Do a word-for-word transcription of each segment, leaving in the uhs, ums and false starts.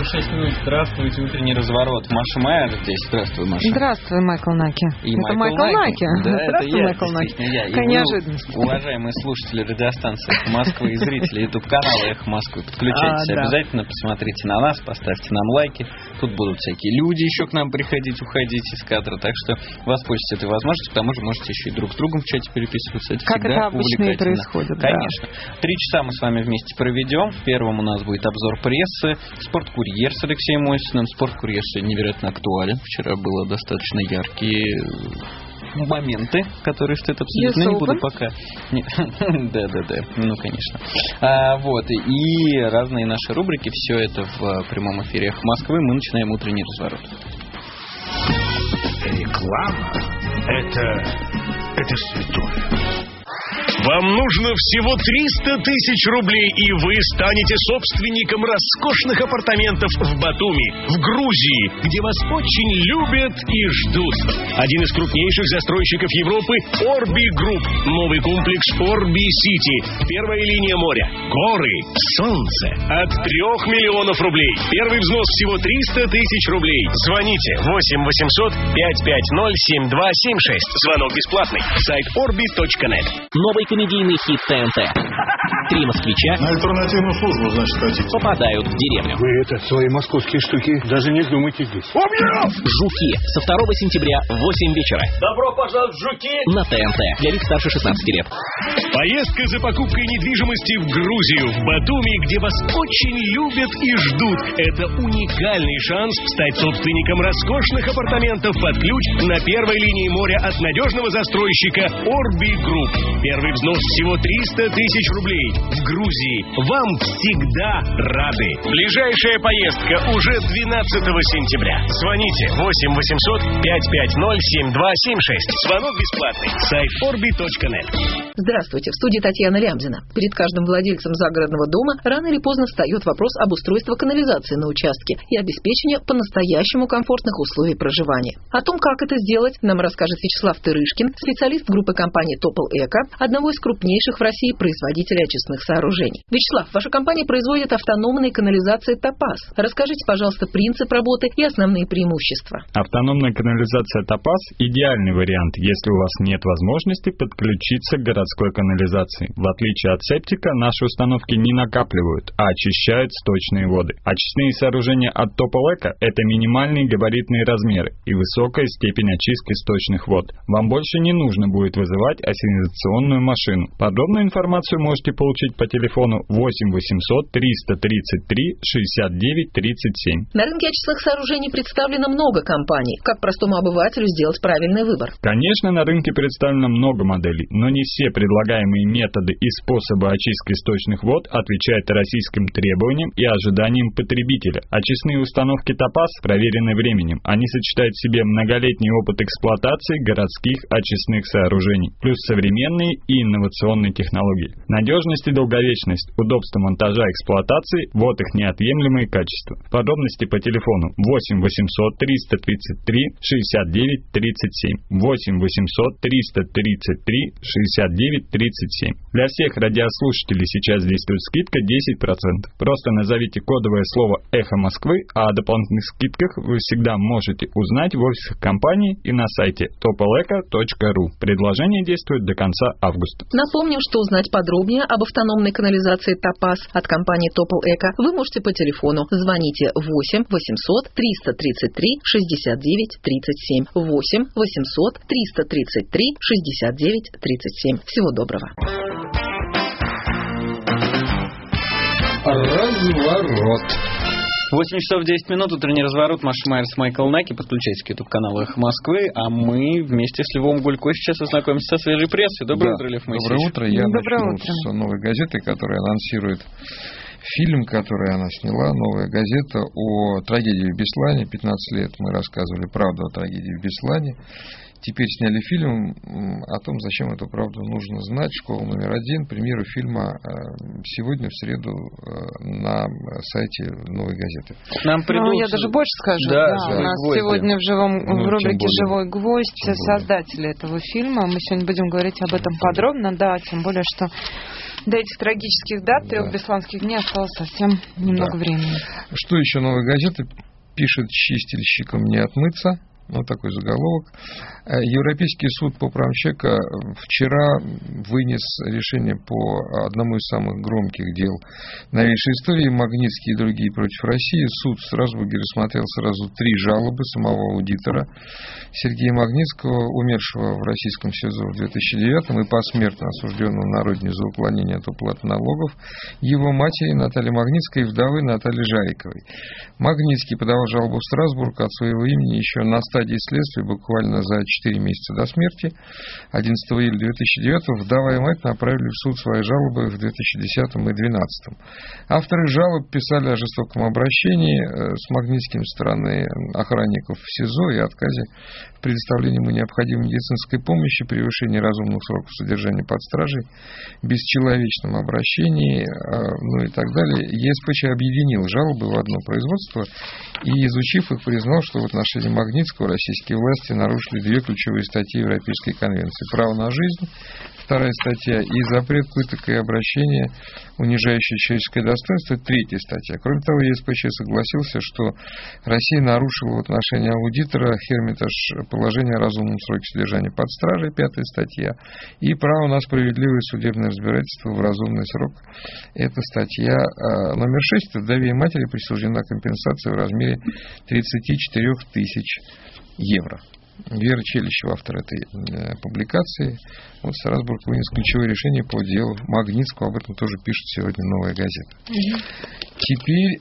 шесть минут. Здравствуйте, утренний разворот. Маша Майер здесь. Здравствуй, Маша. Здравствуй, Майкл Наки. И это Майкл, Майкл Наки. Наки. Да, Здравствуй, это я, Майкл Наки. Я. Какая неожиданность. Вы, уважаемые слушатели радиостанции «Эхо Москвы» и зрители ютуб-канала «Эхо Москвы», подключайтесь. А, обязательно да. Посмотрите на нас, поставьте нам лайки. Тут будут всякие люди еще к нам приходить, уходить из кадра. Так что воспользуйтесь этой возможностью. К тому же можете еще и друг с другом в чате переписываться. Это как всегда это обычно и происходит. Конечно. Да. Три часа мы с вами вместе проведем. В первом у нас будет обзор прессы, спорткурьер с Алексеем Осиным. Спорткурьер сегодня невероятно актуален. Вчера было достаточно яркие моменты, которые стоит обсудить. Но не буду пока. Да, да, да. Ну, конечно. А, вот. И разные наши рубрики. Все это в прямом эфире «Эхо Москвы». Мы начинаем утренний разворот. Реклама – это... это святое. Вам нужно всего триста тысяч рублей, и вы станете собственником роскошных апартаментов в Батуми, в Грузии, где вас очень любят и ждут. Один из крупнейших застройщиков Европы – Орби Групп. Новый комплекс Орби Сити. Первая линия моря, горы, солнце. От трех миллионов рублей. Первый взнос всего триста тысяч рублей. Звоните восемь восемьсот пятьсот пятьдесят ноль семь два семь шесть. Звонок бесплатный. Сайт орби точка нет. Новый комедийный хит ТНТ. Три москвича на альтернативную службу, значит, хотите. Попадают в деревню. Вы это, свои московские штуки даже не вздумайте здесь. Убью! Жуки. Со второго сентября в восемь вечера. Добро пожаловать в Жуки! На ТНТ. Для лиц старше шестнадцати лет. Поездка за покупкой недвижимости в Грузию, в Батуми, где вас очень любят и ждут. Это уникальный шанс стать собственником роскошных апартаментов под ключ на первой линии моря от надежного застройщика Орби Групп. Первый взнос всего триста тысяч рублей. В Грузии вам всегда рады. Ближайшая поездка уже двенадцатого сентября. Звоните восемь восемьсот пятьсот пятьдесят ноль семь два семь шесть. Звонок бесплатный. Сайт орби точка нет. Здравствуйте, в студии Татьяна Лямзина. Перед каждым владельцем загородного дома рано или поздно встает вопрос об устройстве канализации на участке и обеспечении по-настоящему комфортных условий проживания. О том, как это сделать, нам расскажет Вячеслав Тырышкин, специалист группы компании Топол Эко, одного из крупнейших в России производителей очистных сооружений. Вячеслав, ваша компания производит автономные канализации Топаз. Расскажите, пожалуйста, принцип работы и основные преимущества. Автономная канализация Топаз – идеальный вариант, если у вас нет возможности подключиться к городской канализации. В отличие от септика, наши установки не накапливают, а очищают сточные воды. Очистные сооружения от Топол Эко – это минимальные габаритные размеры и высокая степень очистки сточных вод. Вам больше не нужно будет вызывать ассенизационную машину. Подробную информацию можете получить по телефону восемь восемьсот триста тридцать три шестьдесят девять тридцать семь. На рынке очистных сооружений представлено много компаний. Как простому обывателю сделать правильный выбор? Конечно, на рынке представлено много моделей, но не все предлагаемые методы и способы очистки сточных вод отвечают российским требованиям и ожиданиям потребителя. Очистные установки Топаз проверены временем. Они сочетают в себе многолетний опыт эксплуатации городских очистных сооружений, плюс современные и инновационные технологии. Надежность и долговечность, удобство монтажа и эксплуатации – вот их неотъемлемые качества. Подробности по телефону восемь восемьсот триста тридцать три шестьдесят девять тридцать семь. восемь восемьсот триста тридцать три шестьдесят девять тридцать семь. Для всех радиослушателей сейчас действует скидка десять процентов. Просто назовите кодовое слово «Эхо Москвы», а о дополнительных скидках вы всегда можете узнать в офисах компании и на сайте топол эко точка ру. Предложение действует до конца августа. Напомним, что узнать подробнее об автономной канализации Топаз от компании Топол Эко вы можете по телефону. Звоните восемь восемьсот триста тридцать три шестьдесят девять тридцать семь. восемь восемьсот триста тридцать три шестьдесят девять тридцать семь. Всего доброго. Разворот. восемь часов десять минут, утренний разворот. Маша Майер с Майкл Наки. Подключайтесь к ютуб-каналу «Эхо Москвы». А мы вместе с Львом Гулько сейчас ознакомимся со свежей прессой. Доброе да. утро, Лев Моисеевич. Доброе утро. Я Доброе начну утро. с «Новой газеты», которая анонсирует фильм, который она сняла. «Новая газета» о трагедии в Беслане. пятнадцать лет мы рассказывали правду о трагедии в Беслане. Теперь сняли фильм о том, зачем эту правду нужно знать. Школа номер один. Премьера фильма сегодня, в среду, на сайте «Новой газеты». Нам придут... Ну, я даже больше скажу. Да, да, да, у нас гвозди. сегодня в, живом, ну, в рубрике более, «Живой гвоздь» создатели этого фильма. Мы сегодня будем говорить об этом подробно. Да, тем более, что До этих трагических дат, трех Да. бесланских дней, осталось совсем немного Да. времени. Что еще «Новая газета» пишет: чистильщикам не отмыться. Вот такой заголовок. Европейский суд по правам человека вчера вынес решение по одному из самых громких дел новейшей истории, Магнитский и другие против России. Суд в Страсбурге рассмотрел сразу три жалобы самого аудитора Сергея Магнитского, умершего в российском СИЗО в две тысячи девятом и посмертно осужденного на родине за уклонение от уплаты налогов, его матери Натальи Магнитской и вдовы Натальи Жариковой. Магнитский подавал жалобу в Страсбург от своего имени еще на стадии следствия, буквально за четыре месяца до смерти. одиннадцатого июля две тысячи девятого вдова и мать направили в суд свои жалобы в две тысячи десятом и две тысячи двенадцатом. Авторы жалоб писали о жестоком обращении с Магнитским со стороны охранников в СИЗО и отказе в предоставлении ему необходимой медицинской помощи, превышении разумных сроков содержания под стражей, бесчеловечном обращении, ну и так далее. ЕСПЧ объединил жалобы в одно производство и, изучив их, признал, что в отношении Магнитского российские власти нарушили две ключевые статьи Европейской конвенции: право на жизнь, вторая статья, и запрет пыток и обращения, унижающий человеческое достоинство, третья статья. Кроме того, ЕСПЧ согласился, что Россия нарушила в отношении аудитора Hermitage положение о разумном сроке содержания под стражей, пятая статья, и право на справедливое судебное разбирательство в разумный срок, это статья номер шесть. Вдове и матери присуждена компенсация в размере тридцать четыре тысячи евро. Вера Челищева, автор этой э, публикации, вот Страсбург вынес ключевое решение по делу Магнитского. Об этом тоже пишет сегодня «Новая газета». Mm-hmm. Теперь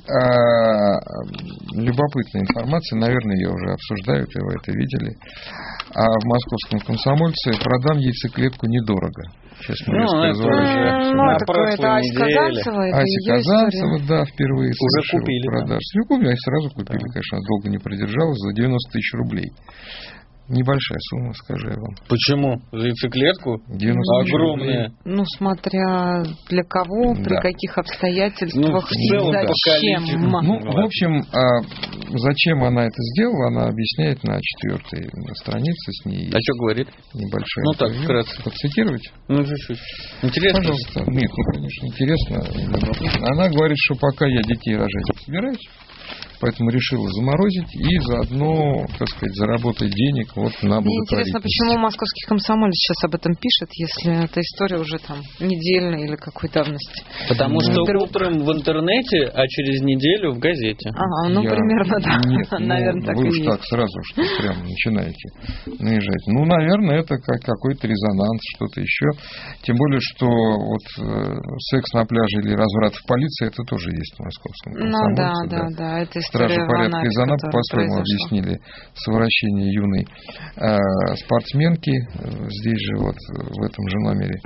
э, любопытная информация, наверное, ее уже обсуждают, и вы это видели. А в московском «Комсомольце» продам яйцеклетку недорого. Сейчас мы ну, рассказывали. Это, ну, на это какое-то Ася Казанцева. Ася Казанцева, да, впервые уже купили. Продаж. Да. Купили, они сразу купили, да. Конечно, долго не продержалась, за девяносто тысяч рублей. Небольшая сумма, скажу я вам. Почему? За яйцеклетку? Огромная. Ну, смотря для кого, да. При каких обстоятельствах, ну, и зачем. Ну, в общем, а зачем она это сделала, она объясняет на четвертой странице. С ней а что говорит? Небольшая. Ну, так, вкратце. Процитировать? Ну, чуть-чуть. Интересно? Пожалуйста. Нет, ну, конечно, интересно. Она говорит, что пока я детей рожать не собираюсь, поэтому решила заморозить и заодно, так сказать, заработать денег вот на благотворительность. Мне интересно, почему московский «Комсомолец» сейчас об этом пишет, если эта история уже там недельная или какой давности? Потому что Интер... утром в интернете, а через неделю в газете. Ага, ну, Я... примерно, да. Нет, наверное, ну, так вы и уж есть. так сразу, что прям начинаете наезжать. Ну, наверное, это как какой-то резонанс, что-то еще. Тем более, что вот э, секс на пляже или разврат в полиции, это тоже есть в московском «Комсомольце». Ну, да, да, да, да. Это Стражи порядка из Анапы по-своему произошла. объяснили совращение юной э, спортсменки, э, здесь же вот в этом же номере.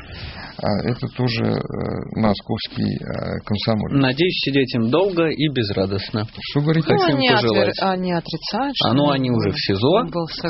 А это тоже э, московский э, «Комсомолец». Надеюсь, сидеть им долго и безрадостно. Что говорите? Ну, Хотим они, пожелать. отвер... они отрицают, что а ну, они уже в СИЗО,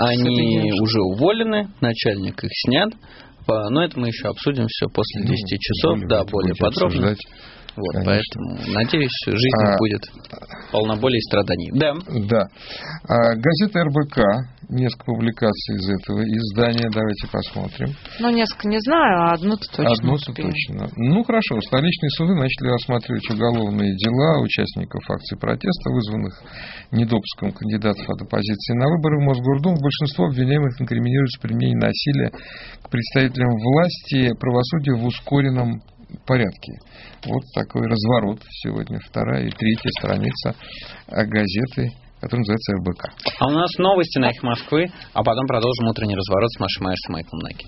они уже уволены, начальник их снят. Но это мы еще обсудим все после десяти часов, более, да, более подробно. Обсуждать. Вот, поэтому, надеюсь, жизнь а, будет полна боли и страданий. Да. Да. А, газета эр бэ ка, несколько публикаций из этого издания, давайте посмотрим. Ну, несколько не знаю, а одну-то точно. Одну-то точно. Ну, хорошо. Столичные суды начали рассматривать уголовные дела участников акций протеста, вызванных недопуском кандидатов от оппозиции на выборы в Мосгордуму. Большинство обвиняемых инкриминируется применение насилия к представителям власти, правосудия в ускоренном порядке. Вот такой разворот сегодня. Вторая и третья страница газеты, которая называется эр бэ ка. А у нас новости на «Эхо Москвы», а потом продолжим утренний разворот с Машей Майерс и Майклом Наки.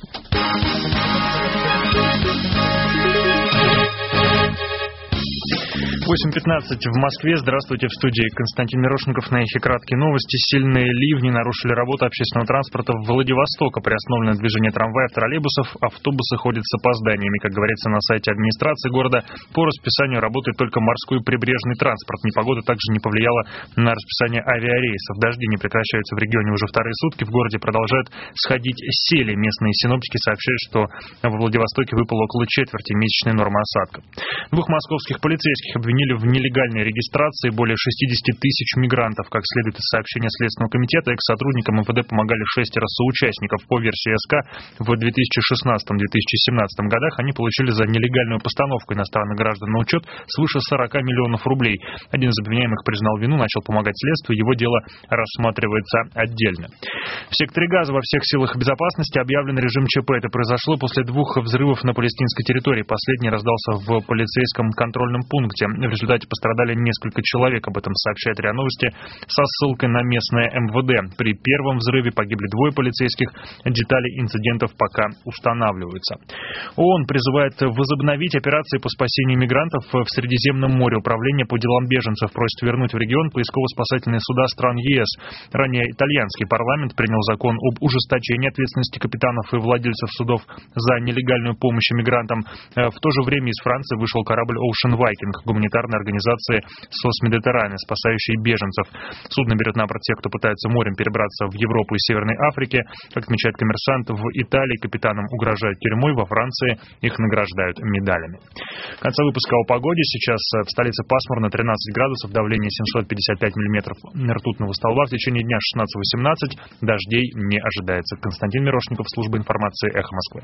восемь пятнадцать в Москве. Здравствуйте, в студии Константин Мирошников. На «Эхе» краткие новости. Сильные ливни нарушили работу общественного транспорта в Владивостоке. Приостановлено движение трамваев, троллейбусов, автобусы ходят с опозданиями. Как говорится на сайте администрации города, по расписанию работает только морской прибрежный транспорт. Непогода также не повлияла на расписание авиарейсов. Дожди не прекращаются в регионе уже вторые сутки. В городе продолжают сходить сели. Местные синоптики сообщают, что в Владивостоке выпало около четверти месячной нормы осадков. Двух московских полицейских обвиняют обвинили в нелегальной регистрации более шестьдесят тысяч мигрантов. Как следует из сообщения Следственного комитета, экс-сотрудникам эм вэ дэ помогали шестеро соучастников. По версии эс ка, в две тысячи шестнадцатом — две тысячи семнадцатом годах они получили за нелегальную постановку иностранных граждан на учет свыше сорок миллионов рублей. Один из обвиняемых признал вину, начал помогать следствию, его дело рассматривается отдельно. В секторе Газа во всех силах безопасности объявлен режим ЧП. Это произошло после двух взрывов на палестинской территории. Последний раздался в полицейском контрольном пункте. В результате пострадали несколько человек. Об этом сообщает РИА Новости со ссылкой на местное эм вэ дэ. При первом взрыве погибли двое полицейских. Детали инцидентов пока устанавливаются. ООН призывает возобновить операции по спасению мигрантов в Средиземном море. Управление по делам беженцев просит вернуть в регион поисково-спасательные суда стран е эс. Ранее итальянский парламент принял закон об ужесточении ответственности капитанов и владельцев судов за нелегальную помощь мигрантам. В то же время из Франции вышел корабль Ocean Viking гуманитарной организации СОС Медитерране, спасающей беженцев. Судно берет на борт тех, кто пытается морем перебраться в Европу и Северной Африке. Как отмечает «Коммерсант», в Италии капитанам угрожают тюрьмой, во Франции их награждают медалями. В конце выпуска о погоде. Сейчас в столице пасмурно, тринадцать градусов, давление семьсот пятьдесят пять миллиметров ртутного столба. В течение дня шестнадцать-восемнадцать, дождей не ожидается. Константин Мирошников, служба информации «Эхо Москвы».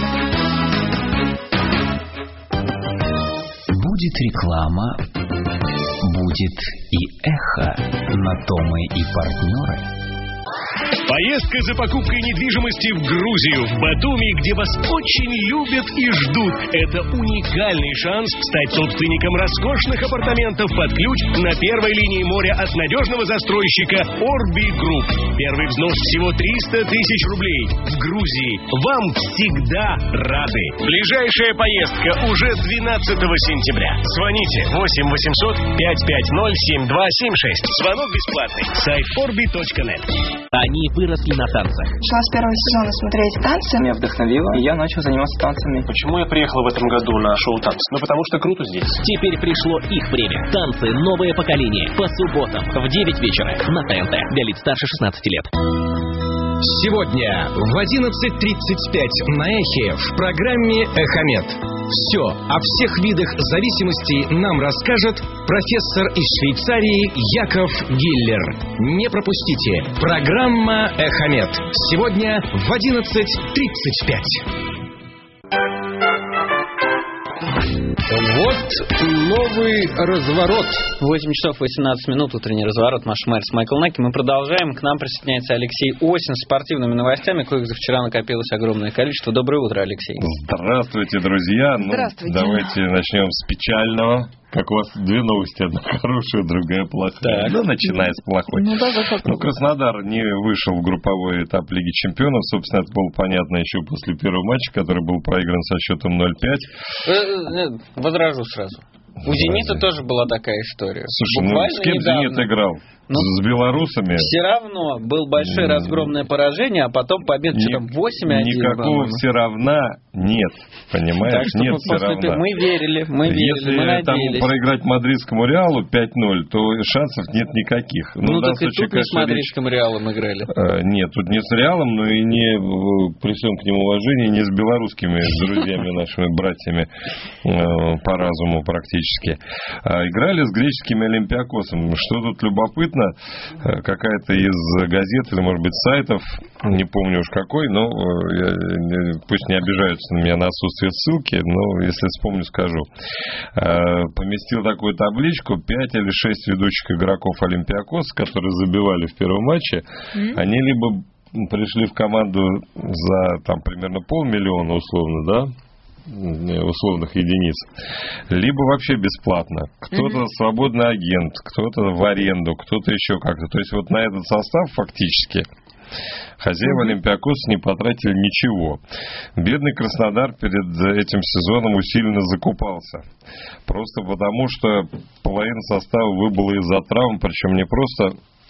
Будет реклама, будет и эхо. На то мы и партнеры. Поездка за покупкой недвижимости в Грузию, в Батуми, где вас очень любят и ждут. Это уникальный шанс стать собственником роскошных апартаментов под ключ на первой линии моря от надежного застройщика Орби Групп. Первый взнос всего триста тысяч рублей. В Грузии вам всегда рады. Ближайшая поездка уже двенадцатого сентября. Звоните восемь восемьсот пятьсот пятьдесят семь два семь шесть. Звонок бесплатный. Сайт орби точка нет. Они выросли на танцах. Начала с первого сезона смотреть танцы. Меня вдохновило, и я начал заниматься танцами. Почему я приехал в этом году на шоу «Танцы»? Ну, потому что круто здесь. Теперь пришло их время. Танцы «Новое поколение». По субботам в девять вечера на тэ эн тэ. Для лиц старше шестнадцати лет. Сегодня в одиннадцать тридцать пять на Эхе в программе «Эхомед». Все о всех видах зависимостей нам расскажет профессор из Швейцарии Яков Гиллер. Не пропустите. Программа «Эхомед». Сегодня в одиннадцать тридцать пять. Вот новый разворот. восемь часов восемнадцать минут, утренний разворот. Маша Марис, Майкл Наки. Мы продолжаем. К нам присоединяется Алексей Осин с спортивными новостями, коих за вчера накопилось огромное количество. Доброе утро, Алексей. Здравствуйте, друзья. Здравствуйте. Ну, давайте начнем с печального. Как у вас две новости, одна хорошая, другая плохая. Так. Ну, начиная с плохой. Ну, да, ну, Краснодар не вышел в групповой этап Лиги Чемпионов. Собственно, это было понятно еще после первого матча, который был проигран со счетом ноль пять. Возражу сразу. У «Зенита» тоже была такая история. Слушай, буквально ну с кем недавно. «Зенит» играл? Но с белорусами? Все равно был большое mm. разгромное поражение, а потом победа Ни, что там восемь один. Никакого все равна нет, понимаешь? Так что нет мы, все равна. Мы верили, мы верили, Если мы там проиграть мадридскому Реалу пять ноль, то шансов нет никаких. Ну, ну так и тут не с мадридским речь... Реалом играли. А, нет, тут не с Реалом, но и не, при всем к нему уважении, не с белорусскими друзьями, нашими братьями по разуму практически. Играли с греческим Олимпиакосом. Что тут любопытно, какая-то из газет или, может быть, сайтов, не помню уж какой, но я, пусть не обижаются на меня на отсутствие ссылки, но если вспомню, скажу. Поместил такую табличку: пять или шесть ведущих игроков Олимпиакоса, которые забивали в первом матче, mm-hmm. они либо пришли в команду за там примерно полмиллиона условно, да, условных единиц, либо вообще бесплатно. Кто-то mm-hmm. свободный агент, кто-то в аренду, кто-то еще как-то. То есть вот на этот состав фактически хозяева mm-hmm. Олимпиакоса не потратили ничего. Бедный Краснодар перед этим сезоном усиленно закупался. Просто потому, что половина состава выбыла из-за травм, причем не просто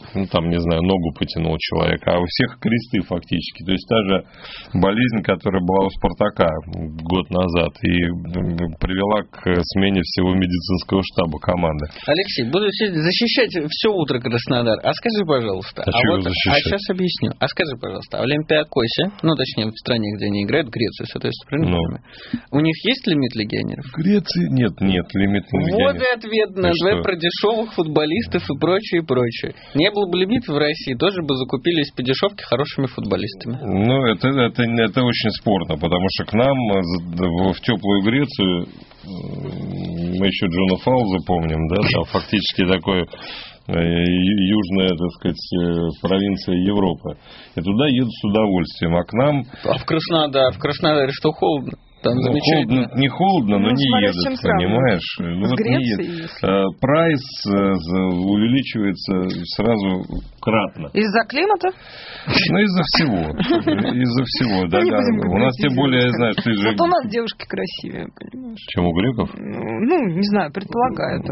ну, там, не знаю, ногу потянул человека, а у всех кресты фактически. То есть та же болезнь, которая была у «Спартака» год назад и привела к смене всего медицинского штаба команды. Алексей, буду защищать все утро Краснодар. А скажи, пожалуйста, а, а, вот, а сейчас объясню. А скажи, пожалуйста, в Олимпиакосе, ну, точнее, в стране, где они играют, Греция, соответственно, ну. у них есть лимит легионеров? В Греции нет, нет лимита легионеров. Вот и ответ на две про дешевых футболистов и прочее, и прочее. Не было бы лимита в России, тоже бы закупились по дешевке хорошими футболистами. Ну, это, это, это очень спорно, потому что к нам в теплую Грецию, мы еще Джона Фауза помним, да, там фактически такой южная, так сказать, провинция Европы. И туда едут с удовольствием, а к нам... А в Краснодар, в Краснодаре что, холодно? Там ну, холодно, не холодно, но ну, не едут, понимаешь? Ну, вот Греции, не едут. Прайс увеличивается сразу кратно. Из-за климата? Ну, из-за всего. Из-за всего, да. У нас тем более, я знаю, что... Зато у нас девушки красивее, понимаешь? Чем у греков? Ну, не знаю, предполагаю.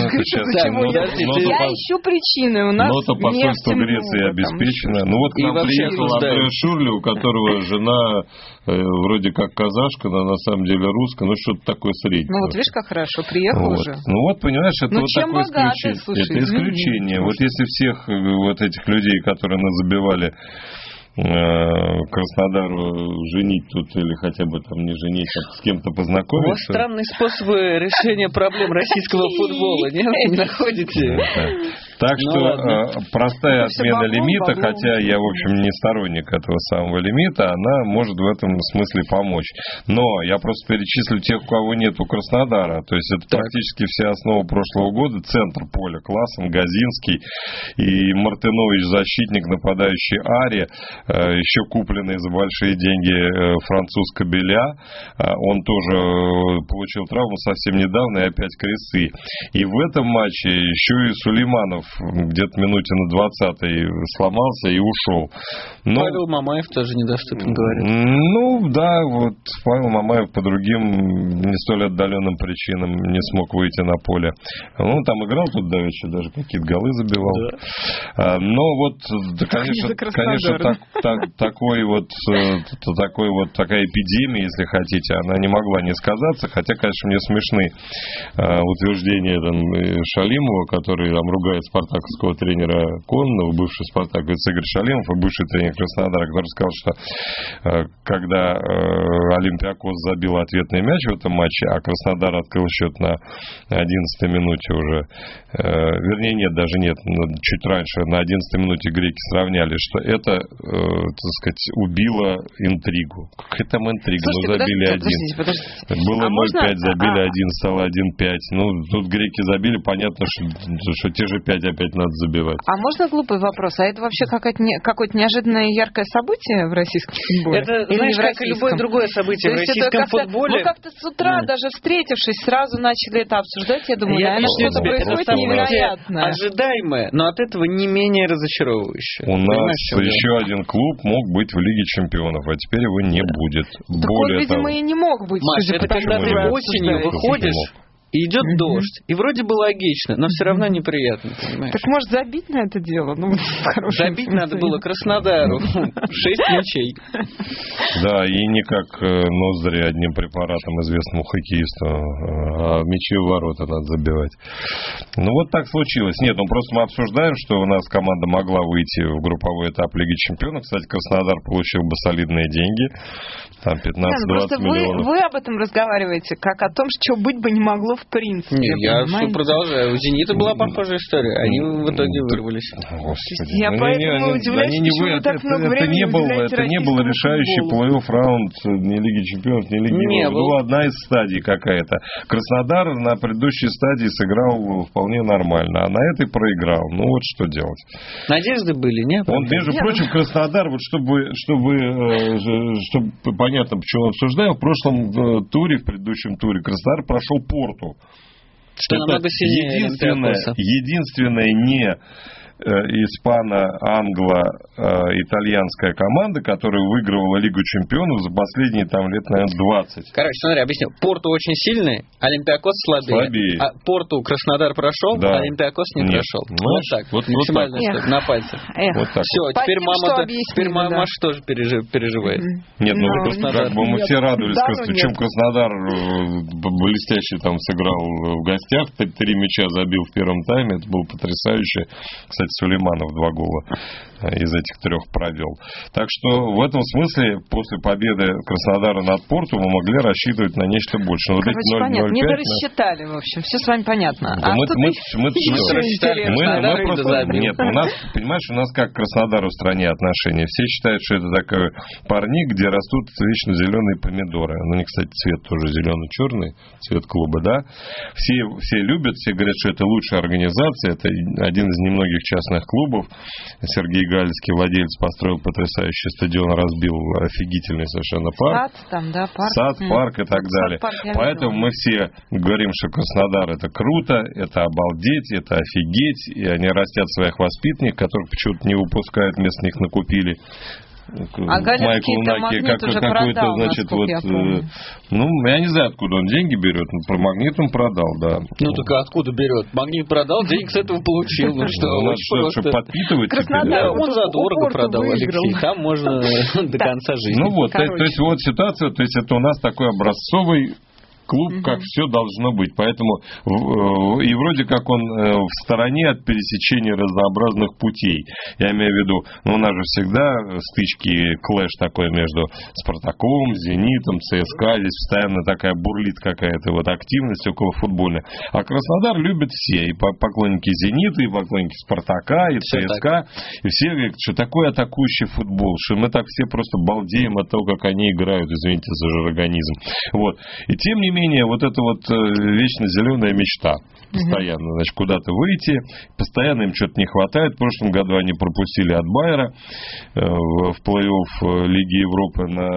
Я ищу причины. У нас но-то посольство Греции обеспечено. Ну, вот к нам приехал Андреа Шурли, у которого жена вроде как казашка, но на самом деле русская, ну что-то такое среднее. Ну вот видишь, как хорошо, приехал вот. уже. Ну вот, понимаешь, это ну, вот такое богатый, исключение. Слушай, это исключение. Вот если всех вот этих людей, которые нас забивали Краснодару женить тут или хотя бы там не женить, а с кем-то познакомиться. У вас странные способы решения проблем российского футбола, нет? Не находите? Так что ну, простая отмена лимита, хотя я, в общем, не сторонник этого самого лимита, она может в этом смысле помочь. Но я просто перечислю тех, у кого нет у Краснодара. То есть это так. практически вся основа прошлого года. Центр поля классом, Газинский и Мартынович, защитник, нападающий Ари, еще купленный за большие деньги француз Кабеля. Он тоже получил травму совсем недавно и опять кресты. И в этом матче еще и Сулейманов где-то минуте на двадцатой сломался и ушел. Но... Павел Мамаев тоже недоступен, говорит. Ну, да, вот Павел Мамаев по другим не столь отдаленным причинам не смог выйти на поле. Он там играл тут давеча, даже какие-то голы забивал. Да. Но вот, да, конечно, конечно так, так, такой вот, такой вот, такая эпидемия, если хотите, она не могла не сказаться. Хотя, конечно, мне смешны утверждения там, Шалимова, который там ругает спартаковского тренера Кононова, бывший спартаковец Игорь Шалимов и бывший тренер Краснодара, который сказал, что э, когда э, Олимпиакос забил ответный мяч в этом матче, а Краснодар открыл счет на одиннадцатой минуте уже, э, вернее нет, даже нет, чуть раньше, на одиннадцатой минуте греки сравняли, что это, э, так сказать, убило интригу. Какая там интрига? Слушайте, ну забили один. Было а ноль пять, можно... забили а... один, стало один пять. Ну, тут греки забили, понятно, что, что те же пять опять надо забивать. А можно глупый вопрос? А это вообще какое-то, не, какое-то неожиданное яркое событие в российском футболе? Это, Или знаешь, как и любое другое событие в российском футболе. Мы как-то с утра, mm. даже встретившись, сразу начали это обсуждать. Я думаю, я наверное, что-то происходит невероятное. Ожидаемое, но от этого не менее разочаровывающее. У нас еще один клуб мог быть в Лиге Чемпионов, а теперь его не будет. Так Более он, видимо, того... и не мог быть. Маш, это когда ты осенью выходишь... И идет mm-hmm. дождь. И вроде бы логично, но все равно неприятно, понимаешь? Так может забить на это дело? Ну, забить надо было Краснодару. Шесть мячей. Да, и не как Ноздри одним препаратом известному хоккеисту, а мячи в ворота надо забивать. Ну вот так случилось. Нет, ну просто мы обсуждаем, что у нас команда могла выйти в групповой этап Лиги Чемпионов. Кстати, Краснодар получил бы солидные деньги. Там пятнадцать-двадцать миллионов. Вы, вы об этом разговариваете, как о том, что быть бы не могло в принципе. Нет, я все продолжаю. У «Зенита» была похожая история. Они в итоге вырвались. Господи. Я ну, поэтому не, удивляюсь, они не вы, это, так много это, не был, это не был решающий плей-офф раунд ни Лиги Чемпионов, ни Лиги Европы. Была одна из стадий какая-то. Краснодар на предыдущей стадии сыграл вполне нормально, а на этой проиграл. Ну вот что делать. Надежды были, нет? Он, между нет, прочим, Краснодар, вот чтобы, чтобы, чтобы понятно, почему обсуждаем, в прошлом туре, в предыдущем туре Краснодар прошел Порту. Что намного сильнее единственное, единственное не испано-англо-итальянская команда, которая выигрывала Лигу чемпионов за последние там лет, наверное, двадцать. Короче, смотри, объясню. Порту очень сильный, Олимпиакос слабее. Слабее. А Порту Краснодар прошел, да. а Олимпиакос не Нет. прошел. Ну, вот так. Вот, максимально, вот так. что на пальцах. Вот так. Все, вот. теперь мама, теперь мама да. тоже пережив, переживает. Нет, ну, ну Краснодар, как бы мы все радовались, да, ну, чем Краснодар блестяще там сыграл в гостях, три мяча забил в первом тайме, это было потрясающе. Кстати, Сулейманов два гола из этих трех провел. Так что в этом смысле после победы Краснодара над Порту мы могли рассчитывать на нечто больше. Но Короче, вот понятно, не на... дорассчитали, в общем, все с вами понятно. Да а мы, тут мы, еще мы, мы, интересно. мы, мы просто, забил. нет, у нас, понимаешь, у нас как к Краснодару в стране отношения. Все считают, что это такой парник, где растут вечно зеленые помидоры. Ну, не, кстати, цвет тоже зелено-черный, цвет клуба, да. Все, все любят, все говорят, что это лучшая организация, это один из немногих частных клубов. Сергей Галицкий, владелец, построил потрясающий стадион, разбил офигительный совершенно парк. Сад, там, да, парк. Сад, парк и так Сад, далее. парк, Поэтому видела. мы все говорим, что Краснодар это круто, это обалдеть, это офигеть. И они растят своих воспитанников, которых почему-то не выпускают, вместо них накупили. А Галицкий-то Магнит уже продал, значит, вот, я помню. ну, я не знаю, откуда он деньги берет, но про Магнит он продал, да. Ну, так а откуда берет? Магнит продал, денег с этого получил. Ну что, ну, очень что, просто. что подпитывать Краснодар, теперь, да. Он задорого продал, выиграл. Алексей. Там можно до конца жизни. Ну вот, то, то есть вот ситуация, то есть это у нас такой образцовый клуб, угу. как все должно быть. Поэтому и вроде как он в стороне от пересечения разнообразных путей. Я имею в виду, ну, у нас же всегда стычки, клэш такой между Спартаком, Зенитом, ЦСКА. Здесь постоянно такая бурлит какая-то вот активность около футбольная. А Краснодар любят все. И поклонники Зенита, и поклонники Спартака, и все ЦСКА. Так. И все говорят, что такой атакующий футбол, что мы так все просто балдеем от того, как они играют. Извините за жаргонизм. Вот. И тем не менее, вот это вот вечно зеленая мечта. Постоянно, mm-hmm. значит, куда-то выйти. Постоянно им что-то не хватает. В прошлом году они пропустили от Байера в, в плей-офф Лиги Европы на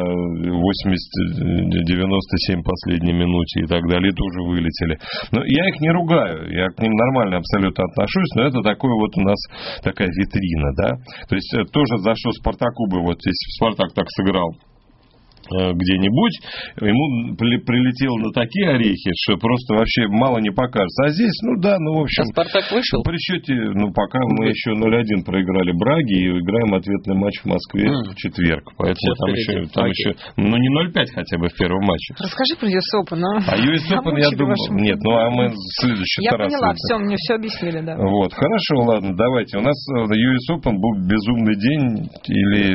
восемьдесят девяносто семь последней минуте и так далее. И тоже вылетели. Но я их не ругаю. Я к ним нормально абсолютно отношусь. Но это такой вот у нас такая витрина, да. То есть тоже за что Спартаку бы, вот если Спартак так сыграл где-нибудь, ему прилетело на такие орехи, что просто вообще мало не покажется. А здесь, ну да, ну в общем... А Спартак вышел? При счете, ну пока мы да. еще ноль один проиграли Браге и играем ответный матч в Москве mm. в четверг. Поэтому там, еще, там еще... Ну не ноль пять хотя бы в первом матче. Расскажи про ю эс Open. А ю эс Open, я думаю... Нет, ну а мы в следующий я раз... Я поняла, все, мне все объяснили, да. Вот, хорошо, ладно, давайте. У нас ю эс Open был безумный день или,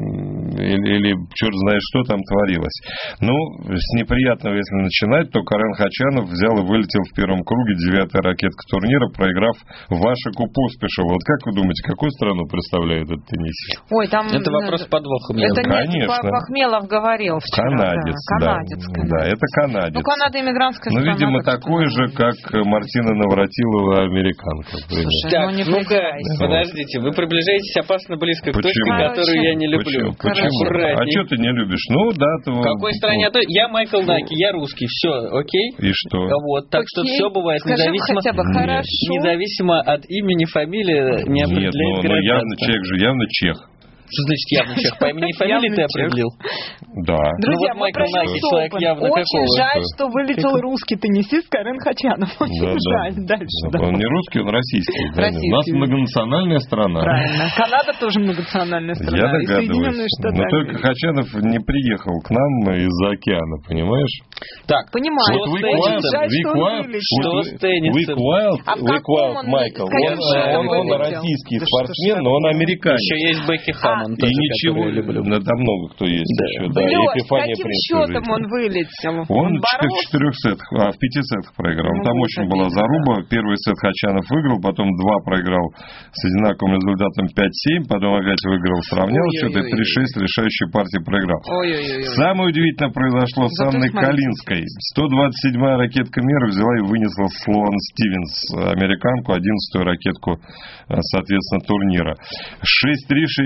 или, или черт знает что там творилось. Ну, с неприятного, если начинать, то Карен Хачанов взял и вылетел в первом круге, девятая ракетка турнира, проиграв Вашику Поспешеву. Вот как вы думаете, какую страну представляет этот теннисист? Ой, там... Это вопрос с подвохом. Это нет, конечно. Пахмелов говорил вчера. Канадец, да. Канадец, да. канадец. Да, это канадец. Ну, Канада иммигрантская страна. Ну, видимо, так такой что... же, как Мартина Навратилова, американка. Слушай, так, ну не ну-ка, подождите, вы приближаетесь опасно близко к точке, которую я не люблю. Почему? Почему? А что ты не любишь? Ну, да, то... В какой стране? Вот. Я Майкл Наки, я русский, все, окей? И что? Вот, так окей. что все бывает Скажи независимо, хотя бы хорошо. независимо от имени, фамилии, не определяет Нет, но, но явно человек же, явно чех. Что значит явно чех? По имени и фамилии ты определил? Да. Друзья, ну, вот Майкл Наки, человек явно очень какого? Очень жаль, что вылетел русский теннисист Карен Хачанов. Очень да, жаль. Да. Дальше. Да. Он не русский, он российский. российский. У нас многонациональная страна. Правильно. Канада тоже многонациональная страна. Я и Соединенные догадываюсь. Штаты. Но только Хачанов не приехал к нам из-за океана, понимаешь? Так, понимаю. Что с теннисом? Что с теннисом? Вик Уайлд, а Вик Уайлд, Майкл. Он, он, он российский да спортсмен, но он американец. Еще есть Бекки Хаммон. И ничего. Да, там много кто есть да. еще. Да. Лёш, Эпифания каким Принц счетом он вылетел? Он, он в четырех сетах, а, в пяти сетах проиграл. Ну, там очень обидно, была заруба. Да. Первый сет Хачанов выиграл, потом два проиграл с одинаковым результатом пять-семь, потом опять выиграл, сравнял счет, и три-шесть решающую партию проиграл. Ой-ой-ой. Самое удивительное произошло с Анной Калинской. сто двадцать седьмая ракетка мира взяла и вынесла Слоан Стивенс, американку, одиннадцатую ракетку, соответственно, турнира. шесть-три, шесть-четыре.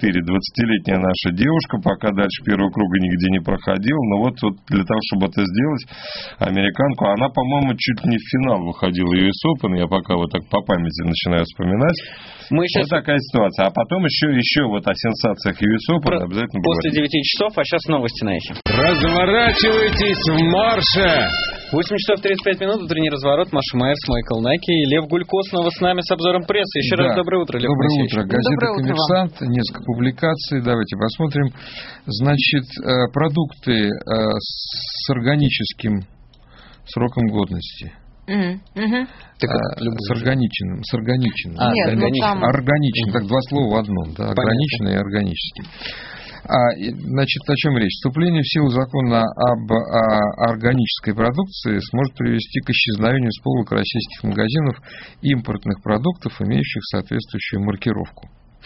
четыре, двадцатилетняя наша девушка, пока дальше первого круга нигде не проходила. Но вот, вот для того, чтобы это сделать, американку, она, по-моему, чуть ли не в финал выходила ю эс Open, я пока вот так по памяти начинаю вспоминать. Мы сейчас... Вот такая ситуация. А потом еще, еще вот о сенсациях ю эс Open Про... обязательно после поговорим. девяти часов, а сейчас новости на эхе. Разворачивайтесь в марше! восемь часов тридцать пять минут, утренний разворот. Маша Майерс, Майкл Найки и Лев Гулько снова с нами с обзором прессы. Еще да. раз доброе утро, Лев Доброе Моисеевич. утро. Газета Доброе утро «Коммерсант», вам. несколько публикаций. Давайте посмотрим. Значит, продукты с органическим сроком годности. Mm-hmm. Так, а, с органиченным. С органиченным. А, Нет, органичным. Там... Органичным. Так, два слова в одном. Да? Ограниченный и органический. А, значит, о чем речь? Вступление в силу закона об о, органической продукции сможет привести к исчезновению с полок российских магазинов импортных продуктов, имеющих соответствующую маркировку.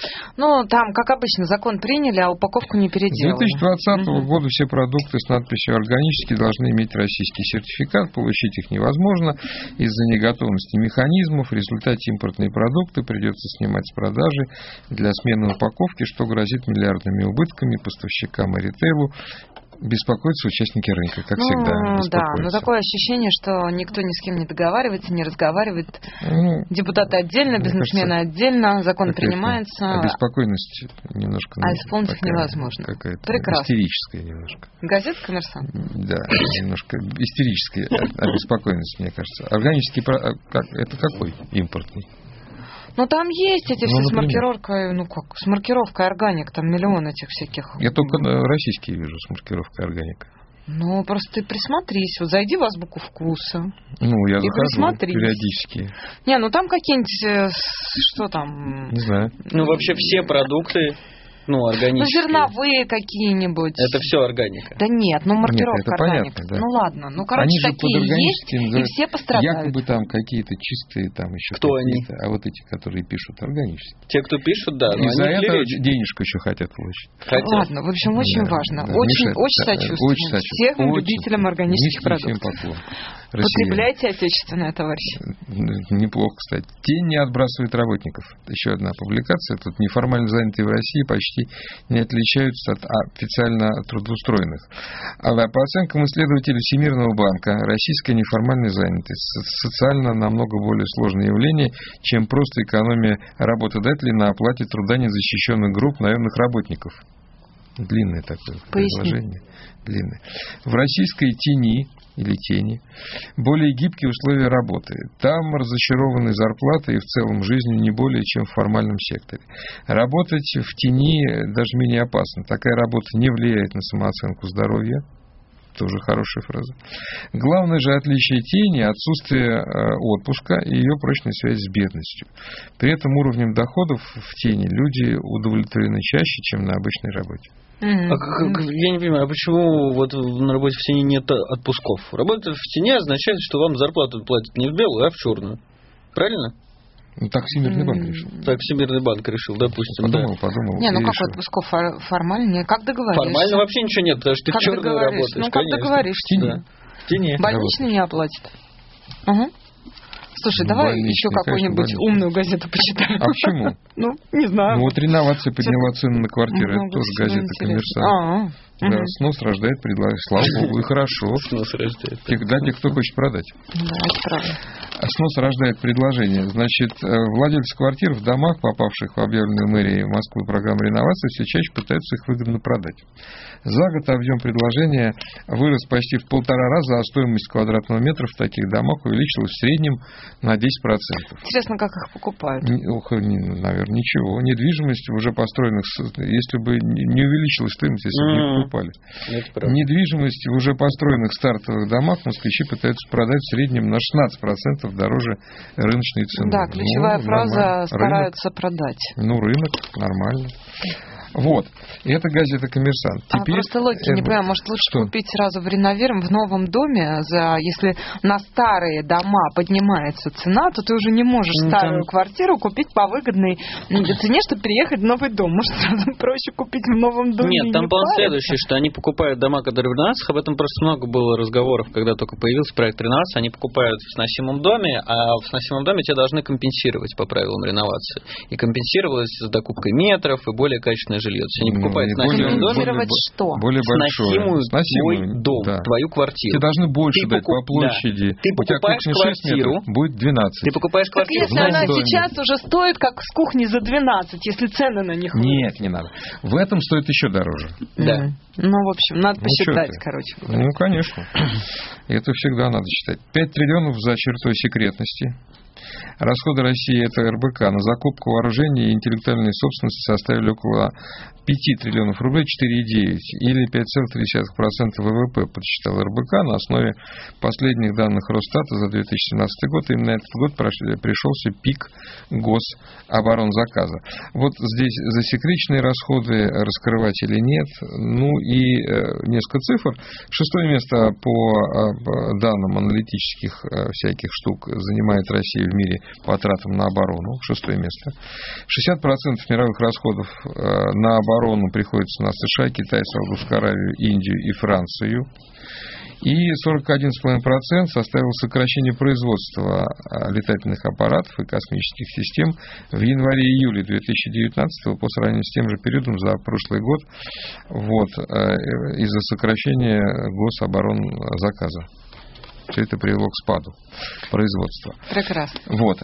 Ну, там, как обычно, закон приняли, а упаковку не переделали. С две тысячи двадцатого mm-hmm. года все продукты с надписью «органические» должны иметь российский сертификат. Получить их невозможно из-за неготовности механизмов. В результате импортные продукты придется снимать с продажи для смены упаковки, что грозит миллиардными убытками поставщикам и ритейлу. Беспокоятся участники рынка, как ну, всегда. Да, но такое ощущение, что никто ни с кем не договаривается, не разговаривает. Ну, депутаты отдельно, бизнесмены кажется, отдельно, закон принимается. Обеспокоенность немножко. А исполнить их невозможно. Прекрасно. Истерическая немножко. Газета «Коммерсант»? Да, немножко истерическая обеспокоенность, мне кажется. Органический, это какой импортный? Ну, там есть эти ну, все например. с маркировкой, ну как, с маркировкой органик, там миллион этих всяких. Я только российские вижу с маркировкой органика. Ну, просто ты присмотрись, вот зайди в азбуку вкуса. Ну, я и захожу периодически. Не, ну там какие-нибудь, что там? Не знаю. Ну, вообще все продукты... Ну, органические. Ну, зерновые какие-нибудь. Это все органика. Да нет, ну маркировка нет, органика. Понятно, да. Ну ладно, ну короче, они такие есть, и все пострадают. Якобы там какие-то чистые, там еще Кто какие-то, они? а вот эти, которые пишут органические. Те, кто пишут, да. И за это денежку еще хотят получить. Хотят. Ладно, в общем, очень да, важно. Да, очень, мешает, очень, да, сочувствуем очень сочувствуем всем очень, любителям органических продуктов. Потребляйте отечественное, товарищи. Неплохо, кстати. Тень не отбрасывает работников. Еще одна публикация. Тут неформально занятые в России почти не отличаются от официально трудоустроенных. А по оценкам исследователей Всемирного банка, российская неформальная занятость социально намного более сложное явление, чем просто экономия работодателей на оплате труда незащищенных групп наемных работников. Длинное такое предложение. Длинное. В российской тени или тени более гибкие условия работы. Там разочарованы зарплаты и в целом жизнью не более, чем в формальном секторе. Работать в тени даже менее опасно. Такая работа не влияет на самооценку здоровья. Тоже хорошая фраза. Главное же отличие тени – отсутствие отпуска и ее прочная связь с бедностью. При этом уровнем доходов в тени люди удовлетворены чаще, чем на обычной работе. Mm-hmm. А как, я не понимаю, а почему вот на работе в тени нет отпусков? Работа в тени означает, что вам зарплату платят не в белую, а в черную. Правильно? Ну, так Всемирный банк решил. Так Всемирный банк решил, допустим. Подумал, да. подумал. Не, ну как отпусков формально? Как договоришься? Формально вообще ничего нет, потому что ты как в черную работаешь. Ну, как конечно. договоришься? В тени. Да. В тени. Больничный не оплатит. Угу. Слушай, давай больничный, еще какую-нибудь конечно, умную газету почитаем. А почему? Ну, не знаю. Ну, вот реновация подняла цены на квартиры. Это тоже газета «Коммерсант». Да, угу. Снос рождает предложение. Слава богу, и хорошо. Снос рождает. Да, те, кто хочет продать. Да, это правда. Снос рождает предложение. Значит, владельцы квартир в домах, попавших в объявленную мэрией Москвы программу реновации, все чаще пытаются их выгодно продать. За год объем предложения вырос почти в полтора раза, а стоимость квадратного метра в таких домах увеличилась в среднем на десять процентов. Интересно, как их покупают? Ох, наверное, ничего. Недвижимость в уже построенных, если бы не увеличилась стоимость, если бы не покупали. Недвижимость в уже построенных стартовых домах москвичи пытаются продать в среднем на шестнадцать процентов дороже рыночной цены. Да, ключевая ну, фраза нормально. «стараются Рынок, продать». Ну, рынок, нормально. Вот. И это газета «Коммерсант». Теперь, а просто логики не понимаю, может лучше что? Купить сразу в реновиром в новом доме, за, если на старые дома поднимается цена, то ты уже не можешь ну, старую там... квартиру купить по выгодной цене, чтобы переехать в новый дом. Может, сразу проще купить в новом доме? Нет, там не план париться? следующий, что они покупают дома, которые в реновациях, об этом просто много было разговоров, когда только появился проект реновации, они покупают в сносимом доме, а в сносимом доме те должны компенсировать по правилам реновации. И компенсировалось с докупкой метров и более качественное жилье. То есть они покупают Ну, сносимый дом. Финансировать что? Более большое. Сносимую Сносимую, твой дом, да. твою квартиру. Тебе должны больше Ты дать покуп- по площади. Да. Ты У тебя покупаешь кухня шесть квартиру, метров, будет двенадцать. Ты покупаешь Так квартиру. если она доме. сейчас уже стоит, как с кухни за двенадцать, если цены на них... Нет, не надо. В этом стоит еще дороже. Да. Ну, в общем, надо Ну, посчитать, чё ты? короче говоря. Ну, конечно. Это всегда надо считать. пять триллионов за чертой секретности. Расходы России, это эр бэ ка, на закупку вооружений и интеллектуальной собственности составили около пять триллионов рублей, четыре целых девять десятых, или пять целых три десятых процента вэ вэ пэ, подсчитал эр бэ ка на основе последних данных Росстата за две тысячи семнадцатый год. Именно этот год пришелся пик гособоронзаказа. Вот здесь засекреченные расходы, раскрывать или нет. Ну и э, несколько цифр. Шестое место по э, данным аналитических э, всяких штук занимает Россия в мире по тратам на оборону. Шестое место. шестьдесят процентов мировых расходов э, на оборону приходится на США, Китай, Саудовскую Аравию, Индию и Францию. И сорок один целых пять десятых процента составило сокращение производства летательных аппаратов и космических систем в январе-июле две тысячи девятнадцатого по сравнению с тем же периодом за прошлый год, вот, из-за сокращения гособоронзаказа. Все это привело к спаду производства. Прекрасно. Вот.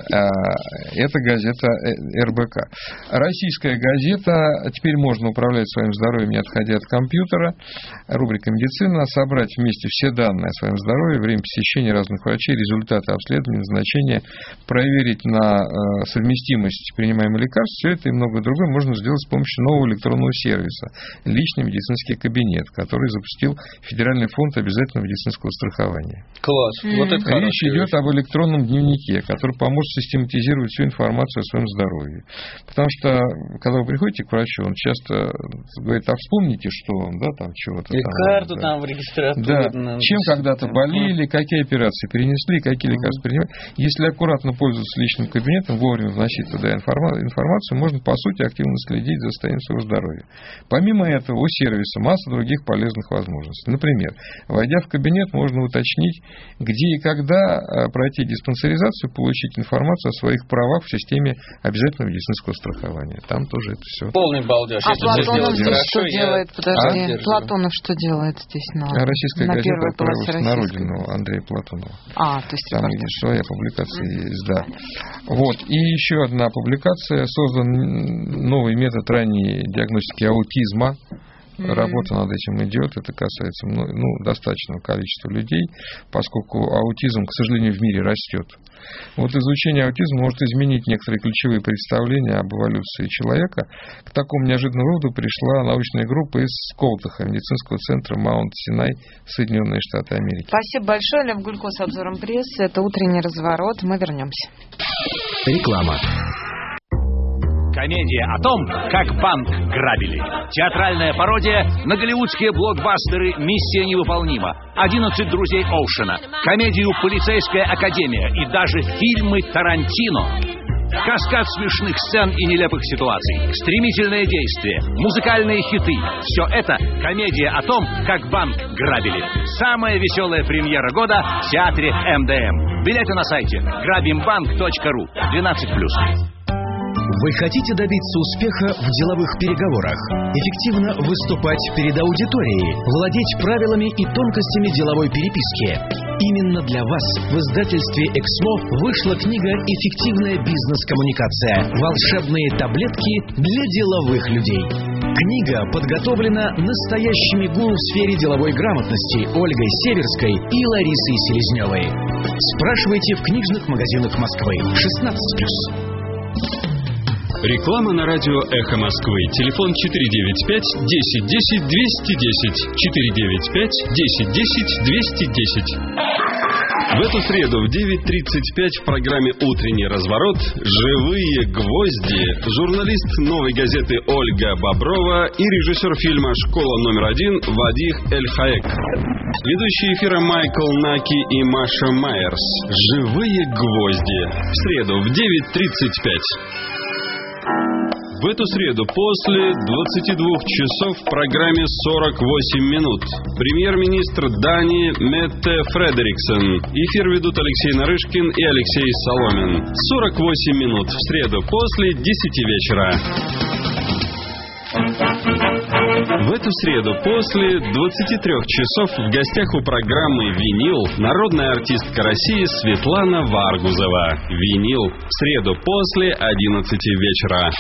Это газета эр бэ ка. Российская газета. Теперь можно управлять своим здоровьем, не отходя от компьютера. Рубрика «Медицина». Собрать вместе все данные о своем здоровье, время посещения разных врачей, результаты обследований, назначения, проверить на совместимость принимаемых лекарств. Все это и многое другое можно сделать с помощью нового электронного сервиса «Личный медицинский кабинет», который запустил Федеральный фонд обязательного медицинского страхования. Класс. Mm-hmm. Вот это Речь идет об электронном дневнике, который поможет систематизировать всю информацию о своем здоровье. Потому что, когда вы приходите к врачу, он часто говорит: а вспомните, что он, да, там чего-то и там. карту да. там в регистратуре. Да, на... чем когда-то болели, какие операции перенесли, какие лекарства принимали. Если аккуратно пользоваться личным кабинетом, вовремя вносить туда информацию, можно, по сути, активно следить за состоянием своего здоровья. Помимо этого, у сервиса масса других полезных возможностей. Например, войдя в кабинет, можно уточнить, где и когда пройти диспансеризацию, получить информацию о своих правах в системе обязательного медицинского страхования. Там тоже это все. Полный балдеж. А Платонов здесь хорошо, что делает? я... Подожди. А? Платонов что делает здесь? На, Российская на газета отправилась на российской. родину Андрея Платонова. А, то есть там репортаж. есть своя публикация есть, да. Вот. И еще одна публикация. Создан новый метод ранней диагностики аутизма. Работа над этим идет, это касается ну, достаточного количества людей, поскольку аутизм, к сожалению, в мире растет. Вот изучение аутизма может изменить некоторые ключевые представления об эволюции человека. К такому неожиданному выводу пришла научная группа из Колтаха, медицинского центра Маунт-Синай, Соединенные Штаты Америки. Спасибо большое, Лев Гулько с обзором прессы. Это утренний разворот. Мы вернемся. Реклама. Комедия о том, как банк грабили. Театральная пародия на голливудские блокбастеры «Миссия невыполнима», «одиннадцать друзей Оушена», комедию «Полицейская академия» и даже фильмы Тарантино. Каскад смешных сцен и нелепых ситуаций, стремительное действие, музыкальные хиты. Все это комедия о том, как банк грабили. Самая веселая премьера года в театре эм дэ эм. Билеты на сайте грабимбанк точка ру. двенадцать плюс. Вы хотите добиться успеха в деловых переговорах, эффективно выступать перед аудиторией, владеть правилами и тонкостями деловой переписки? Именно для вас в издательстве «Эксмо» вышла книга «Эффективная бизнес-коммуникация. Волшебные таблетки для деловых людей». Книга подготовлена настоящими гуру в сфере деловой грамотности Ольгой Северской и Ларисой Селезневой. Спрашивайте в книжных магазинах Москвы. шестнадцать плюс. Реклама на радио «Эхо Москвы». Телефон четыре девять пять десять десять двести десять. четыре девять пять десять десять двести десять. В эту среду в девять тридцать пять в программе «Утренний разворот» «Живые гвозди» журналист «Новой газеты» Ольга Боброва и режиссер фильма «Школа номер один» Вадих Эль-Хаек. Ведущие эфира Майкл Наки и Маша Майерс. «Живые гвозди». В среду в девять тридцать пять. В эту среду после двадцати двух часов в программе сорок восемь минут. Премьер-министр Дании Метте Фредериксен. Эфир ведут Алексей Нарышкин и Алексей Соломин. сорок восемь минут в среду после десяти вечера. В эту среду после двадцати трёх часов в гостях у программы «Винил» народная артистка России Светлана Варгузова. «Винил» в среду после одиннадцати вечера.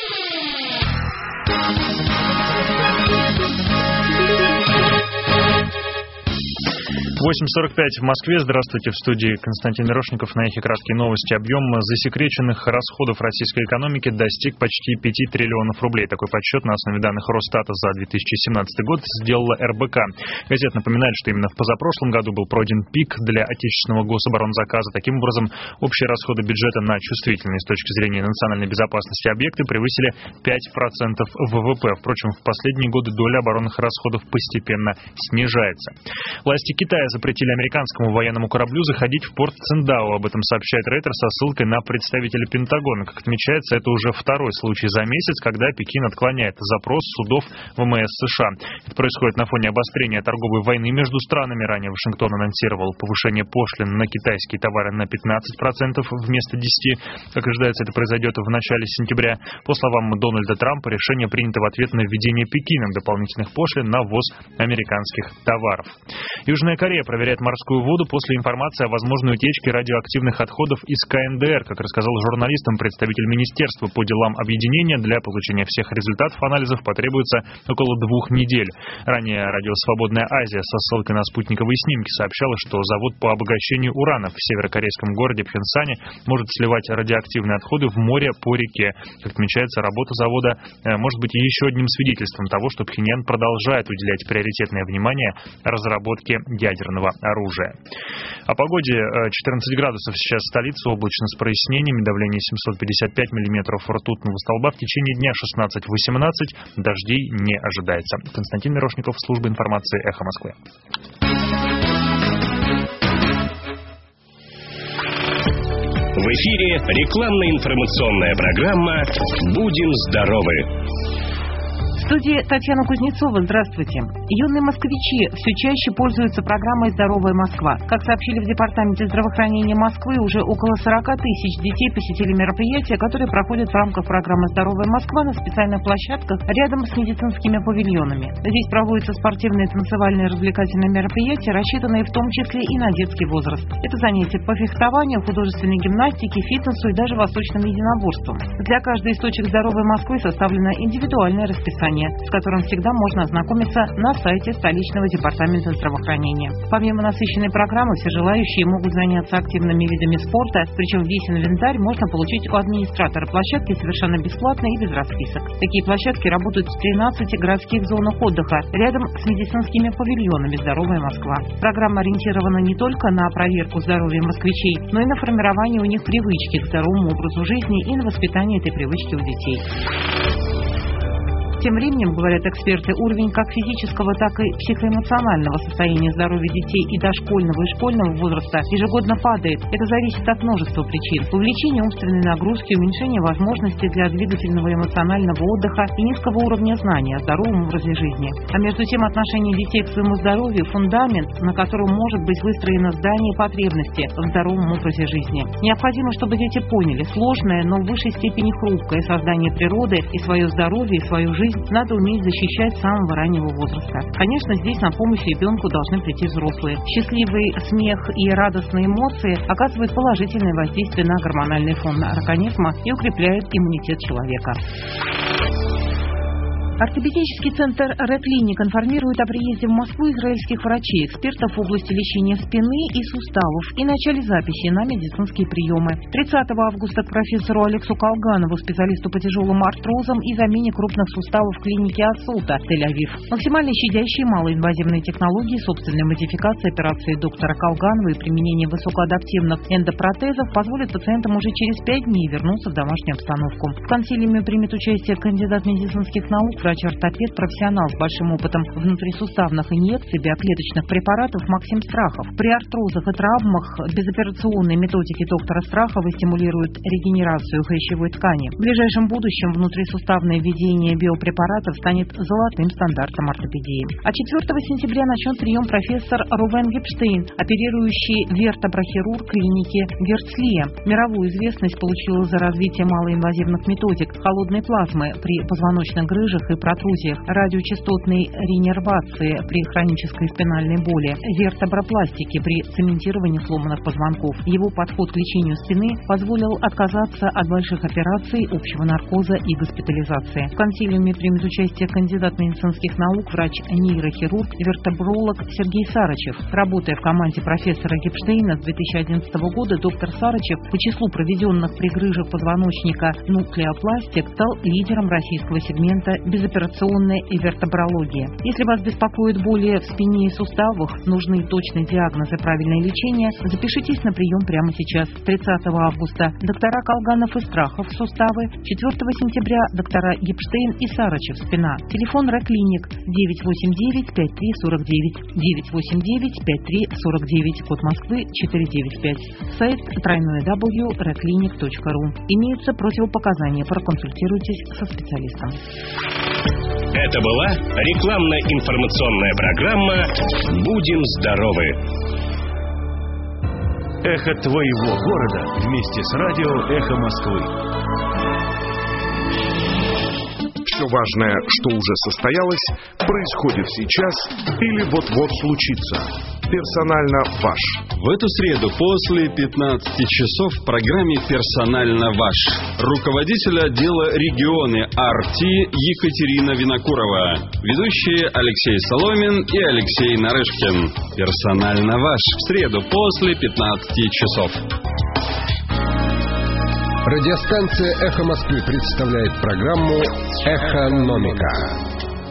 восемь сорок пять в Москве. Здравствуйте, в студии Константин Мирошников. На эхе краткие новости. Объем засекреченных расходов российской экономики достиг почти пяти триллионов рублей. Такой подсчет на основе данных Росстата за две тысячи семнадцатый год сделала эр бэ ка. Газета напоминает, что именно в позапрошлом году был пройден пик для отечественного гособоронзаказа. Таким образом, общие расходы бюджета на чувствительные с точки зрения национальной безопасности объекты превысили пять процентов вэ вэ пэ. Впрочем, в последние годы доля оборонных расходов постепенно снижается. Власти Китая запретили американскому военному кораблю заходить в порт Циндао. Об этом сообщает Рейтер со ссылкой на представителя Пентагона. Как отмечается, это уже второй случай за месяц, когда Пекин отклоняет запрос судов вэ эм эс США. Это происходит на фоне обострения торговой войны между странами. Ранее Вашингтон анонсировал повышение пошлин на китайские товары на пятнадцать процентов вместо десяти процентов. Как ожидается, это произойдет в начале сентября. По словам Дональда Трампа, решение принято в ответ на введение Пекином дополнительных пошлин на ввоз американских товаров. Южная Корея проверяет морскую воду после информации о возможной утечке радиоактивных отходов из ка эн дэ эр. Как рассказал журналистам представитель Министерства по делам объединения, для получения всех результатов анализов потребуется около двух недель. Ранее радио «Свободная Азия» со ссылкой на спутниковые снимки сообщало, что завод по обогащению урана в северокорейском городе Пхенсане может сливать радиоактивные отходы в море по реке. Как отмечается, работа завода может быть еще одним свидетельством того, что Пхеньян продолжает уделять приоритетное внимание разработке ядерного оружия. О погоде. четырнадцать градусов сейчас в столице, облачно с прояснениями, давление семьсот пятьдесят пять миллиметров ртутного столба. В течение дня шестнадцать-восемнадцать, дождей не ожидается. Константин Мирошников, служба информации «Эхо Москвы». В эфире рекламно-информационная программа «Будем здоровы». В студии Татьяна Кузнецова. Здравствуйте. Юные москвичи все чаще пользуются программой «Здоровая Москва». Как сообщили в Департаменте здравоохранения Москвы, уже около сорока тысяч детей посетили мероприятия, которые проходят в рамках программы «Здоровая Москва» на специальных площадках рядом с медицинскими павильонами. Здесь проводятся спортивные, танцевальные, развлекательные мероприятия, рассчитанные в том числе и на детский возраст. Это занятия по фехтованию, художественной гимнастике, фитнесу и даже восточным единоборствам. Для каждой из точек «Здоровой Москвы» составлено индивидуальное расписание, с которым всегда можно ознакомиться на сайте столичного департамента здравоохранения. Помимо насыщенной программы, все желающие могут заняться активными видами спорта, причем весь инвентарь можно получить у администратора площадки совершенно бесплатно и без расписок. Такие площадки работают в тринадцати городских зонах отдыха, рядом с медицинскими павильонами «Здоровая Москва». Программа ориентирована не только на проверку здоровья москвичей, но и на формирование у них привычки к здоровому образу жизни и на воспитание этой привычки у детей. Тем временем, говорят эксперты, уровень как физического, так и психоэмоционального состояния здоровья детей и дошкольного и школьного возраста ежегодно падает. Это зависит от множества причин. Увеличение умственной нагрузки, уменьшение возможностей для двигательного и эмоционального отдыха и низкого уровня знания о здоровом образе жизни. А между тем, отношение детей к своему здоровью – фундамент, на котором может быть выстроено здание потребности в здоровом образе жизни. Необходимо, чтобы дети поняли сложное, но в высшей степени хрупкое создание природы и свое здоровье, и свою жизнь надо уметь защищать с самого раннего возраста. Конечно, здесь на помощь ребенку должны прийти взрослые. Счастливый смех и радостные эмоции оказывают положительное воздействие на гормональный фон организма и укрепляют иммунитет человека. Ортопедический центр «Ре-клиник» информирует о приезде в Москву израильских врачей, экспертов в области лечения спины и суставов и начале записи на медицинские приемы. тридцатого августа к профессору Алексу Колганову, специалисту по тяжелым артрозам и замене крупных суставов в клинике Асута, Тель-Авив. Максимально щадящие малоинвазивные технологии, собственная модификация операции доктора Колганова и применение высокоадаптивных эндопротезов позволят пациентам уже через пять дней вернуться в домашнюю обстановку. В консилиуме примет участие кандидат медицинских наук, врач-ортопед, профессионал с большим опытом внутрисуставных инъекций, биоклеточных препаратов Максим Страхов. При артрозах и травмах безоперационные методики доктора Страхова стимулируют регенерацию хрящевой ткани. В ближайшем будущем внутрисуставное введение биопрепаратов станет золотым стандартом ортопедии. А четвёртого сентября начнет прием профессор Рувен Гепштейн, оперирующий вертеброхирург клиники Герцлия. Мировую известность получила за развитие малоинвазивных методик холодной плазмы при позвоночных грыжах и при протрузиях, радиочастотной ренервации при хронической спинальной боли, вертебропластике при цементировании сломанных позвонков. Его подход к лечению спины позволил отказаться от больших операций, общего наркоза и госпитализации. В консилиуме примет участие кандидат медицинских наук, врач-нейрохирург, вертебролог Сергей Сарычев. Работая в команде профессора Гипштейна с две тысячи одиннадцатого года, доктор Сарычев по числу проведенных при грыжах позвоночника нуклеопластик стал лидером российского сегмента безоперационной вертебрологии. Если вас беспокоит боли в спине и суставах, нужны точный диагноз и правильное лечение, запишитесь на прием прямо сейчас. тридцатого августа доктора Колганов и Страхов суставы, четвёртого сентября доктора Гипштейн и Сарычев спина. Телефон РЭКлиник девять восемь девять пять три сорок девять, девять восемь девять пять три сорок девять, код Москвы четыре девять пять. Сайт тройной дабл ю точка рэклиник точка ру. Имеются противопоказания, проконсультируйтесь со специалистом. Это была рекламно-информационная программа «Будем здоровы». Эхо твоего города вместе с радио «Эхо Москвы». Все важное, что уже состоялось, происходит сейчас или вот-вот случится. Персонально ваш. В эту среду после пятнадцати часов в программе «Персонально ваш» руководитель отдела регионы АРТИ Екатерина Винокурова, ведущие Алексей Соломин и Алексей Нарышкин. «Персонально ваш» в среду после пятнадцати часов. Радиостанция «Эхо Москвы» представляет программу «Экономика».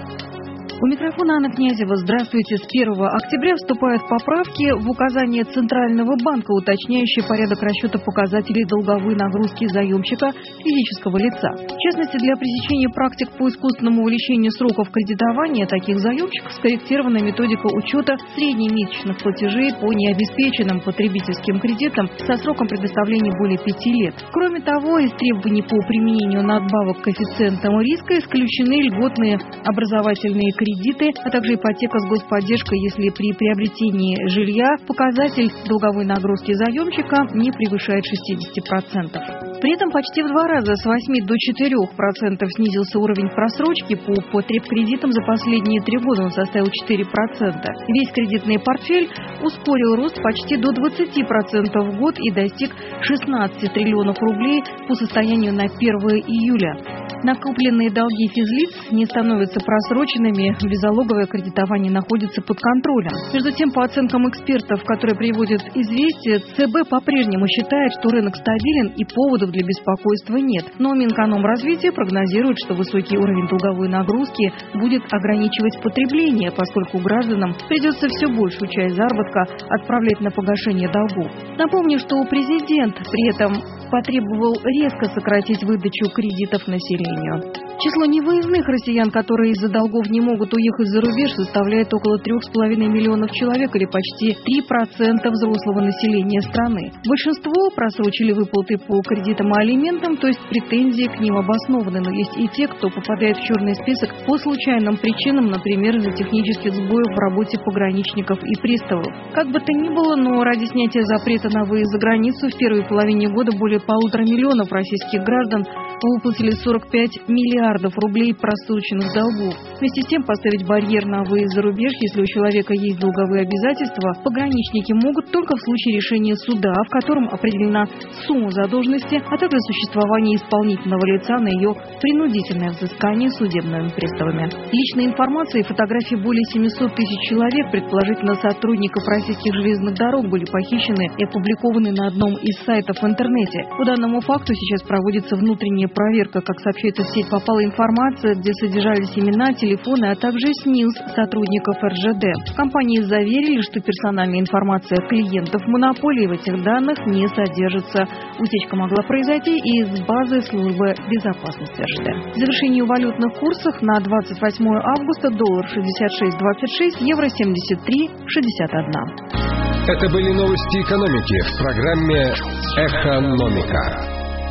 У микрофона Анна Князева. Здравствуйте. С первого октября вступают поправки в указание Центрального банка, уточняющие порядок расчета показателей долговой нагрузки заемщика физического лица. В частности, для пресечения практик по искусственному увеличению сроков кредитования таких заемщиков скорректирована методика учета среднемесячных платежей по необеспеченным потребительским кредитам со сроком предоставления более пяти лет. Кроме того, из требований по применению надбавок к коэффициентам риска исключены льготные образовательные кредиты, кредиты, а также ипотека с господдержкой, если при приобретении жилья показатель долговой нагрузки заемщика не превышает шестидесяти процентов. При этом почти в два раза, с восьми до четырёх процентов, снизился уровень просрочки по потребкредитам за последние три года, он составил четыре процента. Весь кредитный портфель ускорил рост почти до двадцати процентов в год и достиг шестнадцати триллионов рублей по состоянию на первое июля. Накопленные долги физлиц не становятся просроченными, беззалоговое кредитование находится под контролем. Между тем, по оценкам экспертов, которые приводят «Известия», ЦБ по-прежнему считает, что рынок стабилен и поводов для беспокойства нет. Но Минэкономразвитие прогнозирует, что высокий уровень долговой нагрузки будет ограничивать потребление, поскольку гражданам придется все большую часть заработка отправлять на погашение долгов. Напомню, что президент при этом потребовал резко сократить выдачу кредитов населению. Число невыездных россиян, которые из-за долгов не могут уехать за рубеж, составляет около трех с половиной миллионов человек или почти три процента взрослого населения страны. Большинство просрочили выплаты по кредитам и алиментам, то есть претензии к ним обоснованы, но есть и те, кто попадает в черный список по случайным причинам, например, из-за технических сбоев в работе пограничников и приставов. Как бы то ни было, но ради снятия запрета на выезд за границу в первой половине года более полутора миллионов российских граждан выплатили сорок пять миллиардов рублей просроченных долгов. Вместе с тем, поставить барьер на выезд за рубеж, если у человека есть долговые обязательства, пограничники могут только в случае решения суда, в котором определена сумма задолженности, а также существование исполнительного лица на ее принудительное взыскание судебными приставами. Личная информация и фотографии более семисот тысяч человек, предположительно сотрудников российских железных дорог, были похищены и опубликованы на одном из сайтов в интернете. По данному факту сейчас проводится внутренняя проверка. Как сообщает эта сеть, попала информация, где содержались имена, телефоны, а также СНИЛС сотрудников эр жэ дэ. В компании заверили, что персональная информация клиентов монополии в этих данных не содержится. Утечка могла произойти и из базы службы безопасности эр жэ дэ. В завершении валютных курсов на двадцать восьмое августа доллар шестьдесят шесть двадцать шесть, евро семьдесят три шестьдесят один. Это были новости экономики в программе «Экономика».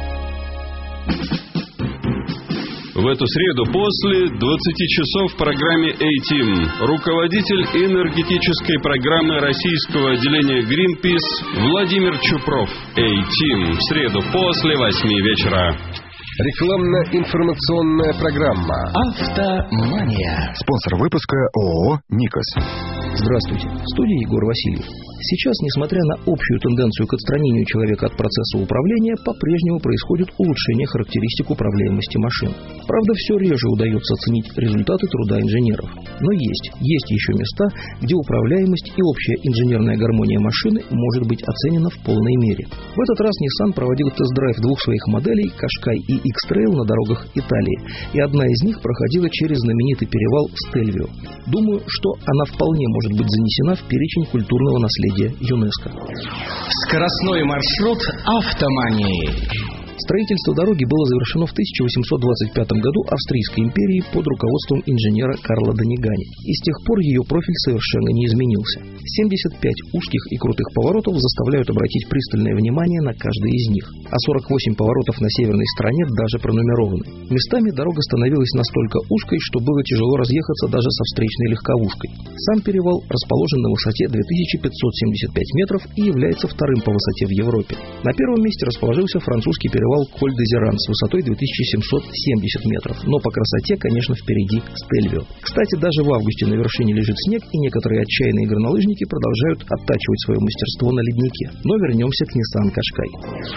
В эту среду после двадцати часов в программе «A-Team» руководитель энергетической программы российского отделения Greenpeace Владимир Чупров. «A-Team» в среду после восьми вечера. Рекламно-информационная программа «Автомания». Спонсор выпуска ООО «Никос». Здравствуйте. В студии Егор Васильев. Сейчас, несмотря на общую тенденцию к отстранению человека от процесса управления, по-прежнему происходит улучшение характеристик управляемости машин. Правда, все реже удается оценить результаты труда инженеров. Но есть, есть еще места, где управляемость и общая инженерная гармония машины может быть оценена в полной мере. В этот раз Nissan проводил тест-драйв двух своих моделей Qashqai и X-Trail на дорогах Италии, и одна из них проходила через знаменитый перевал Стельвио. Думаю, что она вполне может быть занесена в перечень культурного наследия ЮНЕСКО. Скоростной маршрут «Автомании». Строительство дороги было завершено в тысяча восемьсот двадцать пятом году Австрийской империей под руководством инженера Карла Данигани, и с тех пор ее профиль совершенно не изменился. семьдесят пять узких и крутых поворотов заставляют обратить пристальное внимание на каждый из них, а сорок восемь поворотов на северной стороне даже пронумерованы. Местами дорога становилась настолько узкой, что было тяжело разъехаться даже со встречной легковушкой. Сам перевал расположен на высоте две тысячи пятьсот семьдесят пять метров и является вторым по высоте в Европе. На первом месте расположился французский перевал Коль-де-Зеран с высотой две тысячи семьсот семьдесят метров, но по красоте, конечно, впереди Стельвио. Кстати, даже в августе на вершине лежит снег, и некоторые отчаянные горнолыжники продолжают оттачивать свое мастерство на леднике. Но вернемся к Nissan Qashqai.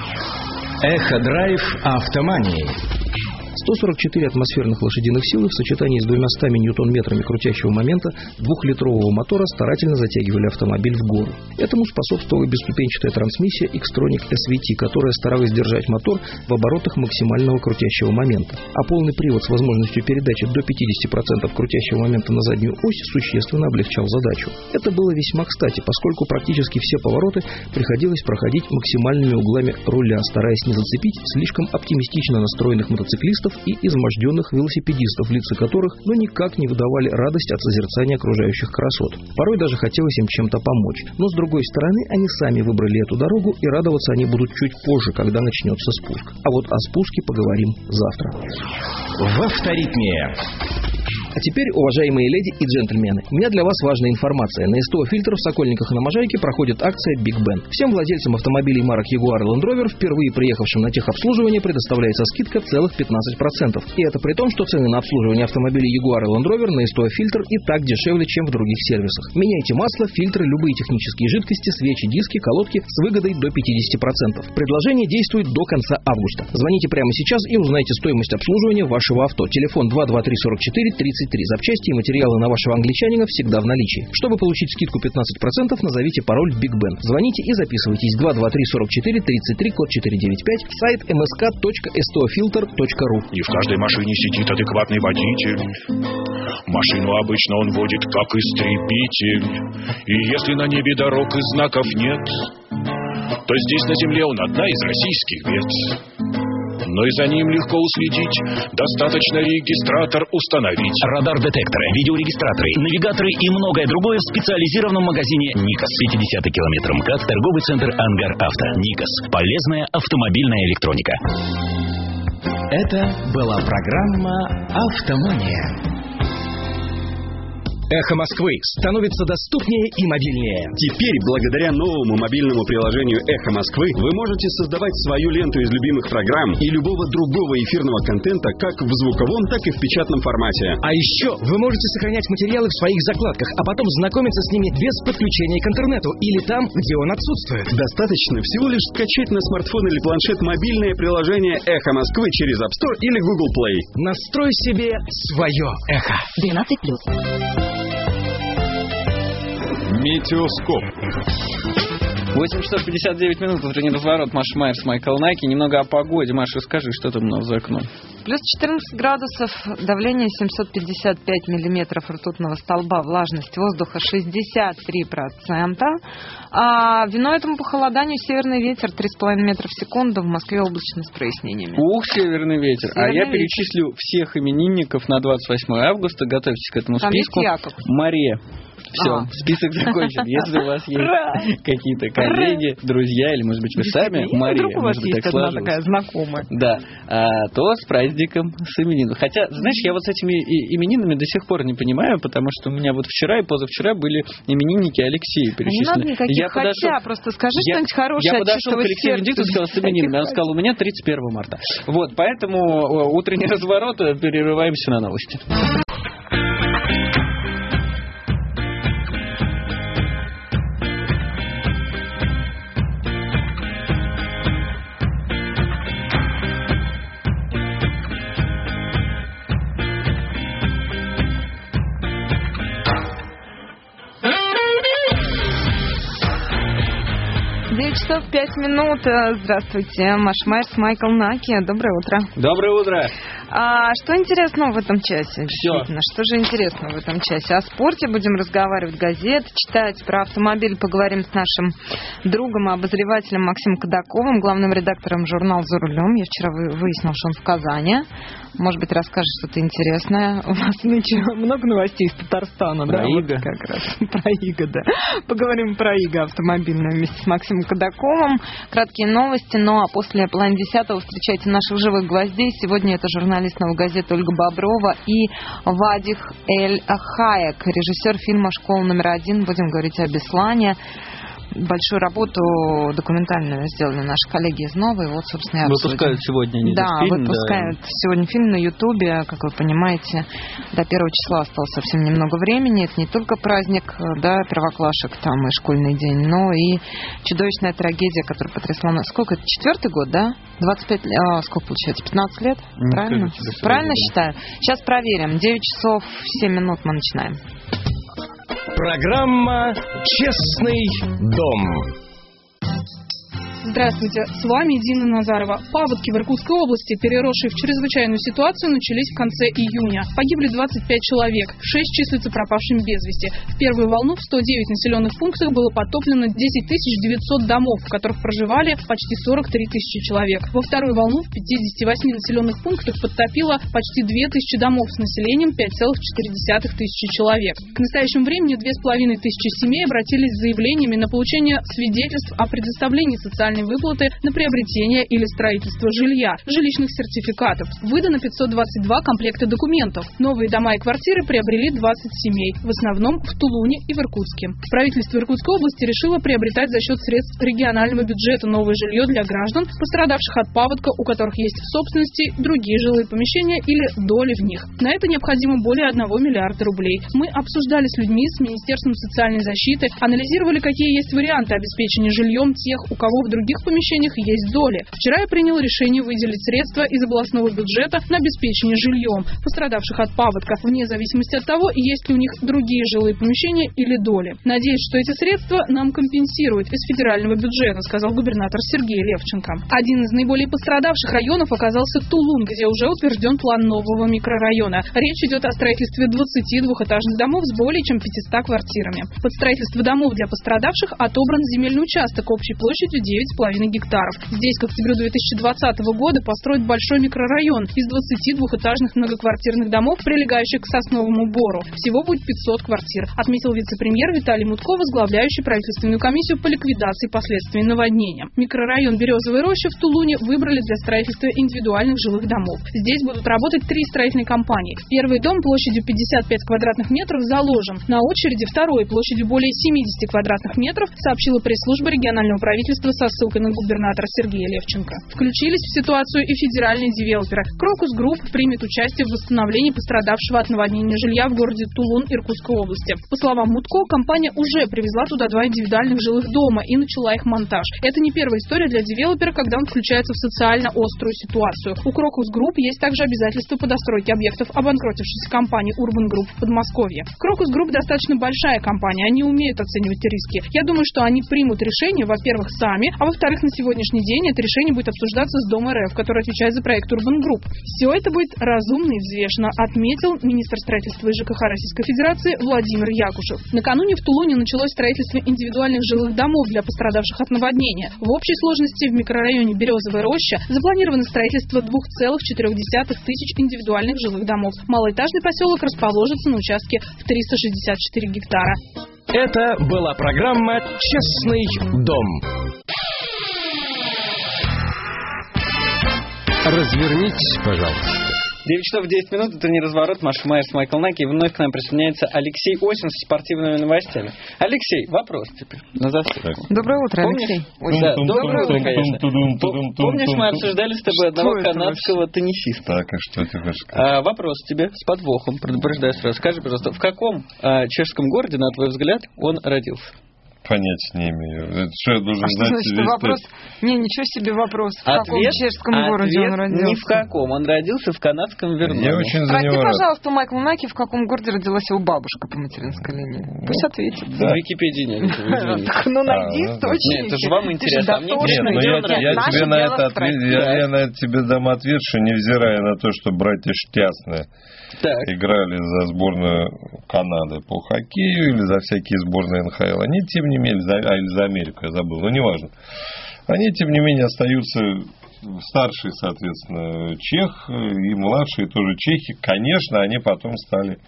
Эхо-драйв «Автомании». сто сорок четыре атмосферных лошадиных силы в сочетании с двумястами ньютон-метрами крутящего момента двухлитрового мотора старательно затягивали автомобиль в гору. Этому способствовала бесступенчатая трансмиссия Xtronic эс ви ти, которая старалась держать мотор в оборотах максимального крутящего момента. А полный привод с возможностью передачи до пятьдесят процентов крутящего момента на заднюю ось существенно облегчал задачу. Это было весьма кстати, поскольку практически все повороты приходилось проходить максимальными углами руля, стараясь не зацепить слишком оптимистично настроенных мотоциклистов и изможденных велосипедистов, лица которых ну никак не выдавали радость от созерцания окружающих красот. Порой даже хотелось им чем-то помочь. Но с другой стороны, они сами выбрали эту дорогу, и радоваться они будут чуть позже, когда начнется спуск. А вот о спуске поговорим завтра. В авторитме. А теперь, уважаемые леди и джентльмены, у меня для вас важная информация. На СТО «Фильтр» в Сокольниках и на Можайке проходит акция Big Ben. Всем владельцам автомобилей марок Jaguar и Land Rover, впервые приехавшим на техобслуживание, предоставляется скидка целых пятнадцать процентов. И это при том, что цены на обслуживание автомобилей Jaguar и Land Rover на СТО «Фильтр» и так дешевле, чем в других сервисах. Меняйте масло, фильтры, любые технические жидкости, свечи, диски, колодки с выгодой до пятьдесят процентов. Предложение действует до конца августа. Звоните прямо сейчас и узнайте стоимость обслуживания вашего авто. Телефон два два три сорок четыре тридцать три. Запчасти и материалы на вашего англичанина всегда в наличии. Чтобы получить скидку пятнадцать процентов, назовите пароль Big Ben. Звоните и записывайтесь. Два два три сорок четыре тридцать три, код четыреста девяносто пять, сайт эм эс ка точка стofilter точка ру. Не в каждой машине сидит адекватный водитель. Машину обычно он водит как истребитель. И если на небе дорог и знаков нет, то здесь на земле он одна из российских бед. Но и за ним легко уследить, достаточно регистратор установить. Радар-детекторы, видеорегистраторы, навигаторы и многое другое в специализированном магазине «Никос». пятидесятый километр МКАД, торговый центр «Ангар Авто». «Никос». Полезная автомобильная электроника. Это была программа «Автомания». Эхо Москвы становится доступнее и мобильнее. Теперь, благодаря новому мобильному приложению Эхо Москвы, вы можете создавать свою ленту из любимых программ и любого другого эфирного контента как в звуковом, так и в печатном формате. А еще вы можете сохранять материалы в своих закладках, а потом знакомиться с ними без подключения к интернету или там, где он отсутствует. Достаточно всего лишь скачать на смартфон или планшет мобильное приложение Эхо Москвы через App Store или Google Play. Настрой себе свое эхо. двенадцать плюс. Метеоскоп. восемь часов пятьдесят девять минут, утренний разворот. Маша Майерс, Майкл Найки. Немного о погоде. Маша, скажи, что там у нас за окном? Плюс четырнадцать градусов, давление семьсот пятьдесят пять миллиметров ртутного столба, влажность воздуха шестьдесят три процента. А виной этому похолоданию северный ветер три с половиной метра в секунду, в Москве облачно с прояснениями. Ух, северный ветер. Северный а я ветер. перечислю всех именинников на двадцать восьмое августа. Готовьтесь к этому Там списку. есть Яков. Мария. Все, А. список закончен. Если у вас Ура! есть какие-то коллеги, друзья, или, может быть, вы сами, Мария, Вдруг у вас может быть, есть так одна сложилось. такая знакомая. Да, а, то с праздником Диком с именинами. Хотя, знаешь, я вот с этими именинами до сих пор не понимаю, потому что у меня вот вчера и позавчера были именинники Алексея перечислены. Не надо никаких я хотя, подошел, просто скажи я, что-нибудь хорошее. Я подошел к Алексею Венедикту и сказал с именинами. Он сказал, у меня тридцать первого марта. Вот, поэтому утренний разворот, перерываемся на новости. девять часов пять минут. Здравствуйте, Маш Майерс, Майкл Наки. Доброе утро. Доброе утро. А что интересного в этом часе? Все. Что же интересного в этом часе? О спорте будем разговаривать, газеты читать, про автомобиль поговорим с нашим другом и обозревателем Максимом Кадаковым, главным редактором журнала «За рулем». Я вчера выяснил, что он в Казани. Может быть, расскажет что-то интересное. У нас нынче много новостей из Татарстана. Про да, Иго. Вот как раз. Про Иго, да. Поговорим про Иго автомобильную вместе с Максимом Кадаковым. Краткие новости, ну а после половины десятого встречайте наших живых гвоздей. Сегодня это журналист «Новой газеты» Ольга Боброва и Вадих Эль-Хаек, режиссер фильма «Школа номер один». Будем говорить о Беслане. Большую работу документальную сделали наши коллеги из «Новой». Вот, собственно, я выпускают сегодня они да, фильм, выпускают да. сегодня фильм на Ютубе. Как вы понимаете, до первого числа осталось совсем немного времени. Это не только праздник, да, первоклашек там и школьный день, но и чудовищная трагедия, которая потрясла нас. Сколько это? Четвертый год, да? двадцать пять, а, сколько получается? пятнадцать лет? Ну, правильно? Правильно считаю? Сейчас проверим. девять часов семь минут мы начинаем. Программа «Честный дом». Здравствуйте, с вами Дина Назарова. Паводки в Иркутской области, переросшие в чрезвычайную ситуацию, начались в конце июня. Погибли двадцать пять человек, шесть числятся пропавшими без вести. В первую волну в сто девять населенных пунктах было потоплено десять тысяч девятьсот домов, в которых проживали почти сорок три тысячи человек. Во вторую волну в пятидесяти восьми населенных пунктах подтопило почти две тысячи домов с населением пять целых четыре десятых тысячи человек. К настоящему времени две с половиной тысячи семей обратились с заявлениями на получение свидетельств о предоставлении социальной выплаты на приобретение или строительство жилья, жилищных сертификатов. Выдано пятьсот двадцать два комплекта документов. Новые дома и квартиры приобрели двадцать семей, в основном в Тулуне и в Иркутске. Правительство Иркутской области решило приобретать за счет средств регионального бюджета новое жилье для граждан, пострадавших от паводка, у которых есть в собственности другие жилые помещения или доли в них. На это необходимо более одного миллиарда рублей. Мы обсуждали с людьми, с Министерством социальной защиты, анализировали, какие есть варианты обеспечения жильем тех, у кого в других В других помещениях есть доли. Вчера я принял решение выделить средства из областного бюджета на обеспечение жильем пострадавших от паводка, вне зависимости от того, есть ли у них другие жилые помещения или доли. Надеюсь, что эти средства нам компенсируют из федерального бюджета, сказал губернатор Сергей Левченко. Один из наиболее пострадавших районов оказался Тулун, где уже утвержден план нового микрорайона. Речь идет о строительстве двадцати двухэтажных домов с более чем пятьюстами квартирами. Под строительство домов для пострадавших отобран земельный участок общей площадью девять с половиной гектаров. Здесь к октябрю две тысячи двадцатого года построят большой микрорайон из двадцати двухэтажных многоквартирных домов, прилегающих к Сосновому Бору. Всего будет пятьсот квартир, отметил вице-премьер Виталий Мутко, возглавляющий правительственную комиссию по ликвидации последствий наводнения. Микрорайон Березовая роща в Тулуне выбрали для строительства индивидуальных жилых домов. Здесь будут работать три строительные компании. Первый дом площадью пятьдесят пять квадратных метров заложен. На очереди второй площадью более семидесяти квадратных метров, сообщила пресс-служба регионального правительства со ссылкой на губернатора Сергея Левченко. Включились в ситуацию и федеральные девелоперы. Крокус Групп примет участие в восстановлении пострадавшего от наводнения жилья в городе Тулун Иркутской области. По словам Мутко, компания уже привезла туда два индивидуальных жилых дома и начала их монтаж. Это не первая история для девелопера, когда он включается в социально острую ситуацию. У Крокус Групп есть также обязательства по достройке объектов обанкротившейся компании Urban Group в Подмосковье. Крокус Групп достаточно большая компания, они умеют оценивать риски. Я думаю, что они примут решение, во-первых, сами, а во-вторых, на сегодняшний день это решение будет обсуждаться с Дом РФ, который отвечает за проект Urban Group. Все это будет разумно и взвешенно, отметил министр строительства и ЖКХ Российской Федерации Владимир Якушев. Накануне в Тулуне началось строительство индивидуальных жилых домов для пострадавших от наводнения. В общей сложности в микрорайоне Березовая роща запланировано строительство двух целых четырёх десятых тысяч индивидуальных жилых домов. Малоэтажный поселок расположится на участке в триста шестьдесят четыре гектара. Это была программа «Честный дом». Развернитесь, пожалуйста. девять часов десять минут, это не разворот. Маша Майерс, Майкл Наки. И вновь к нам присоединяется Алексей Осин с спортивными новостями. Алексей, вопрос теперь на засыпку. Доброе утро, Помнишь? Алексей. Да, доброе утро, конечно. Помнишь, мы обсуждали с тобой одного канадского теннисиста? Так, а что ты хочешь сказать? А, вопрос тебе с подвохом, предупреждаю сразу. Скажи, пожалуйста, в каком а, чешском городе, на твой взгляд, он родился? Понятия не имею. Это что я должен а знать? Что значит вопрос? Не, ничего себе вопрос. В ответ, каком чешском городе он родился? Ни в каком. Он родился в канадском Верноне. Я очень за Спроси, него пожалуйста, у Майкла Наки, в каком городе родилась его бабушка по материнской линии. Пусть ответит. Да. В Википедии нет. Ну, найди источник. Нет, это же вам интересно. А мне интересно, я тебе на это ответ, я на это тебе дам ответ, что невзирая на то, что братья Штясны играли за сборную Канады по хоккею или за всякие сборные эн ха эл, они, тем не менее, а, или за Америку, я забыл, но неважно. Они, тем не менее, остаются старшие, соответственно, чех, и младшие тоже чехи. Конечно, они потом стали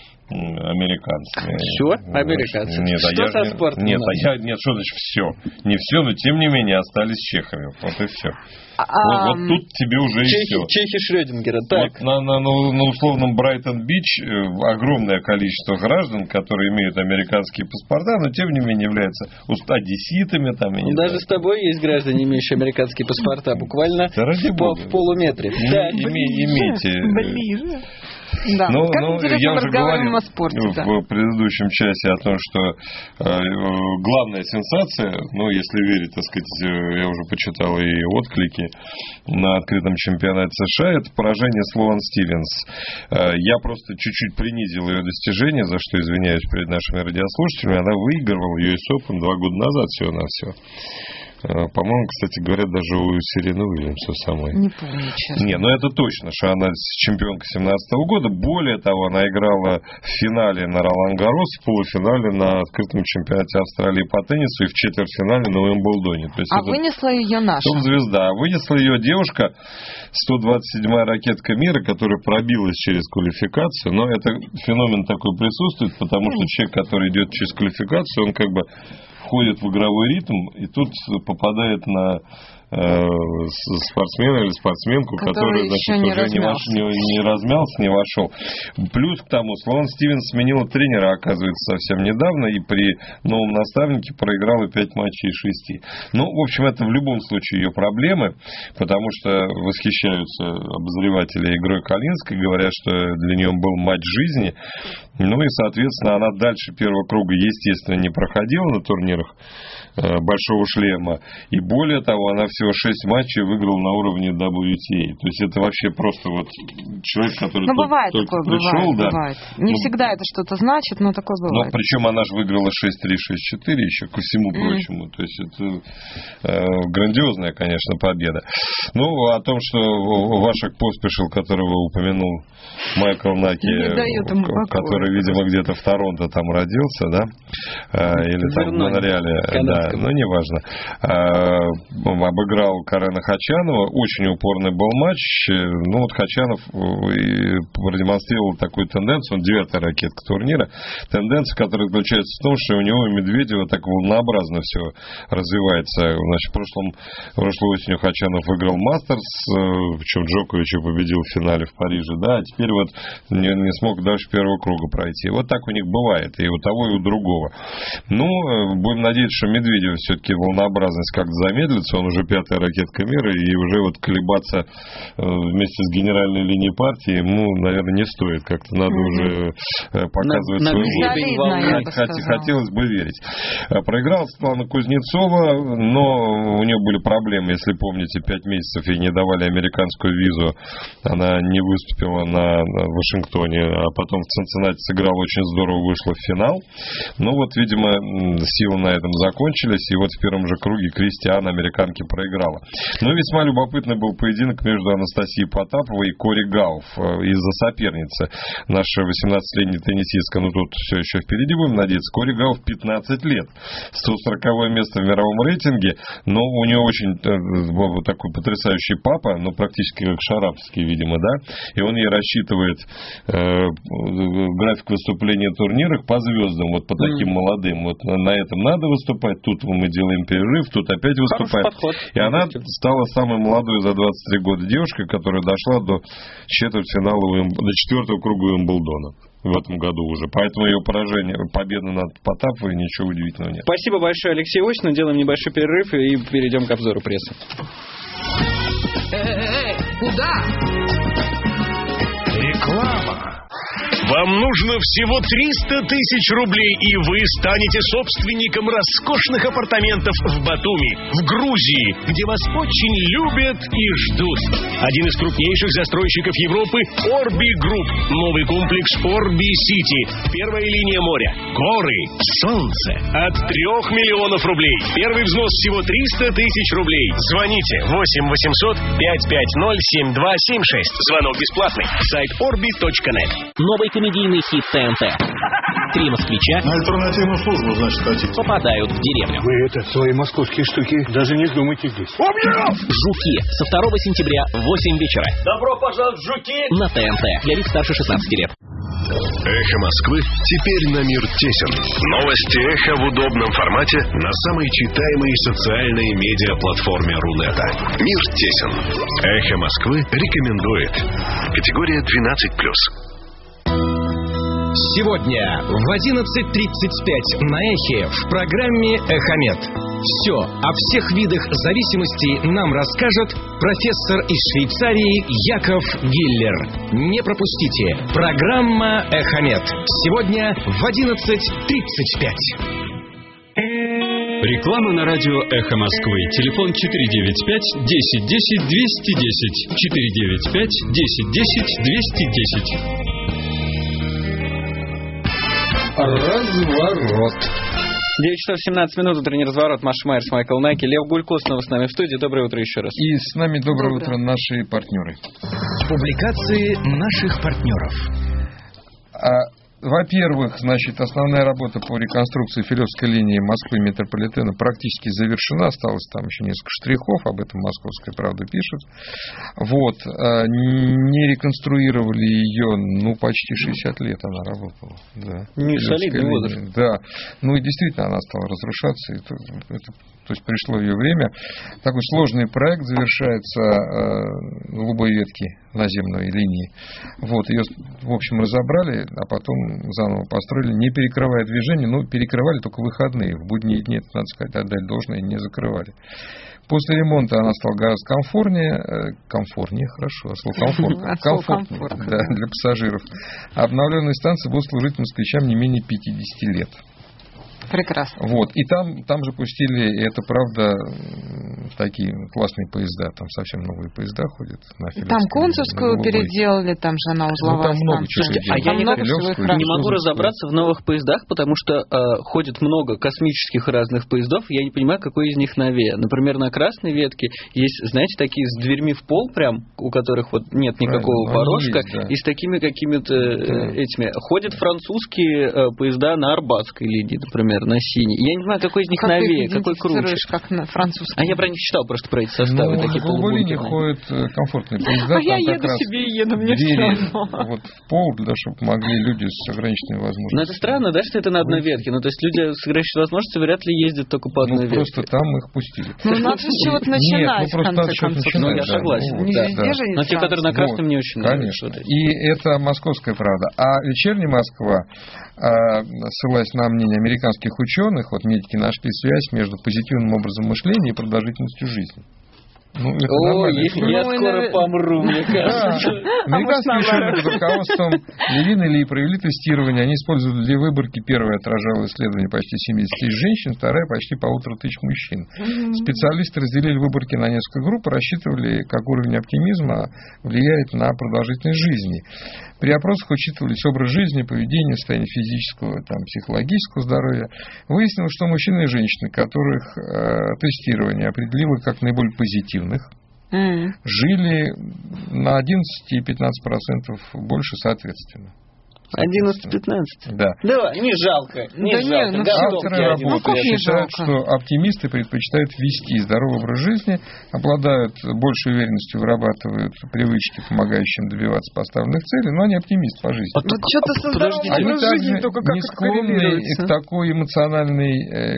американцами. Все? Американцы. Нет, что а со я, спортом? Нет, а я, нет, что значит все? Не все, но тем не менее остались чехами. Вот и все. А, вот, вот тут тебе уже чехи, и все. Чехи Шрёдингера. Так. Вот на, на, на, на условном Брайтон-Бич огромное количество граждан, которые имеют американские паспорта, но тем не менее являются одесситами. Там, ну, даже знаю. С тобой есть граждане, имеющие американские паспорта, буквально да ради по, в полуметре. И, да, име, имейте. Ближе. Да. Ну, как ну, интересно я мы уже разговариваем о спорте. В, да. в предыдущем часе о том, что э, главная сенсация, ну, если верить, так сказать, я уже почитал и отклики на открытом чемпионате США, это поражение Слован Стивенс. Э, я просто чуть-чуть принизил ее достижения, за что извиняюсь перед нашими радиослушателями. Она выигрывала ю эс Open два года назад всего-навсего. По-моему, кстати, говорят, даже у Серены Уильямса самой. Не помню, честно. Не, ну это точно, что она чемпионка семнадцатого года. Более того, она играла в финале на Ролан Гаррос, в полуфинале на открытом чемпионате Австралии по теннису и в четвертьфинале на Уимблдоне. То есть а вынесла ее наша. Топ-звезда. А вынесла ее девушка, сто двадцать седьмая ракетка мира, которая пробилась через квалификацию. Но это феномен такой присутствует, потому что человек, который идет через квалификацию, он как бы входит в игровой ритм и тут попадает на э, спортсмена или спортсменку, который, который значит, не уже не, вош, не, не размялся, не вошел. Плюс к тому, Слован Стивенс сменила тренера, оказывается, совсем недавно, и при новом наставнике проиграла пять матчей из шести. Ну, в общем, это в любом случае ее проблемы, потому что восхищаются обозреватели игрой Калинской, говорят, что для нее был матч жизни. Ну и, соответственно, она дальше первого круга, естественно, не проходила на турнирах большого шлема. И более того, она всего шесть матчей выиграла на уровне дабл ю ти эй. То есть это вообще просто вот человек, который ну, только, бывает только такое, пришел. Бывает, да. бывает. Не ну, всегда это что-то значит, но такое бывает. Но причем она же выиграла шесть три, шесть четыре еще ко всему mm. прочему. То есть это э, грандиозная, конечно, победа. Ну, о том, что Вашек Поспешил, которого упомянул Майкл Наки, который, видимо, где-то в Торонто там родился, да? Э, или там в Монреале. Да, ну, неважно. А, обыграл Карена Хачанова. Очень упорный был матч. Ну, вот Хачанов продемонстрировал такую тенденцию. Он девятая ракетка турнира. Тенденция, которая заключается в том, что у него и Медведева так волнообразно все развивается. Значит, в прошлом, прошлой осенью Хачанов выиграл Мастерс, причем Джокович победил в финале в Париже, да, а теперь вот не, не смог дальше первого круга пройти. Вот так у них бывает. И у того, и у другого. Ну, будем надеяться, что Медведев все-таки волнообразность как-то замедлится, он уже пятая ракетка мира, и уже вот колебаться вместе с генеральной линией партии ему, наверное, не стоит. Как-то надо mm-hmm. уже показывать на, свой уровень. Хотелось бы верить. Проиграла Светлана Кузнецова, но у нее были проблемы, если помните, пять месяцев ей не давали американскую визу, она не выступила на, на Вашингтоне, а потом в Цинциннати сыграла очень здорово, вышла в финал. Ну вот, видимо, силы на этом закончились, и вот в первом же круге Кристиан, американке, проиграла. Но весьма любопытный был поединок между Анастасией Потаповой и Кори Гауф из-за соперницы. Наша восемнадцатилетняя теннисистка, ну тут все еще впереди, будем надеяться. Кори Гауф пятнадцать лет, сто сороковое место в мировом рейтинге, но у нее очень э, такой потрясающий папа, ну практически как Шарапский, видимо, да, и он ей рассчитывает рассчитывает э, график выступления в турнирах по звездам, вот по таким mm. молодым. Вот на, на этом надо выступать, тут мы делаем перерыв, тут опять выступаем. И она стала самой молодой за двадцать три года девушкой, которая дошла до четвертьфинала, до четвертого круга Уимблдона в этом году уже. Поэтому ее поражение, победа над Потаповой, ничего удивительного нет. Спасибо большое, Алексей Осин. Делаем небольшой перерыв и перейдем к обзору прессы. Эй, куда? Реклама. Вам нужно всего триста тысяч рублей, и вы станете собственником роскошных апартаментов в Батуми, в Грузии, где вас очень любят и ждут. Один из крупнейших застройщиков Европы – Орби Групп. Новый комплекс Орби Сити. Первая линия моря, горы, солнце. От трех миллионов рублей. Первый взнос всего триста тысяч рублей. Звоните восемь восемьсот пятьсот пятьдесят ноль семь два семь шесть. Звонок бесплатный. Сайт орби точка нет. Новый комедийный хит ТНТ. Три москвича на альтернативную службу, значит, хотите. Попадают в деревню. Вы это, свои московские штуки, даже не вздумайте здесь. Жуки. Со второго сентября в восемь вечера. Добро пожаловать в Жуки! На ТНТ. Для лиц старше шестнадцати лет. Эхо Москвы теперь на мир тесен. Новости Эхо в удобном формате на самой читаемой социальной медиаплатформе Рунета. Мир тесен. Эхо Москвы рекомендует. Категория двенадцать плюс. Сегодня в одиннадцать тридцать пять на Эхе в программе «Эхомед». Все о всех видах зависимостей нам расскажет профессор из Швейцарии Яков Гиллер. Не пропустите. Программа «Эхомед». Сегодня в одиннадцать тридцать пять. Реклама на радио «Эхо Москвы». Телефон четыре девять пять десять десять двести десять. четыре девять пять десять десять двести десять. Разворот. девять часов семнадцать минут, утренний разворот. Маша Майерс, Майкл Наки, Лев Гулько снова с нами в студии. Доброе утро еще раз. И с нами доброе, доброе. утро наши партнеры. Публикации наших партнеров. А, во-первых, значит, основная работа по реконструкции Филевской линии Москвы метрополитена практически завершена. Осталось там еще несколько штрихов, об этом «Московская правда» пишет. Вот. Не реконструировали ее, ну, почти шестьдесят лет она работала. Да. Не солидный возраст. Да. Ну, и действительно она стала разрушаться. Это, это, то есть пришло ее время. Такой сложный проект завершается э, голубой ветки наземной линии. Вот. Ее, в общем, разобрали, а потом заново построили, не перекрывая движение, но перекрывали только выходные. В будние дни, надо сказать, отдать должное, не закрывали. После ремонта она стала гораздо комфортнее, комфортнее, хорошо, слово комфорт, комфортнее, да, для пассажиров. А обновленные станции будут служить москвичам не менее пятидесяти лет. Прекрасно. Вот. И там, там же пустили, и это правда, такие классные поезда. Там совсем новые поезда ходят. На там Консульскую переделали, там же она узловая ну, станция. А я никак не могу разобраться в новых поездах, потому что э, ходит много космических разных поездов, я не понимаю, какой из них новее. Например, на красной ветке есть, знаете, такие с дверьми в пол прям, у которых вот нет никакого порожка, есть, да. И с такими какими-то э, этими. Ходят французские э, поезда на Арбатской линии, например, на синей. Я не знаю, какой из них как новее, какой круче. Как на французский. А я про них читал просто про эти составы. Ну, такие на голубой линии ходят комфортные поезда. А я еду себе и еду, мне все равно. Вот в пол, да, чтобы могли люди с ограниченными возможностями. Но это странно, да, что это на одной ветке? Ну, то есть люди с ограниченными возможностями вряд ли ездят только по одной ну, ветке. Просто там их пустили. Ну, надо с чего-то начинать, Нет, ну, просто надо что-то начинать. Ну, я согласен. Ну, да. Да. Но те, которые на красном, вот, мне очень конечно. нравятся. И это «Московская правда». А «Вечерняя Москва», ссылаясь на мнение американских ученых, вот медики нашли связь между позитивным образом мышления и продолжительностью жизни. Ну, О, я ну, скоро и... помру, мне кажется. Американские ученые под руководством Левина и Ли провели тестирование. Они использовали для выборки. Первое отражало исследование почти семьдесят тысяч женщин, второе почти полутора тысяч мужчин. Специалисты разделили выборки на несколько групп, рассчитывали, как уровень оптимизма влияет на продолжительность жизни. При опросах учитывались образ жизни, поведение, состояние физического, там, психологического здоровья. Выяснилось, что мужчины и женщины, которых э, тестирование определило как наиболее позитивных, mm. жили на одиннадцать и пятнадцать процентов больше соответственно. одиннадцать пятнадцать. Да. Да, не жалко, не да жалко. Не, ну, авторы работы ну, считают, что оптимисты предпочитают вести здоровый образ жизни, обладают большей уверенностью, вырабатывают привычки, помогающие им добиваться поставленных целей, но они оптимисты по жизни. Вот что-то со здоровым образом жизни только как не склонны к такой эмоциональной,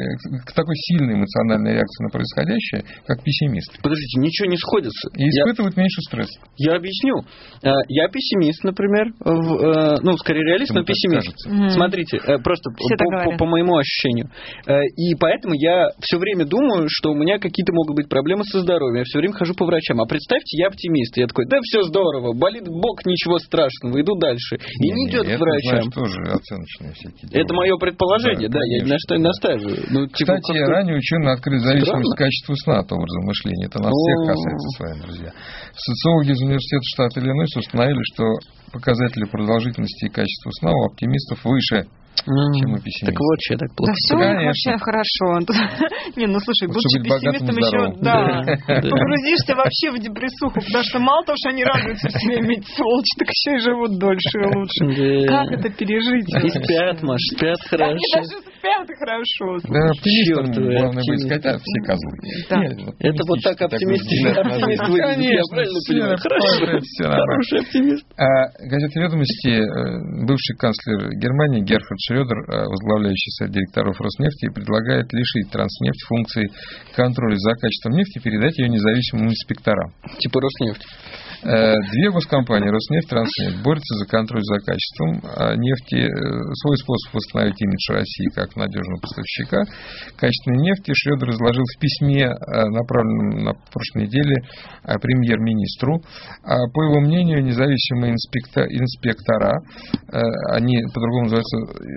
к такой сильной эмоциональной реакции на происходящее, как пессимисты. Подождите, ничего не сходится. И испытывают я... меньше стресса. Я объясню. Я пессимист, например, в, ну, скорее реалист, но пессимист. Mm-hmm. Смотрите, просто по, по, по моему ощущению. И поэтому я все время думаю, что у меня какие-то могут быть проблемы со здоровьем. Я все время хожу по врачам. А представьте, я оптимист. Я такой, да все здорово, болит бок, ничего страшного, иду дальше. И не, не идет не, к врачам. Это, знаешь, тоже оценочные всякие дела. Это мое предположение, да, да я ни на что не настаиваю. Ну, типа, кстати, как-то... ранее ученые открыли зависимость качества сна от образа мышления. Это нас всех касается с вами, друзья. Социологи из университета штата Иллинойс установили, что показатели продолжительности и качества сна у оптимистов выше, чем у пессимистов. Так вот, что я так плохо. Да все вообще хорошо. Не, ну слушай, будучи пессимистом еще, да, погрузишься вообще в депрессуху, потому что мало того, что они радуются все время, эти сволочи, так еще и живут дольше и лучше. Как это пережить? И спят, Маш, спят хорошо. Они даже спят хорошо. Да, оптимистам главное быть сказать, а все козлы. Это вот так оптимист выглядит, я правильно понимаю? Хороший оптимист. Газета «Ведомости», бывший канцлер Германии Герхард Шрёдер, возглавляющий совет директоров Роснефти, предлагает лишить Транснефть функции контроля за качеством нефти и передать ее независимым инспекторам. Типа Роснефть. Две госкомпании, Роснефть, Транснефть, борются за контроль за качеством нефти. Свой способ восстановить имидж России как надежного поставщика качественной нефти Шрёдер изложил в письме, направленном на прошлой неделе премьер-министру. По его мнению, независимые инспектора, они по-другому называются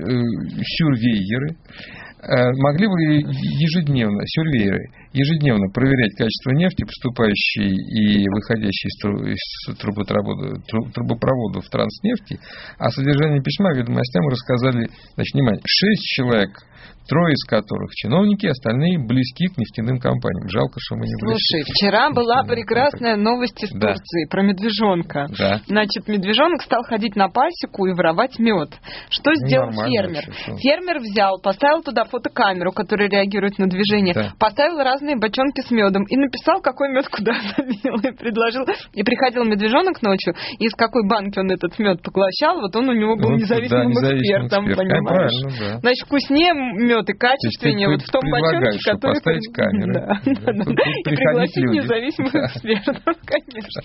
сюрвейеры, могли бы ежедневно, сюрвейеры, ежедневно проверять качество нефти, поступающей и выходящей из трубопроводов Транснефти, а содержание письма ведомостям рассказали, значит, внимание, шесть человек, трое из которых чиновники, остальные близки к нефтяным компаниям. Жалко, что мы не близки. Слушай, вчера была прекрасная новость из да. Турции про медвежонка. Да. Значит, медвежонок стал ходить на пасеку и воровать мед. Что ну, сделал фермер? Вообще, фермер взял, поставил туда фотокамеру, которая реагирует на движение, да. поставил разные бочонки с медом и написал, какой мед куда залил, и предложил. И приходил медвежонок ночью, и из какой банки он этот мед поглощал, вот он у него был ну, независимым да, экспертом, эксперт. Понимаешь? Да. Значит, вкуснее мед и качественнее вот в том бочонке, который... поставить камеры. Да, да, да, да. И пригласить люди. Независимых да. экспертов, конечно.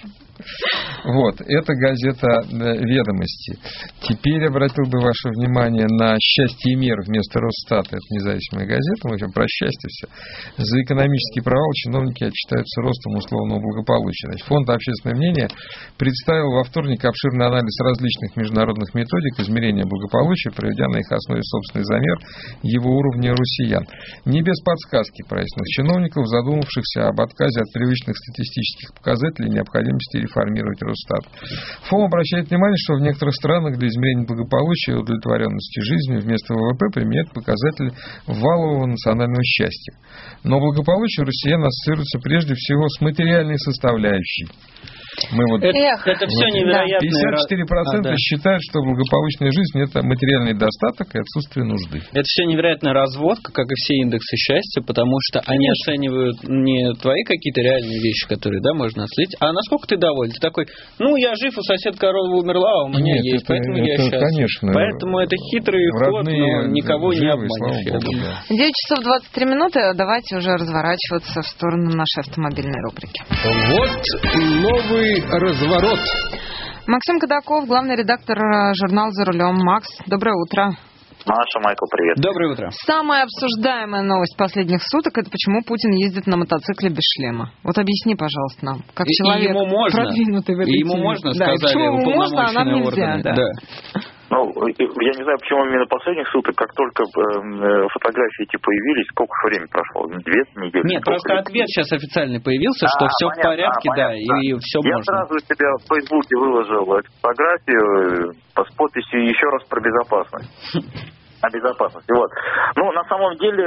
Вот, это газета «Ведомости». Теперь обратил бы ваше внимание на «Счастье и мир» вместо Росстата. Это независимая газета, мы говорим про счастье все. За экономический провал чиновники отчитаются ростом условного благополучия. Значит, Фонд «Общественное мнение» представил во вторник обширный анализ различных международных методик измерения благополучия, проведя на их основе собственный замер его уровня россиян. Не без подсказки правительственных чиновников, задумавшихся об отказе от привычных статистических показателей и необходимости реформировать Росстат. ФОМ обращает внимание, что в некоторых странах для измерения благополучия и удовлетворенности жизнью вместо ВВП применяют показатель валового национального счастья. Но благополучие россиян ассоциируется прежде всего с материальной составляющей. Мы вот, это, это все вот, невероятно. пятьдесят четыре процента а, да. считают, что благополучная жизнь – это материальный достаток и отсутствие нужды. Это все невероятная разводка, как и все индексы счастья, потому что Конечно. они оценивают не твои какие-то реальные вещи, которые да, можно отследить, а насколько ты доволен. Ты такой, ну, я жив, у соседа корова умерла, а у меня Нет, есть, это, поэтому это, я счастлив. Конечно. Поэтому это хитрый ход, но никого не обманешь, я думаю. Да. девять часов двадцать три минуты, давайте уже разворачиваться в сторону нашей автомобильной рубрики. Вот новый разворот. Максим Кадаков, главный редактор журнала «За рулем». Макс, доброе утро. Маша, Майкл, привет. Доброе утро. Самая обсуждаемая новость последних суток – это почему Путин ездит на мотоцикле без шлема. Вот объясни, пожалуйста, нам, как и, человек и ему можно, продвинутый в этой и ему теме. можно, да, сказали почему ему можно, а нам нельзя. Да. Да. Ну, я не знаю, почему именно последних суток, как только э, фотографии эти появились, сколько время прошло? Две недели? Нет, просто лет? Ответ сейчас официальный появился, а, что все понятно, в порядке, а, понятно, да, да, и все я можно. Я сразу себя в Фейсбуке выложил эту фотографию с подписью «Еще раз про безопасность». О безопасности, вот. Ну, на самом деле,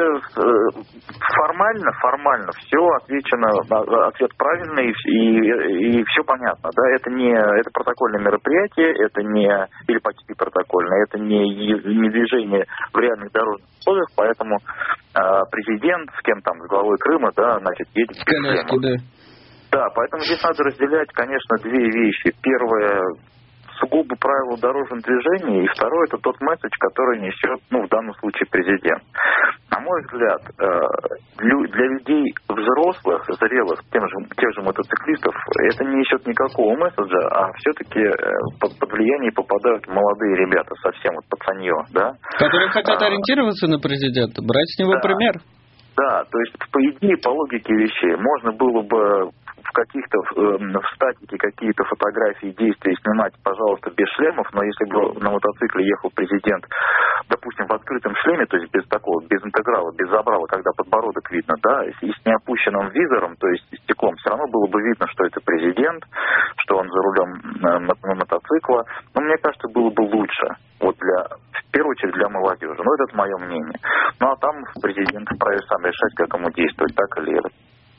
формально, формально все отвечено, ответ правильный, и, и все понятно, да, это не, это протокольное мероприятие, это не, или почти протокольное, это не, не движение в реальных дорожных условиях, поэтому э, президент с кем там, с главой Крыма, да, значит, едет в коляске, да. Да, поэтому здесь надо разделять, конечно, две вещи. Первое, сугубо правила дорожного движения, и второе, это тот месседж, который несет, ну, в данном случае президент. На мой взгляд, для людей взрослых, зрелых, тем же, тех же мотоциклистов, это не несет никакого месседжа, а все-таки под, под влияние попадают молодые ребята, совсем вот пацанье, да? Которые хотят а, ориентироваться на президента, брать с него да, пример. Да, то есть, по идее, по логике вещей, можно было бы в каких-то, в статике какие-то фотографии действий снимать, пожалуйста, без шлемов, но если бы на мотоцикле ехал президент, допустим, в открытом шлеме, то есть без такого, без интеграла, без забрала, когда подбородок видно, да, и с неопущенным визором, то есть стеклом, все равно было бы видно, что это президент, что он за рулем мотоцикла. Но мне кажется, было бы лучше, вот для, в первую очередь для молодежи. Ну, это мое мнение. Ну, а там президент вправе сам решать, как ему действовать, так или это.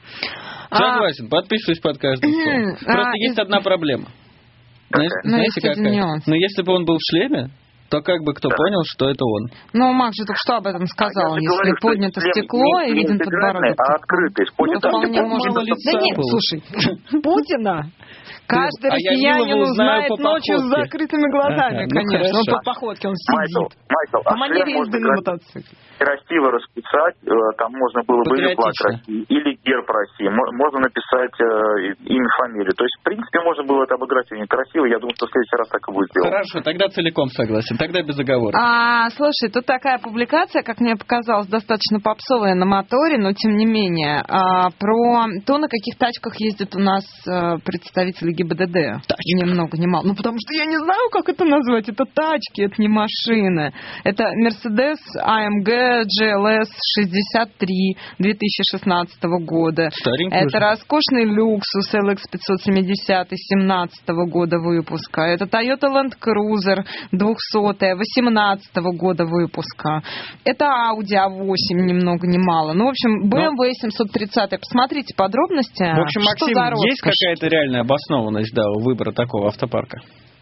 Согласен, подписываюсь под каждым словом. Просто а, есть одна проблема. Знаете, ну, знаете какая? Но если бы он был в шлеме, то как бы кто да. понял, что это он? Ну, Макс же только что об этом сказал. А если говорю, поднято стекло и виден подбородок. А открытый, то вполне может быть. Да нет, слушай, Путина каждый а россиянин узнает ночью с закрытыми глазами, ага, конечно. Ну, он по походке, он сидит. Майкл, Майкл, по манере езды на мотоцикле. Красиво расписать, там можно было бы или флаг России, или герб России, можно написать э, имя, фамилию. То есть, в принципе, можно было это обыграть очень красиво. Я думаю, что в следующий раз так и будет сделано. Хорошо, тогда целиком согласен, тогда без оговоров. А, слушай, тут такая публикация, как мне показалось, достаточно попсовая на моторе, но тем не менее, а, про то, на каких тачках ездят у нас а, представители ГИБДД. Тачка. Ни много, ни мало. Ну, потому что я не знаю, как это назвать. Это тачки, это не машины. Это Mercedes а эм джи джи эл эс шестьдесят три две тысячи шестнадцатого года. Старенький это уже. Роскошный Lexus эл икс пятьсот семьдесят семнадцатого года выпуска. Это Toyota Land Cruiser двухсотая восемнадцатого года выпуска. Это Audi а восемь, ни много ни мало. Ну, в общем, бэ эм вэ семьсот тридцать. Посмотрите подробности. В общем, что Максим, есть какая-то реальная обоснованность, да, у выбора такого автопарка?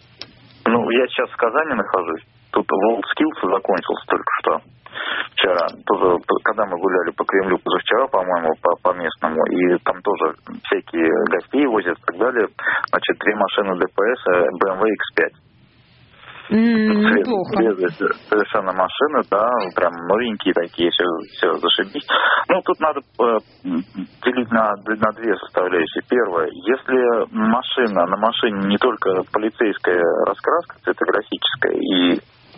Ну, я сейчас в Казани нахожусь. Тут WorldSkills закончился только что. Вчера, тоже, когда мы гуляли по Кремлю позавчера, по-моему, по, по местному, и там тоже всякие гостей возят и так далее. Значит, три машины ДПС, бэ эм вэ икс пять. Mm, неплохо. Совершенно машины, да, прям новенькие такие, все, все зашибись. Ну, тут надо э, делить на, на две составляющие. Первое, если машина, на машине не только полицейская раскраска цветографическая и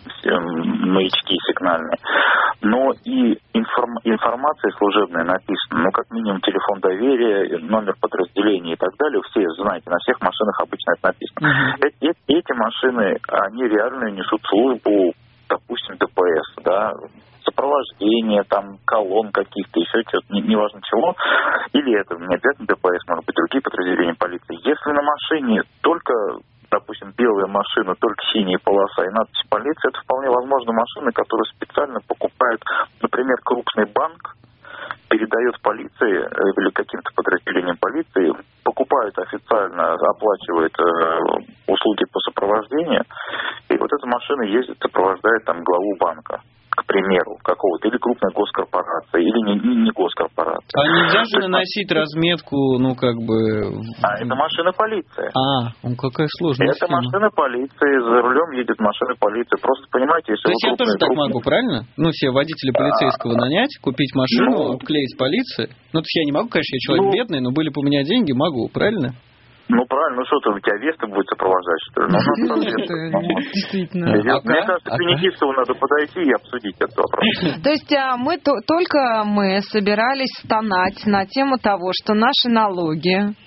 маячки сигнальные, но и информ, информация служебная написана, ну, как минимум телефон доверия, номер подразделения и так далее, все знаете, на всех машинах обычно это написано. Uh-huh. Эти, эти машины, они реально несут службу, допустим, ДПС, да, сопровождение, там, колонн каких-то, еще что-то, неважно не чего, или это не обязательно ДПС, может быть, другие подразделения полиции. Если на машине только, допустим, белая машина, только синяя полоса и надпись полиции, это вполне возможно машины, которые специально покупают, например, крупный банк, передает полиции или каким-то подразделениям полиции, покупают официально, оплачивает э, услуги по сопровождению, и вот эта машина ездит, сопровождает там главу банка, к примеру, какого-то, или крупной госкорпорации, или не, не, не госкорпорации. А нельзя же наносить разметку, ну, как бы... А, это машина полиции. А, ну, какая сложная Это схема. машина полиции, за рулем едет машина полиции. Просто понимаете, если... То есть я тоже так могу, правильно? Ну, себе водителя полицейского нанять, купить машину, ну, обклеить полиции. Ну, то есть я не могу, конечно, я человек ну, бедный, но были бы у меня деньги, могу, правильно? Ну, правильно, ну что ты, у тебя Веста будет сопровождать, что ли? Ну, действительно. Мне кажется, к Финикистову надо подойти и обсудить этот вопрос. То есть мы только мы собирались стонать на тему того, что наши налоги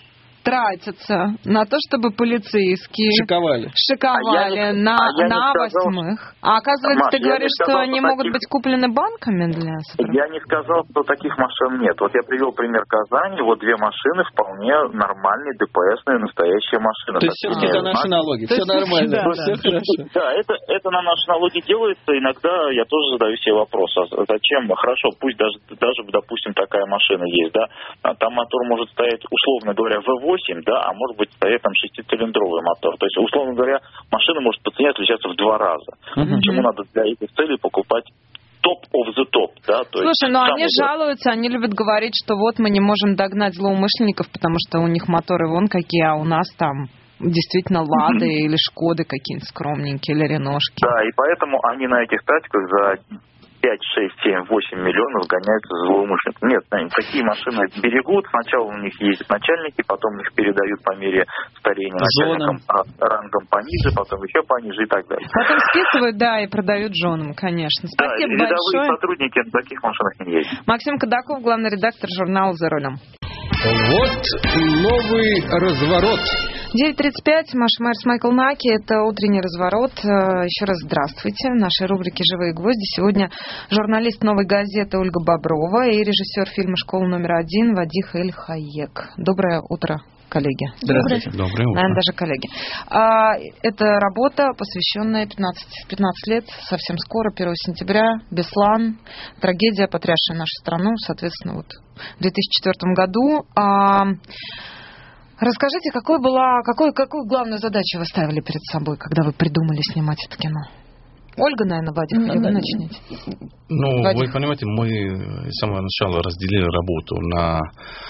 тратятся на то, чтобы полицейские шиковали, шиковали а на, а на восьмых. А оказывается, Маш, ты говоришь, сказал, что они что могут таких... быть куплены банками для сопровождения? Я не сказал, что таких машин нет. Вот я привел пример Казани. Вот две машины вполне нормальные, ДПСные, настоящие машины. То есть все-таки это наши налоги, все нормально, да, все да. хорошо. Да, это, это на наши налоги делается. Иногда я тоже задаю себе вопрос, а зачем? Хорошо, пусть даже, даже, допустим, такая машина есть, да, там мотор может стоять, условно говоря, вэ восемь, да, а может быть стоять там шестицилиндровый мотор. То есть, условно говоря, машина может по цене отличаться в два раза. Mm-hmm. Почему надо для этих целей покупать топ of the top, да? То Слушай, есть, но они уже... жалуются, они любят говорить, что вот мы не можем догнать злоумышленников, потому что у них моторы вон какие, а у нас там действительно Лады mm-hmm. или Шкоды какие-нибудь скромненькие, или Реношки. Да, и поэтому они на этих тачках за пять, шесть, семь, восемь миллионов гоняются за злоумышленников. Нет, такие машины берегут, сначала у них ездят начальники, потом их передают по мере старения начальникам рангом пониже, потом еще пониже и так далее. Потом списывают, да, и продают женам, конечно. Спасибо да, большое. Рядовые сотрудники на таких машинах не ездят. Максим Кадаков, главный редактор журнала «За рулем». Вот новый разворот. девять тридцать пять, Маша Майерс, Майкл Наки. Это утренний разворот. Еще раз здравствуйте. В нашей рубрике «Живые гвозди» сегодня журналист «Новой газеты» Ольга Боброва и режиссер фильма «Школа номер один» Вадих Эль-Хаек. Доброе утро, коллеги. Здравствуйте. Доброе утро. Наверное, даже коллеги. А, это работа, посвященная пятнадцать, пятнадцать лет, совсем скоро, первого сентября, Беслан, трагедия, потрясшая нашу страну, соответственно, вот в две тысячи четвёртом году. А, расскажите, какой была, какой, какую главную задачу вы ставили перед собой, когда вы придумали снимать это кино? Ольга, наверное, Вадик, или вы начнете? Ну, Вадик. вы понимаете, мы с самого начала разделили работу на...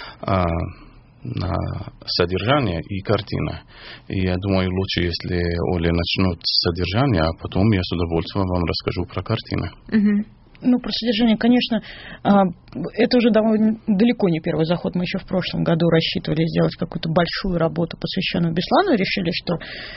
на содержание и картина. И я думаю, лучше, если Оля начнет с содержания, а потом я с удовольствием вам расскажу про картину. Угу. Ну, про содержание, конечно, это уже довольно далеко не первый заход. Мы еще в прошлом году рассчитывали сделать какую-то большую работу, посвященную Беслану, и решили, что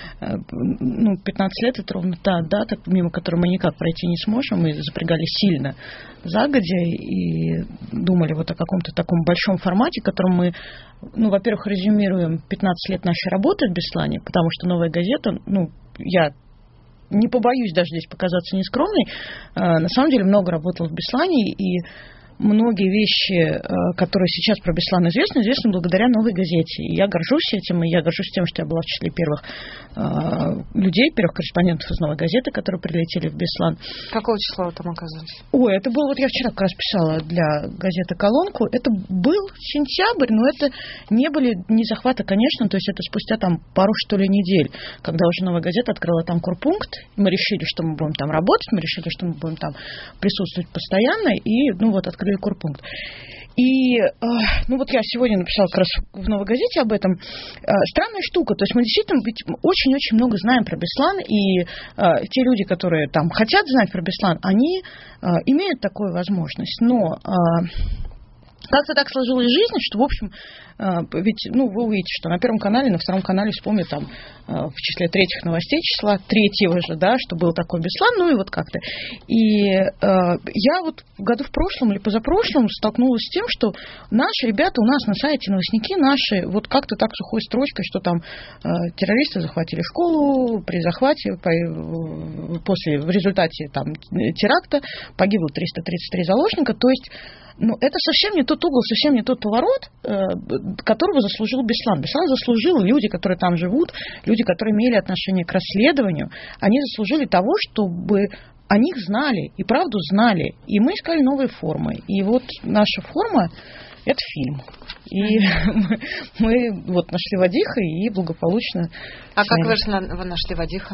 ну, пятнадцать лет — это ровно та дата, мимо которой мы никак пройти не сможем. Мы запрягали сильно загодя и думали вот о каком-то таком большом формате, в котором мы, ну, во-первых, резюмируем пятнадцать лет нашей работы в Беслане, потому что «Новая газета», ну, я... не побоюсь даже здесь показаться нескромной, на самом деле много работала в Беслане, и многие вещи, которые сейчас про Беслан известны, известны благодаря «Новой газете». И я горжусь этим, и я горжусь тем, что я была в числе первых людей, первых корреспондентов из «Новой газеты», которые прилетели в Беслан. Какого числа вы там оказались? Ой, это было, вот я вчера как раз писала для газеты колонку, это был сентябрь, но это не были дни захвата, конечно, то есть это спустя там пару, что ли, недель, когда уже «Новая газета» открыла там корпункт, мы решили, что мы будем там работать, мы решили, что мы будем там присутствовать постоянно, и, ну вот, открыли корпункт. И, ну вот я сегодня написала как раз в «Новой газете» об этом. Странная штука, то есть мы действительно ведь очень-очень много знаем про Беслан, и э, те люди, которые там хотят знать про Беслан, они э, имеют такую возможность, но... Э, как-то так сложилась жизнь, что, в общем, ведь, ну, вы увидите, что на Первом канале, на Втором канале, вспомню, там, в числе третьих новостей числа, третьего же, да, что был такой Беслан, ну, и вот как-то. И э, я вот в году в прошлом или позапрошлом столкнулась с тем, что наши ребята у нас на сайте, новостники наши, вот как-то так сухой строчкой, что там э, террористы захватили школу, при захвате, по, после, в результате там теракта погибло триста тридцать три заложника, то есть, ну, это совсем не тот угол, совсем не тот поворот, э, которого заслужил Беслан. Беслан заслужил, люди, которые там живут, люди, которые имели отношение к расследованию, они заслужили того, чтобы о них знали, и правду знали. И мы искали новые формы. И вот наша форма — это фильм. И мы, мы вот нашли Вадиха и благополучно... А как вы, вы нашли Вадиха?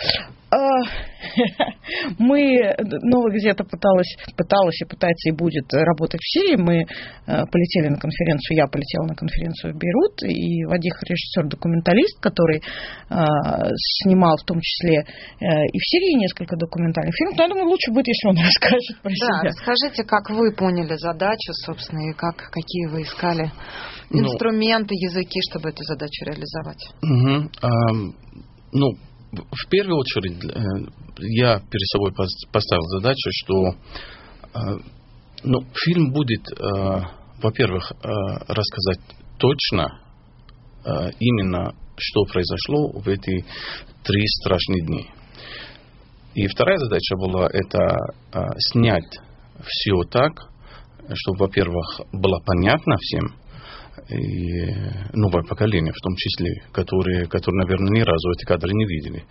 Мы, «Новая газета» пыталась, пыталась и пытается и будет работать в Сирии. Мы полетели на конференцию, я полетела на конференцию в Бейрут, и Вадих — режиссер-документалист, который снимал в том числе и в Сирии несколько документальных фильмов. Но я думаю, лучше будет, если он расскажет про да, себя. Расскажите, как вы поняли задачу, собственно, и как, какие вы искали инструменты, ну, языки, чтобы эту задачу реализовать. Угу, а, ну, в первую очередь, я перед собой поставил задачу, что ну, фильм будет, во-первых, рассказать точно именно что произошло в эти три страшные дни. И вторая задача была это снять все так, чтобы, во-первых, было понятно всем, и новое поколение, в том числе, которые, которые, наверное, ни разу эти кадры не видели.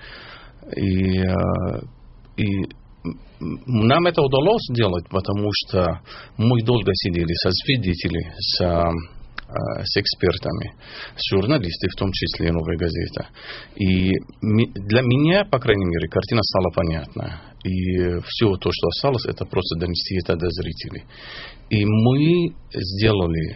И, и нам это удалось сделать, потому что мы долго сидели со свидетелями, с, с экспертами, с журналистами, в том числе «Новая газета». И для меня, по крайней мере, картина стала понятна. И все то, что осталось, это просто донести это до зрителей. И мы сделали...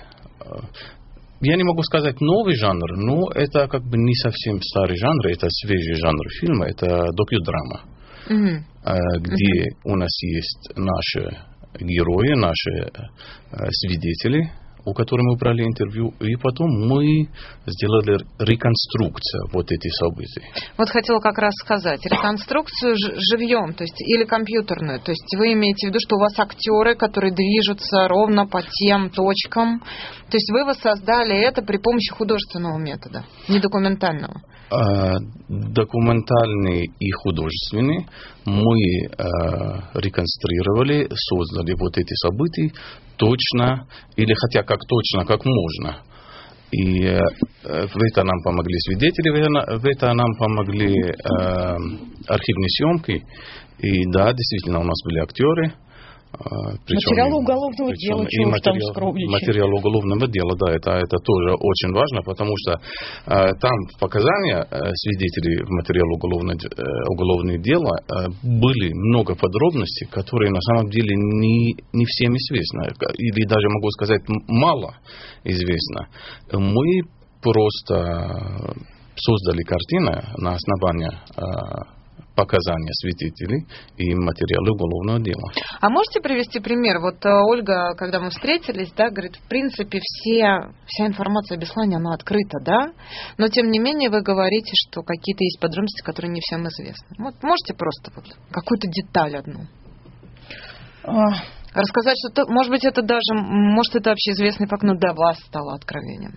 Я не могу сказать новый жанр, но это как бы не совсем старый жанр, это свежий жанр фильма, это докюдрама, mm-hmm. где mm-hmm. у нас есть наши герои, наши свидетели, у которых мы брали интервью, и потом мы сделали реконструкцию вот этих событий. Вот хотела как раз сказать, реконструкцию живьем, то есть или компьютерную, то есть вы имеете в виду, что у вас актеры, которые движутся ровно по тем точкам, то есть вы воссоздали это при помощи художественного метода, не документального? А, документальный и художественный мы а, реконструировали, создали вот эти события точно, или хотя как точно, как можно. И э, в это нам помогли свидетели, в это нам помогли э, архивные съемки. И да, действительно, у нас были актеры. Причем, материал уголовного причем, дела, чего уж там скромничать. Материал уголовного дела, да, это, это тоже очень важно, потому что э, там показания э, свидетелей в материале уголовного, э, уголовного дела э, были много подробностей, которые на самом деле не, не всем известны, или даже, могу сказать, мало известно. Мы просто создали картину на основании э, показания свидетелей и материалы уголовного дела. А можете привести пример? Вот Ольга, когда мы встретились, да, говорит, в принципе, все, вся информация о Беслане, она открыта, да, но тем не менее вы говорите, что какие-то есть подробности, которые не всем известны. Вот можете просто вот какую-то деталь одну а... рассказать, что, может быть, это даже, может, это вообще известный факт, но для вас стало откровением.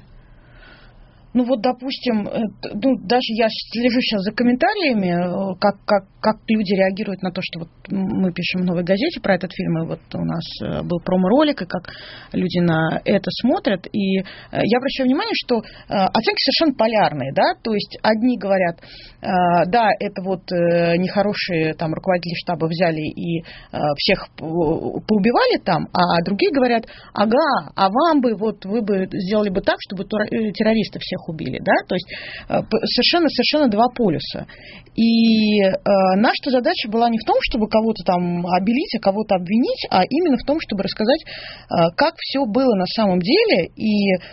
Ну вот, допустим, ну, даже я слежу сейчас за комментариями, как, как, как люди реагируют на то, что вот мы пишем в «Новой газете» про этот фильм, и вот у нас был промо-ролик, и как люди на это смотрят. И я обращаю внимание, что оценки совершенно полярные, да, то есть одни говорят, да, это вот нехорошие там руководители штаба взяли и всех поубивали там, а другие говорят, ага, а вам бы, вот вы бы сделали бы так, чтобы террористы всех убили, да, то есть совершенно, совершенно два полюса. И э, наша задача была не в том, чтобы кого-то там обелить, а кого-то обвинить, а именно в том, чтобы рассказать, э, как все было на самом деле. И э,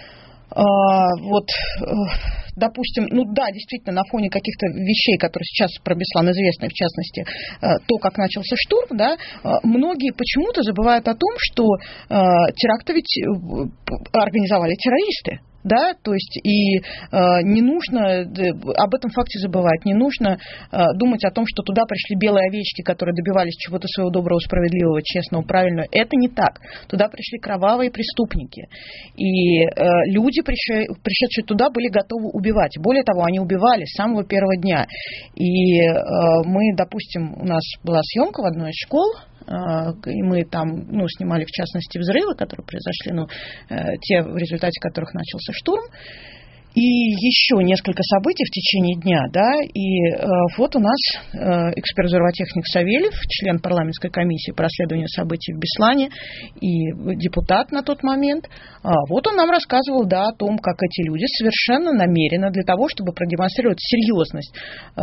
вот, э, допустим, ну да, действительно, на фоне каких-то вещей, которые сейчас про Беслан известны, в частности, э, то, как начался штурм, да, э, многие почему-то забывают о том, что э, теракты ведь организовали террористы. Да, то есть и э, не нужно об этом факте забывать, не нужно э, думать о том, что туда пришли белые овечки, которые добивались чего-то своего доброго, справедливого, честного, правильного. Это не так. Туда пришли кровавые преступники. И э, люди, пришли, пришедшие туда, были готовы убивать. Более того, они убивали с самого первого дня. И э, мы, допустим, у нас была съемка в одной из школ, и мы там, ну, снимали, в частности, взрывы, которые произошли, ну, те, в результате которых начался штурм, и еще несколько событий в течение дня, да, и э, вот у нас э, эксперт-взрывотехник Савельев, член парламентской комиссии по расследованию событий в Беслане и депутат на тот момент, э, вот он нам рассказывал, да, о том, как эти люди совершенно намеренно для того, чтобы продемонстрировать серьезность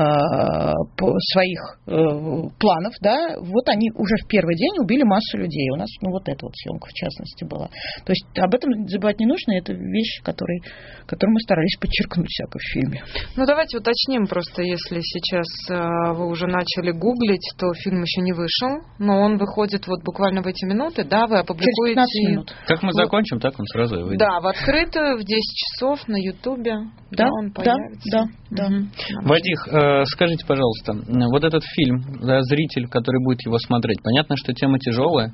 э, своих э, планов, да, вот они уже в первый день убили массу людей. У нас, ну, вот эта вот съемка, в частности, была. То есть об этом забывать не нужно, это вещь, которой, которую мы стараемся подчеркнуть всяко в фильме. Ну, давайте уточним просто, если сейчас э, вы уже начали гуглить, то фильм еще не вышел, но он выходит вот буквально в эти минуты, да, вы опубликуете... Через пятнадцать минут. Как мы вот, закончим, так он сразу и выйдет. Да, в открытую, в десять часов на Ютубе, да, да, он появится. Да, да, угу. да. Вадих, э, скажите, пожалуйста, вот этот фильм, да, зритель, который будет его смотреть, понятно, что тема тяжелая?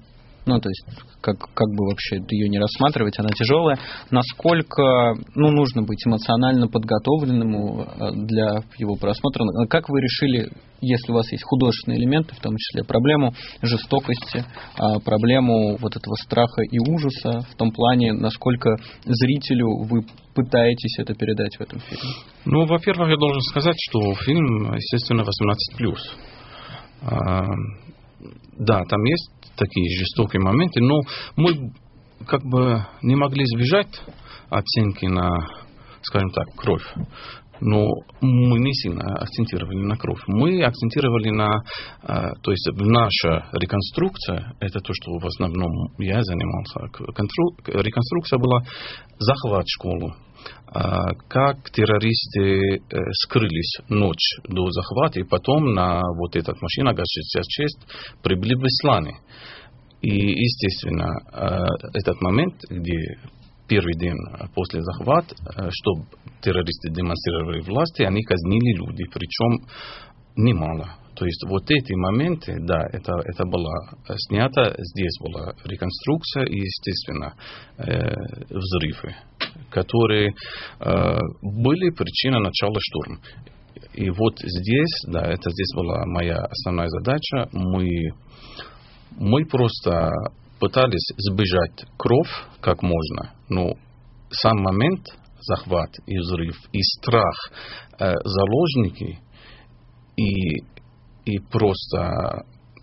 Ну, то есть, как, как бы вообще ее не рассматривать, она тяжелая. Насколько, ну, нужно быть эмоционально подготовленному для его просмотра? Как вы решили, если у вас есть художественные элементы, в том числе проблему жестокости, проблему вот этого страха и ужаса, в том плане, насколько зрителю вы пытаетесь это передать в этом фильме? Ну, во-первых, я должен сказать, что фильм, естественно, восемнадцать плюс. А, да, там есть такие жестокие моменты, но мы как бы не могли избежать оценки на, скажем так, кровь. Но мы не сильно акцентировали на кровь. Мы акцентировали на... То есть наша реконструкция, это то, что в основном я занимался. Реконструкция была захват школы. Как террористы скрылись ночь до захвата, и потом на вот этот машина ГАЗ шестьдесят шесть прибыли в Беслане. И, естественно, этот момент, где первый день после захвата, чтобы террористы демонстрировали власти, они казнили людей, причем немало. То есть вот эти моменты, да, это, это было снято, здесь была реконструкция и, естественно, э, взрывы, которые э, были причиной начала штурма. И вот здесь, да, это здесь была моя основная задача. Мы, мы просто пытались сбежать кровь как можно, но сам момент захват и взрыв, и страх э, заложники, и, и просто,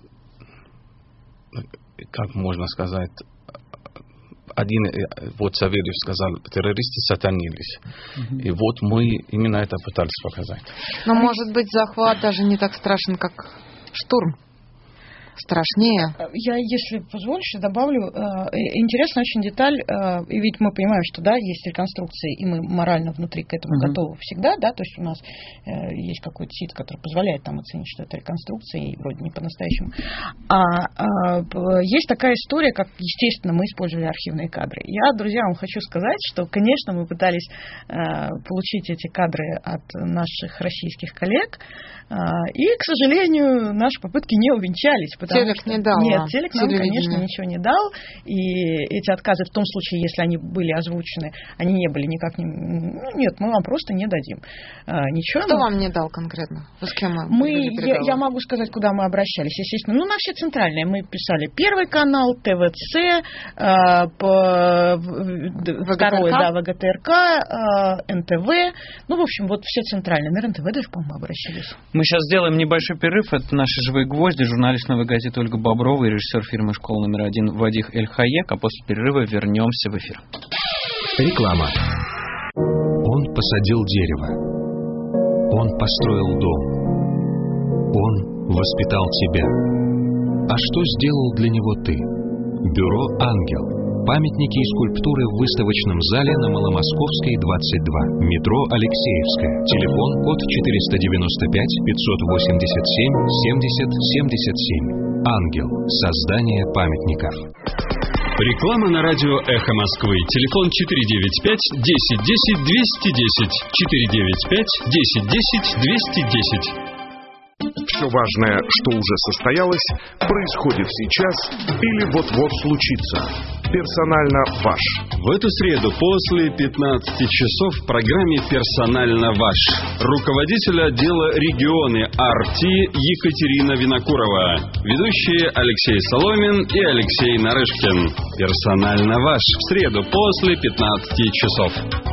как можно сказать, один, вот Савельев сказал, террористы сатанились. Mm-hmm. И вот мы именно это пытались показать. Но, может быть, захват даже не так страшен, как штурм? Страшнее. Я, если позволишь, добавлю. Интересная очень деталь, и ведь мы понимаем, что да, есть реконструкции, и мы морально внутри к этому uh-huh. готовы всегда, да, то есть у нас есть какой-то сит, который позволяет нам оценить, что это реконструкция, и вроде не по-настоящему. А, а есть такая история, как, естественно, мы использовали архивные кадры. Я, друзья, вам хочу сказать, что, конечно, мы пытались а, получить эти кадры от наших российских коллег, а, и, к сожалению, наши попытки не увенчались. Телек что... не дал. Нет, телек нам, конечно, ничего не дал. И эти отказы, в том случае, если они были озвучены, они не были никак не... Ну, нет, мы вам просто не дадим. А, ничего. Кто мы... вам не дал конкретно? Вы с кем мы я, я могу сказать, куда мы обращались. Естественно, ну, на все центральные. Мы писали Первый канал, ТВЦ, а, по... второй, да, ВГТРК, а, эн тэ вэ. Ну, в общем, вот все центральные. На эр эн тэ вэ даже, по-моему, обращались. Мы сейчас сделаем небольшой перерыв. Это наши живые гвозди, журналист «Новой газеты» Ольга Боброва и режиссер фирмы «Школа номер один» Вадих Эль-Хаек. А после перерыва вернемся в эфир. Реклама. Он посадил дерево. Он построил дом. Он воспитал тебя. А что сделал для него ты? Бюро «Ангел». Памятники и скульптуры в выставочном зале на Маломосковской, двадцать два. Метро Алексеевская. Телефон код четыреста девяносто пять пятьсот восемьдесят семь семьдесят семьдесят семь. «Ангел». Создание памятников. Реклама на радио «Эхо Москвы». Телефон четыре девять пять десять десять двести десять. четыре девять пять десять десять двести десять. Все важное, что уже состоялось, происходит сейчас или вот-вот случится. Персонально ваш. В эту среду после пятнадцати часов в программе «Персонально ваш» руководитель отдела регионы ар ти Екатерина Винокурова, ведущие Алексей Соломин и Алексей Нарышкин. «Персонально ваш» в среду после пятнадцати часов.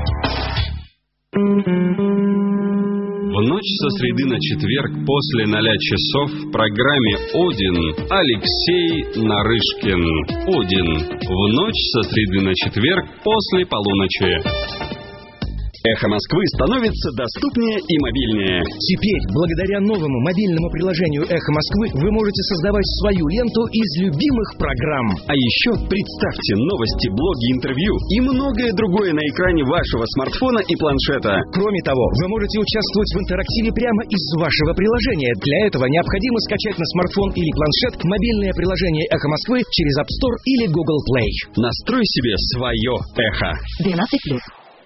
В ночь со среды на четверг после ноля часов в программе «Один» Алексей Нарышкин. «Один». В ночь со среды на четверг после полуночи. «Эхо Москвы» становится доступнее и мобильнее. Теперь, благодаря новому мобильному приложению «Эхо Москвы», вы можете создавать свою ленту из любимых программ. А еще представьте новости, блоги, интервью и многое другое на экране вашего смартфона и планшета. Кроме того, вы можете участвовать в интерактиве прямо из вашего приложения. Для этого необходимо скачать на смартфон или планшет мобильное приложение «Эхо Москвы» через App Store или Google Play. Настрой себе свое «Эхо». двенадцать плюс.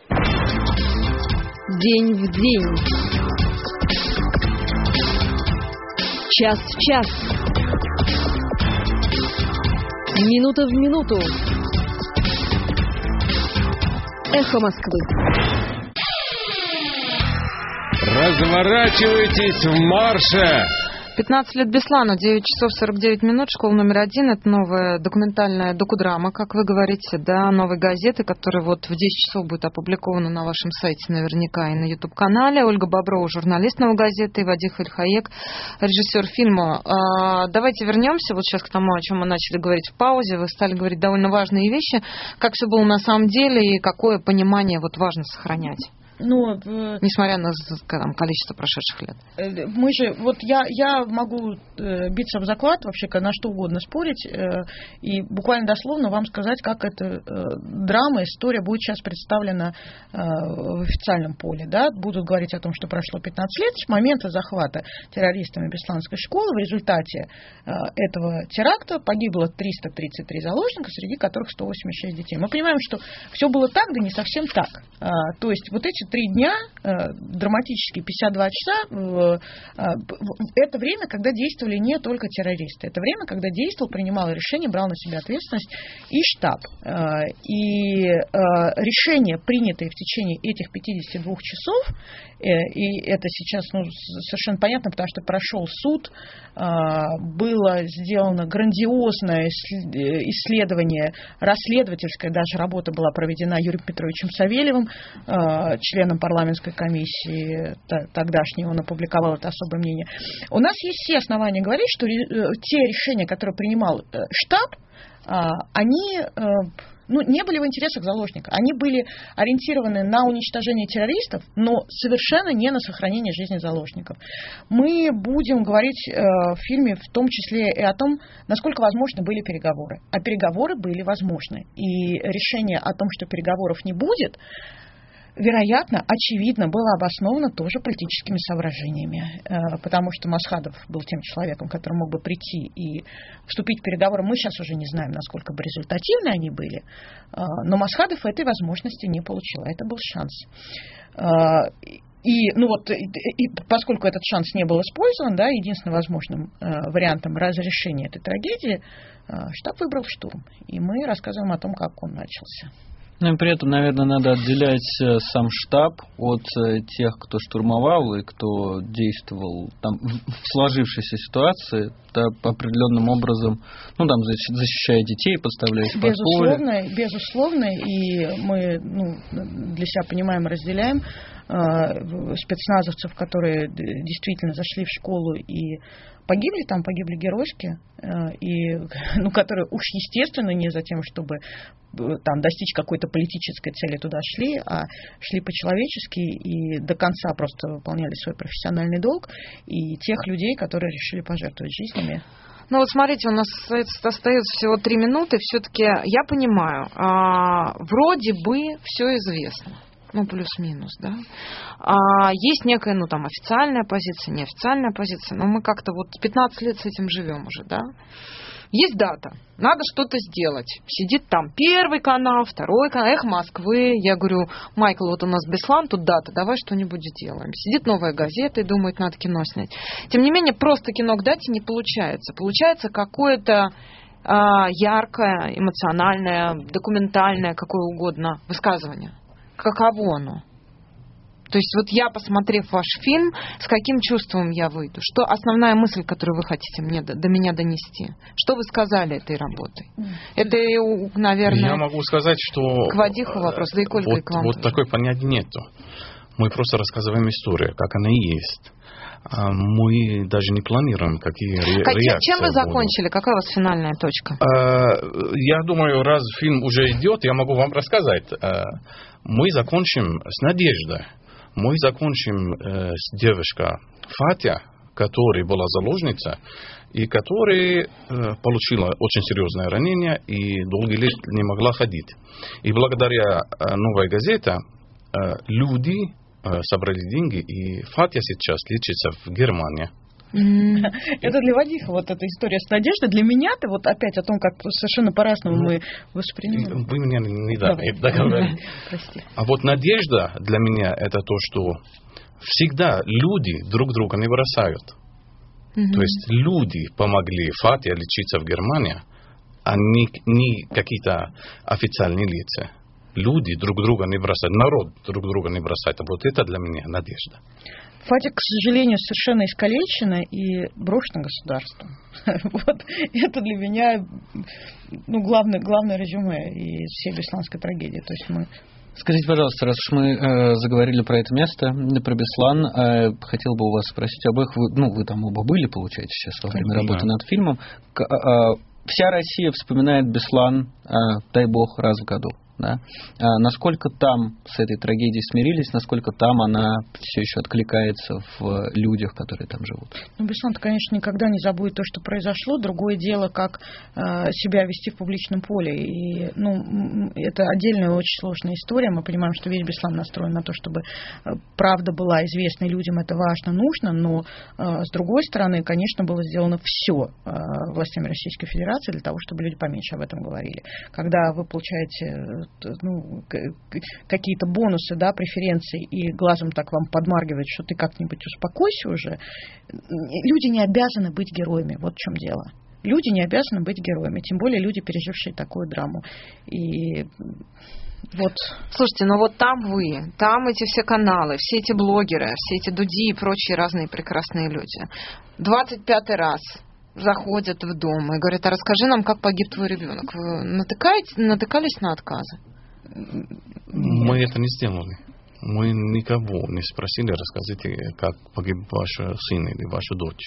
День в день. Час в час. Минута в минуту. Эхо Москвы. Разворачивайтесь в марше! пятнадцать лет Беслану, девять часов сорок девять минут, школа номер один. Это новая документальная докудрама, как вы говорите, да, новой газеты, которая вот в десять часов будет опубликована на вашем сайте наверняка и на YouTube-канале. Ольга Боброва, журналист новой газеты, и Вадих Эльхаек, режиссер фильма. А, давайте вернемся вот сейчас к тому, о чем мы начали говорить в паузе. Вы стали говорить довольно важные вещи, как все было на самом деле и какое понимание вот важно сохранять. Ну, несмотря на там, количество прошедших лет. Мы же, вот я, я могу э, биться об заклад, вообще на что угодно спорить, э, и буквально дословно вам сказать, как эта э, драма, история будет сейчас представлена э, в официальном поле. Да? Будут говорить о том, что прошло пятнадцать лет с момента захвата террористами Бесланской школы. В результате э, этого теракта погибло триста тридцать три заложника, среди которых сто восемьдесят шесть детей. Мы понимаем, что все было так, да не совсем так. А, то есть вот эти три дня, э, драматические пятьдесят два часа, э, э, это время, когда действовали не только террористы. Это время, когда действовал, принимал решения, брал на себя ответственность и штаб. Э, и э, решения, принятые в течение этих пятидесяти двух часов, э, и это сейчас ну, совершенно понятно, потому что прошел суд, э, было сделано грандиозное исследование, расследовательская даже работа была проведена Юрием Петровичем Савельевым, э, членом парламентской комиссии тогдашней, он опубликовал это особое мнение. У нас есть все основания говорить, что те решения, которые принимал штаб, они ну, не были в интересах заложника. Они были ориентированы на уничтожение террористов, но совершенно не на сохранение жизни заложников. Мы будем говорить в фильме в том числе и о том, насколько возможны были переговоры. А переговоры были возможны. И решение о том, что переговоров не будет, вероятно, очевидно, было обосновано тоже политическими соображениями, потому что Масхадов был тем человеком, который мог бы прийти и вступить в переговоры. Мы сейчас уже не знаем, насколько бы результативны они были, но Масхадов этой возможности не получил, это был шанс. И, ну вот, и поскольку этот шанс не был использован, да, единственным возможным вариантом разрешения этой трагедии, штаб выбрал штурм, и мы рассказываем о том, как он начался. Ну и при этом, наверное, надо отделять сам штаб от тех, кто штурмовал и кто действовал там, в сложившейся ситуации, да, определенным образом, ну, там, защищая детей, подставляя их под пули. Безусловно, безусловно, и мы ну, для себя понимаем, разделяем э, спецназовцев, которые действительно зашли в школу и погибли там, погибли геройски, э, и, ну, которые уж естественно не за тем, чтобы там, достичь какой-то политической цели туда шли, а шли по-человечески и до конца просто выполняли свой профессиональный долг, и тех людей, которые решили пожертвовать жизнями. Ну вот смотрите, у нас остается всего три минуты, все-таки я понимаю, а, вроде бы все известно. Ну, плюс-минус, да. А есть некая, ну, там, официальная позиция, неофициальная позиция, но мы как-то вот пятнадцать лет с этим живем уже, да. Есть дата, надо что-то сделать. Сидит там первый канал, второй канал, Эхо Москвы. Я говорю, Майкл, вот у нас Беслан, тут дата, давай что-нибудь сделаем. Сидит Новая газета и думает, надо кино снять. Тем не менее, просто кино к дате не получается. Получается какое-то а, яркое, эмоциональное, документальное, какое угодно высказывание. Каково оно? То есть вот я, посмотрев ваш фильм, с каким чувством я выйду? Что основная мысль, которую вы хотите мне до, до меня донести? Что вы сказали этой работой? Это, наверное... Я могу сказать, что... К Вадиху вопрос, да и к Ольге, вот, и к вам. Вот такой понятия нету. Мы просто рассказываем историю, как она и есть. Мы даже не планируем, какие ре- Каким, реакции Чем вы будут. закончили? Какая у вас финальная точка? Я думаю, раз фильм уже идет, я могу вам рассказать. Мы закончим с надеждой. Мы закончим с девушкой Фатя, которая была заложница, и которая получила очень серьезное ранение и долгие лет не могла ходить. И благодаря «Новой газете» люди собрали деньги, и Фатя сейчас лечится в Германии. Mm. Это для Вадиха вот эта история с надеждой. Для меня-то вот опять о том, как совершенно по-разному мы воспринимаем. Вы меня не договорили. А вот надежда для меня это то, что всегда люди друг друга не бросают. Mm-hmm. То есть люди помогли Фате лечиться в Германии, а не, не какие-то официальные лица. Люди друг друга не бросают, народ друг друга не бросает. Вот это для меня надежда. Фатик, к сожалению, совершенно искалечено и брошено государством. Вот. Это для меня ну, главное, главное резюме из всей бесланской трагедии. То есть мы... Скажите, пожалуйста, раз уж мы э, заговорили про это место, про Беслан, э, хотел бы у вас спросить обоих, вы, ну, вы там оба были, получается, сейчас во время работы над фильмом. К, э, вся Россия вспоминает Беслан, э, дай бог, раз в году. Да? А насколько там с этой трагедией смирились, насколько там она все еще откликается в людях, которые там живут? Ну, Беслан-то, конечно, никогда не забудет то, что произошло. Другое дело, как э, себя вести в публичном поле. И, ну, это отдельная очень сложная история. Мы понимаем, что весь Беслан настроен на то, чтобы правда была известна людям. Это важно, нужно. Но, э, с другой стороны, конечно, было сделано все э, властями Российской Федерации для того, чтобы люди поменьше об этом говорили. Когда вы получаете ну, какие-то бонусы, да, преференции, и глазом так вам подмаргивает, что ты как-нибудь успокойся уже, люди не обязаны быть героями. Вот в чем дело. Люди не обязаны быть героями, тем более люди, пережившие такую драму. И вот. Слушайте, ну вот там вы, там эти все каналы, все эти блогеры, все эти Дуди и прочие разные прекрасные люди. двадцать пятый раз заходят в дом и говорят: а расскажи нам, как погиб твой ребенок. Вы натыкаете, натыкались на отказы? Мы это не сделали. Мы никого не спросили: расскажите, как погиб ваш сын или ваша дочь.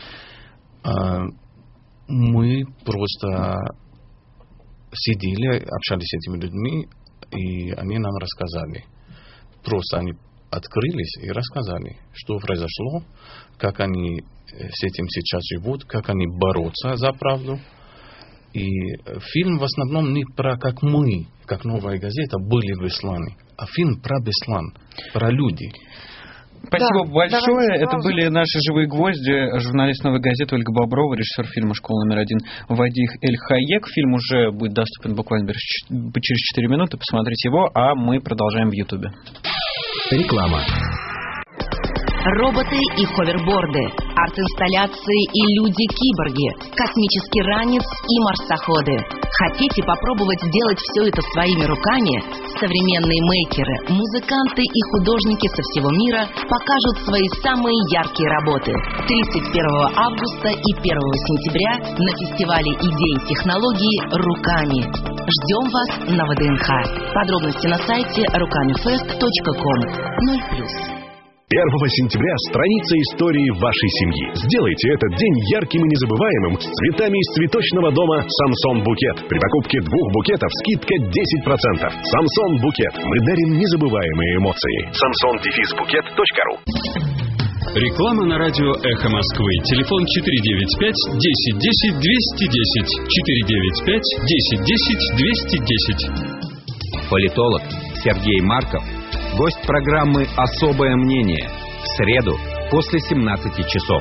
Мы просто сидели, общались с этими людьми, и они нам рассказали. Просто они открылись и рассказали, что произошло, как они с этим сейчас живут, как они борются за правду. И фильм в основном не про как мы, как Новая газета, были в Беслане, а фильм про Беслан, про людей. Спасибо да, большое. Это были наши живые гвозди. Журналист «Новой газеты» Ольга Боброва, режиссер фильма «Школа номер один» Вадих Эль-Хаек. Фильм уже будет доступен буквально через четыре минуты. Посмотрите его, а мы продолжаем в Ютубе. Реклама. Роботы и ховерборды, арт-инсталляции и люди-киборги, космический ранец и марсоходы. Хотите попробовать сделать все это своими руками? Современные мейкеры, музыканты и художники со всего мира покажут свои самые яркие работы. тридцать первого августа и первого сентября на фестивале идей и технологий «Руками». Ждем вас на ВДНХ. Подробности на сайте рукамифест точка ком. ноль плюс. первого сентября страница истории вашей семьи. Сделайте этот день ярким и незабываемым с цветами из цветочного дома «Самсон Букет». При покупке двух букетов скидка десять процентов. «Самсон Букет». Мы дарим незабываемые эмоции. самсон букет точка ру. Реклама на радио «Эхо Москвы». Телефон четыре девять пять десять десять двести десять. четыре девять пять десять десять двести десять. Политолог Сергей Марков. Гость программы «Особое мнение» в среду после семнадцати часов.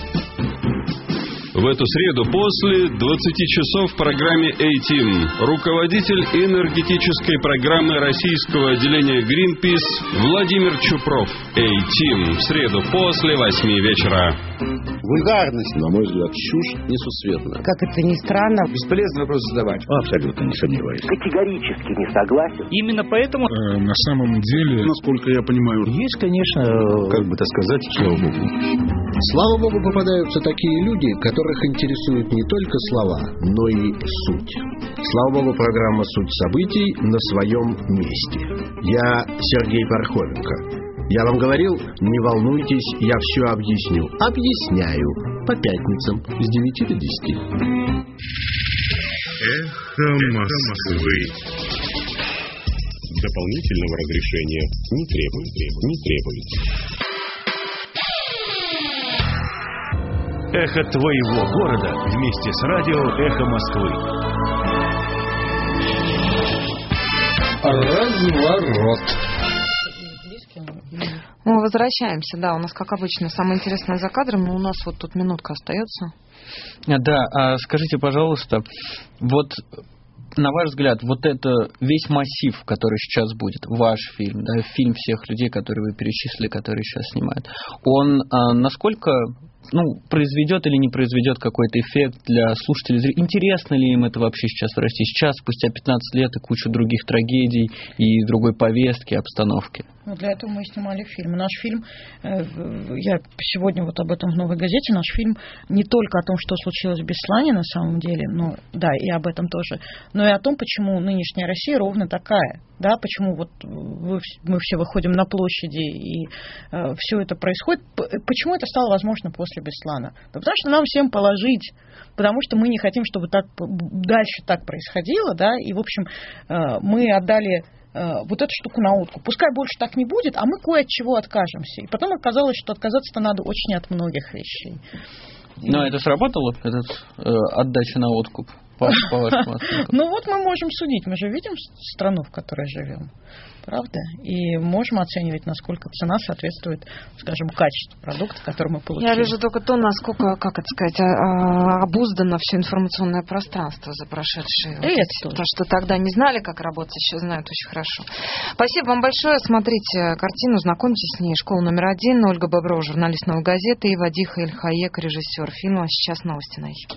В эту среду после двадцати часов в программе «A-Team» руководитель энергетической программы российского отделения Greenpeace Владимир Чупров. «A-Team» в среду после восьми вечера. Вульгарность, на мой взгляд, чушь несусветная. Как это ни странно. Бесполезно вопрос задавать. Абсолютно не сомневаюсь. Категорически не согласен. Именно поэтому... Э, на самом деле, насколько я понимаю, есть, конечно, как бы так сказать, слава богу. Слава богу, попадаются такие люди, которых интересуют не только слова, но и суть. Слава богу, программа «Суть событий» на своем месте. Я Сергей Пархоменко. Я вам говорил, не волнуйтесь, я все объясню. Объясняю. По пятницам с девяти до десяти. Эхо Москвы. Дополнительного разрешения не требуется. Не требуется. Эхо твоего города вместе с радио «Эхо Москвы». Разворот. Мы возвращаемся, да, у нас, как обычно, самое интересное за кадром, но у нас вот тут минутка остается. Да, а скажите, пожалуйста, вот на ваш взгляд, вот это весь массив, который сейчас будет, ваш фильм, да, фильм всех людей, которые вы перечислили, которые сейчас снимают, он а, насколько ну, произведет или не произведет какой-то эффект для слушателей. Интересно ли им это вообще сейчас в России? Сейчас, спустя пятнадцать лет и кучу других трагедий, и другой повестки, обстановки. Ну, для этого мы снимали фильм. Наш фильм, я сегодня вот об этом в «Новой газете», наш фильм не только о том, что случилось в Беслане на самом деле, ну, да, и об этом тоже, но и о том, почему нынешняя Россия ровно такая, да, почему вот вы, мы все выходим на площади и э, все это происходит, почему это стало возможно после Беслана? Да потому что нам всем положить, потому что мы не хотим, чтобы так дальше так происходило, да, и, в общем, э, мы отдали вот эту штуку на утку. Пускай больше так не будет, а мы кое от чего откажемся. И потом оказалось, что отказаться-то надо очень от многих вещей. Но это сработало, этот, э, отдача на откуп, по, по вашему оценкам? Ну вот мы можем судить, мы же видим страну, в которой живем, правда? И можем оценивать, насколько цена соответствует, скажем, качеству продукта, который мы получили. Я вижу только то, насколько, как это сказать, обуздано все информационное пространство за прошедшие. Вот, то, что тогда не знали, как работать, сейчас знают очень хорошо. Спасибо вам большое. Смотрите картину, знакомьтесь с ней. Школа номер один. Ольга Боброва, журналист «Новой газеты», и Вадиха Эль-Хаек, режиссер фильма. А сейчас новости на эхе.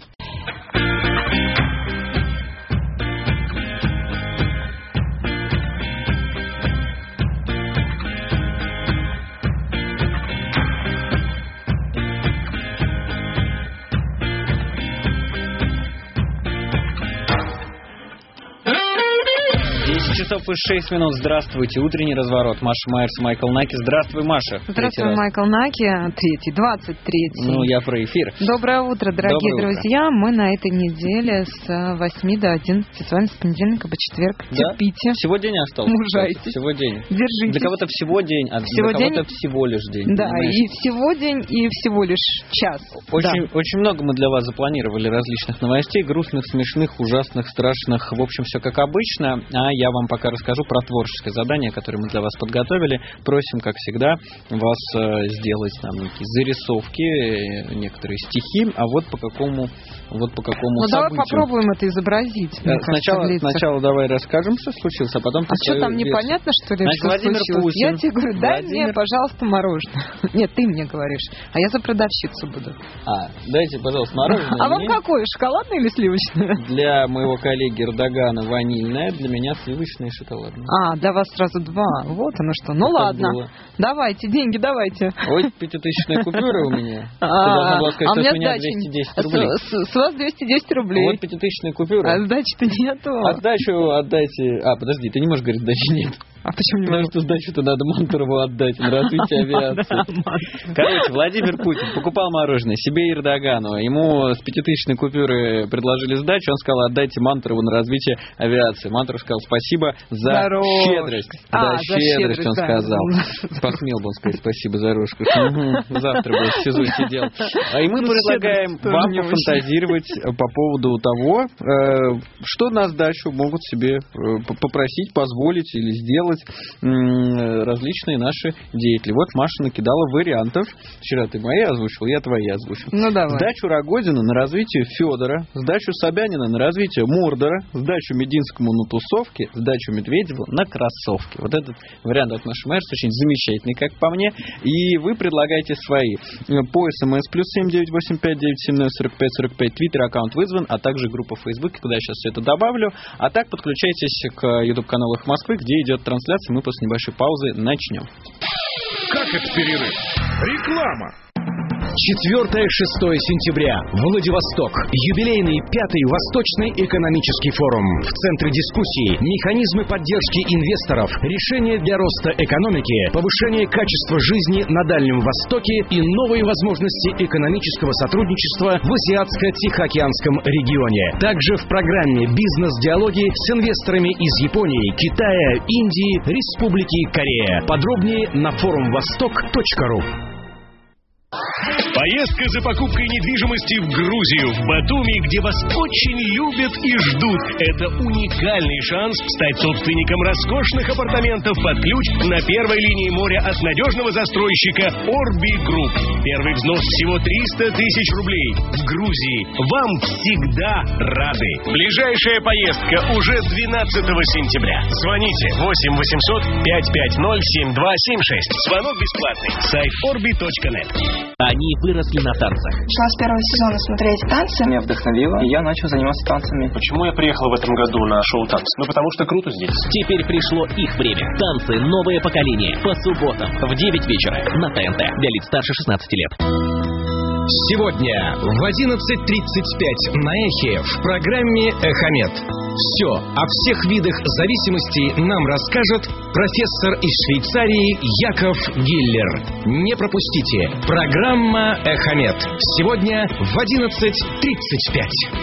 Часов и шесть минут. Здравствуйте. Утренний разворот. Маша Майерс, Майкл Наки. Здравствуй, Маша. Здравствуй, Майкл Наки. Третий, двадцать третий. Ну, я про эфир. Доброе утро, дорогие Доброе друзья. утро. Мы на этой неделе с восьми до одиннадцати. С вами с понедельника по четверг. Да? Терпите. Всего день остался. Мужайтесь. Всего день. Держитесь. Для кого-то всего день, а всего для день? кого-то всего лишь день. Да, понимаешь? и всего день, и всего лишь час. Очень, да. очень много мы для вас запланировали различных новостей. Грустных, смешных, ужасных, страшных. В общем, все как обычно. А я вам пока расскажу про творческое задание, которое мы для вас подготовили. Просим, как всегда, вас э, сделать нам некие зарисовки, э, некоторые стихи, а вот по какому, вот по какому ну, событию. Давай попробуем это изобразить. Э, сначала, сначала давай расскажем, что случилось, а потом... А что там, версию. Непонятно, что ли, Значит, что Владимир случилось? Путин. Я тебе говорю, дай Владимир... мне, пожалуйста, мороженое. Нет, ты мне говоришь, а я за продавщицу буду. А, дайте, пожалуйста, мороженое. А вам какое, шоколадное или сливочное? Для моего коллеги Эрдогана ванильное, для меня сливочное и шоколадное. А, для вас сразу два. Вот оно что. Ну это ладно. было. Давайте, деньги давайте. Ой, пятитысячная купюра у меня. Ты А, должна была сказать, а что у меня с меня сдачи... двести десять рублей. С, с, с вас двести десять рублей. Вот пятитысячная купюра. А сдачи-то нету. А сдачу отдайте... А, подожди, ты не можешь говорить, сдачи нет. А почему не Потому что сдачу-то надо Мантурову отдать на развитие авиации. Короче, Владимир Путин покупал мороженое себе и Эрдогану. Ему с пятитысячной купюры предложили сдачу. Он сказал, отдайте Мантурову на развитие авиации. Мантуров сказал, спасибо за Здорово. щедрость. А, да, за щедрость, щедрость, он да. сказал. Посмел бы он сказать спасибо за рожку. Завтра бы в СИЗО сидел. И мы предлагаем вам пофантазировать по поводу того, что на сдачу могут себе попросить, позволить или сделать различные наши деятели. Вот Маша накидала вариантов. Вчера ты мои озвучил, я твои озвучил. Ну, давай. Сдачу Рогозина на развитие Федора, сдачу Собянина на развитие Мордора, сдачу Мединскому на тусовке, сдачу Медведеву на кроссовке. Вот этот вариант от Маши Майерс очень замечательный, как по мне. И вы предлагаете свои. По СМС плюс семь девять восемь пять девять семь ноль сорок пять сорок пять. Твиттер аккаунт вызван, а также группа в Фейсбуке, куда я сейчас все это добавлю. А так подключайтесь к YouTube-каналу «Эхо Москвы», где идет трансляция. Мы после небольшой паузы начнем. Как это перерыв? Реклама. четвёртое-шестое сентября. Владивосток. Юбилейный пятый Восточный экономический форум. В центре дискуссии механизмы поддержки инвесторов, решения для роста экономики, повышение качества жизни на Дальнем Востоке и новые возможности экономического сотрудничества в Азиатско-Тихоокеанском регионе. Также в программе «Бизнес-диалоги» с инвесторами из Японии, Китая, Индии, Республики Корея. Подробнее на форум восток точка ру. Поездка за покупкой недвижимости в Грузию, в Батуми, где вас очень любят и ждут. Это уникальный шанс стать собственником роскошных апартаментов под ключ на первой линии моря от надежного застройщика Orbi Group. Первый взнос всего триста тысяч рублей. В Грузии вам всегда рады. Ближайшая поездка уже двенадцатого сентября. Звоните восемь восемьсот пятьсот пятьдесят семь два семь шесть. Звонок бесплатный. Сайт орби точка нет. А Они выросли на танцах. Шла с первого сезона смотреть танцы. Меня вдохновило, и я начал заниматься танцами. Почему я приехал в этом году на шоу танцы? Ну, потому что круто здесь. Теперь пришло их время. Танцы «Новое поколение» по субботам в девять вечера на ТНТ. Для лиц старше шестнадцати лет. Сегодня в одиннадцать тридцать пять на Эхе в программе «Эхомед». Все о всех видах зависимостей нам расскажет профессор из Швейцарии Яков Гиллер. Не пропустите. Программа «Эхомед». Сегодня в одиннадцать тридцать пять.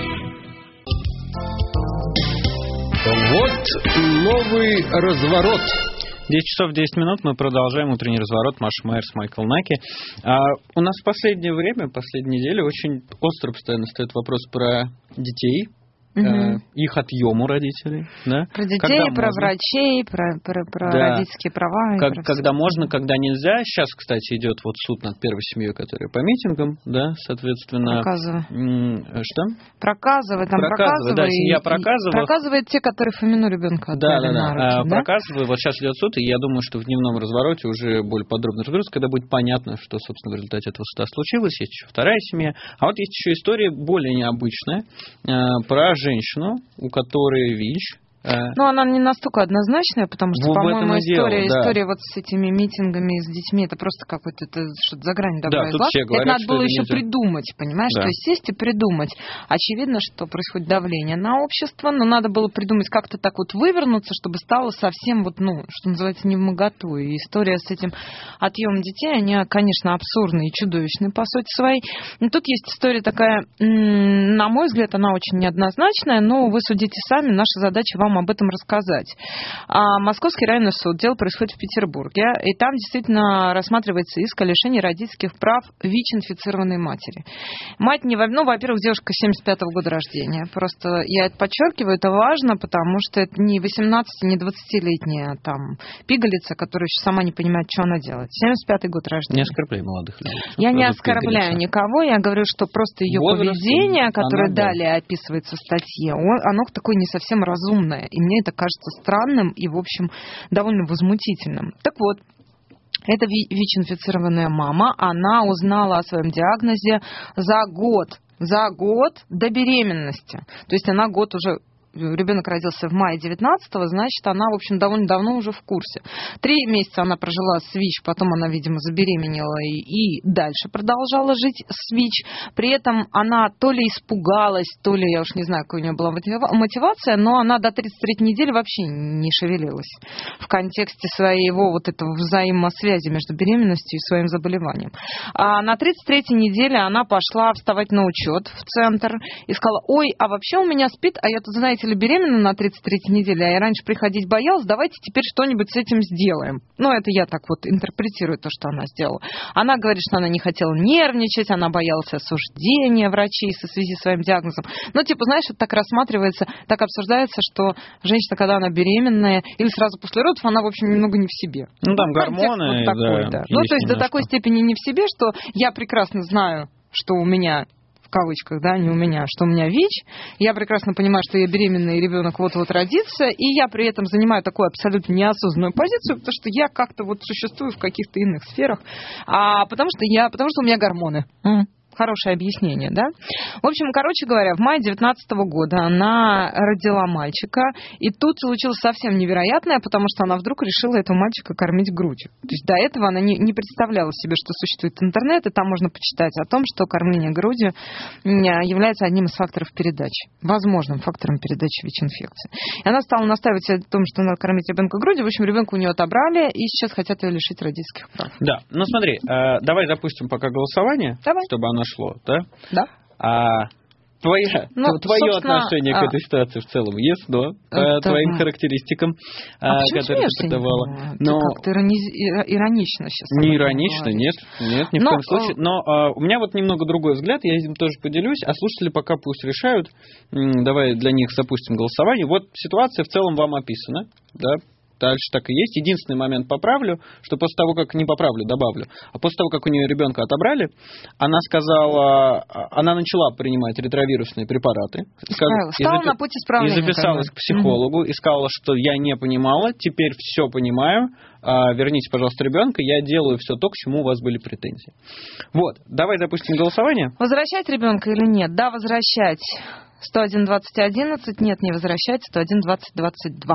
Вот новый разворот. десять часов десять минут, мы продолжаем утренний разворот. Маша Майерс, Майкл Наки. А, у нас в последнее время, последние недели, очень остро постоянно стоит вопрос про детей. Угу. Э, их отъем у родителей. Да? Про детей, когда про можно. Врачей, про, про, про да. родительские права. Как, когда можно, когда нельзя. Сейчас, кстати, идет вот суд над первой семьей, которая по митингам, да, соответственно. Проказывай. Что? Проказывай, там проказывай. Да, семья Проказова. Проказывает те, которые фамилию ребенка отдали да, да, на да. руки, да? Проказывай. Вот сейчас идет суд, и я думаю, что в дневном развороте уже более подробно разберутся, когда будет понятно, что, собственно, в результате этого суда случилось. Есть еще вторая семья. А вот есть еще история более необычная э, про женщину, у которой ВИЧ. Ну, она не настолько однозначная, потому что, в по-моему, история, дело, да. история вот с этими митингами, с детьми, это просто какой-то, это что-то за гранью добра да, и зла. Это говорят, надо было еще нельзя. придумать, понимаешь? Да. То есть сесть и придумать. Очевидно, что происходит давление на общество, но надо было придумать как-то так вот вывернуться, чтобы стало совсем вот, ну, что называется, невмоготу. И история с этим отъемом детей, они, конечно, абсурдные и чудовищные по сути своей. Но тут есть история такая, на мой взгляд, она очень неоднозначная, но вы судите сами, наша задача вам об этом рассказать. А Московский районный суд, дело происходит в Петербурге, и там действительно рассматривается иск о лишении родительских прав ВИЧ-инфицированной матери. Мать не... Ну, во-первых, девушка семьдесят пятого года рождения. Просто я это подчеркиваю, это важно, потому что это не восемнадцати, не двадцатилетняя там пигалица, которая еще сама не понимает, что она делает. семьдесят пятый год рождения. Не оскорбляй молодых людей. Я не оскорбляю пигалица. Никого, я говорю, что просто ее возраст, поведение, которое она, далее да. описывается в статье, оно такое не совсем разумное. И мне это кажется странным и, в общем, довольно возмутительным. Так вот, эта ВИЧ-инфицированная мама, она узнала о своем диагнозе за год, за год до беременности. То есть она год уже... Ребенок родился в мае девятнадцатого, значит, она, в общем, довольно давно уже в курсе. Три месяца она прожила с ВИЧ, потом она, видимо, забеременела и, и дальше продолжала жить с ВИЧ. При этом она то ли испугалась, то ли, я уж не знаю, какая у нее была мотивация, но она до тридцать третьей недели вообще не шевелилась в контексте своего вот этого взаимосвязи между беременностью и своим заболеванием. А на тридцать третьей неделе она пошла вставать на учет в центр и сказала: ой, а вообще у меня СПИД, а я тут, знаете, или беременна на тридцать третьей неделе, а я раньше приходить боялась, давайте теперь что-нибудь с этим сделаем. Ну, это я так вот интерпретирую то, что она сделала. Она говорит, что она не хотела нервничать, она боялась осуждения врачей в связи с своим диагнозом. Ну, типа, знаешь, это так рассматривается, так обсуждается, что женщина, когда она беременная, или сразу после родов, она, в общем, немного не в себе. Ну, там гормоны, вот такой, да. да. Ну, то есть немножко. До такой степени не в себе, что я прекрасно знаю, что у меня... в кавычках, да, не у меня, что у меня ВИЧ, я прекрасно понимаю, что я беременна, и ребенок вот-вот родится, и я при этом занимаю такую абсолютно неосознанную позицию, потому что я как-то вот существую в каких-то иных сферах, а потому что я, потому что у меня гормоны. Хорошее объяснение, да? В общем, короче говоря, в мае девятнадцатого года она родила мальчика, и тут случилось совсем невероятное, потому что она вдруг решила этого мальчика кормить грудью. То есть до этого она не, не представляла себе, что существует интернет, и там можно почитать о том, что кормление грудью является одним из факторов передачи, возможным фактором передачи ВИЧ-инфекции. И она стала настаивать о том, что надо кормить ребенка грудью. В общем, ребенка у нее отобрали, и сейчас хотят ее лишить родительских прав. Да, ну смотри, э, давай запустим пока голосование, давай. Чтобы оно шло, да? Да. А твое, ну, твое отношение а... к этой ситуации в целом есть, но по это... твоим характеристикам, а которые ты подавала. Но... Ты как-то ирони... иронично сейчас. Не иронично, нет, нет, ни в но... коем случае. Но а, у меня вот немного другой взгляд, я этим тоже поделюсь, а слушатели пока пусть решают. Давай для них запустим голосование. Вот ситуация в целом вам описана, да? дальше так и есть. Единственный момент поправлю, что после того, как не поправлю, добавлю, а после того, как у нее ребенка отобрали, она сказала, она начала принимать ретровирусные препараты. Стала, и, стала запи- на путь исправления. И записалась к психологу, mm-hmm. и сказала, что я не понимала, теперь все понимаю, а, верните, пожалуйста, ребенка, я делаю все то, к чему у вас были претензии. Вот, давай запустим голосование. Возвращать ребенка или нет? Да, возвращать. сто один двадцать одиннадцать, нет, не возвращать, сто один двадцать двадцать два.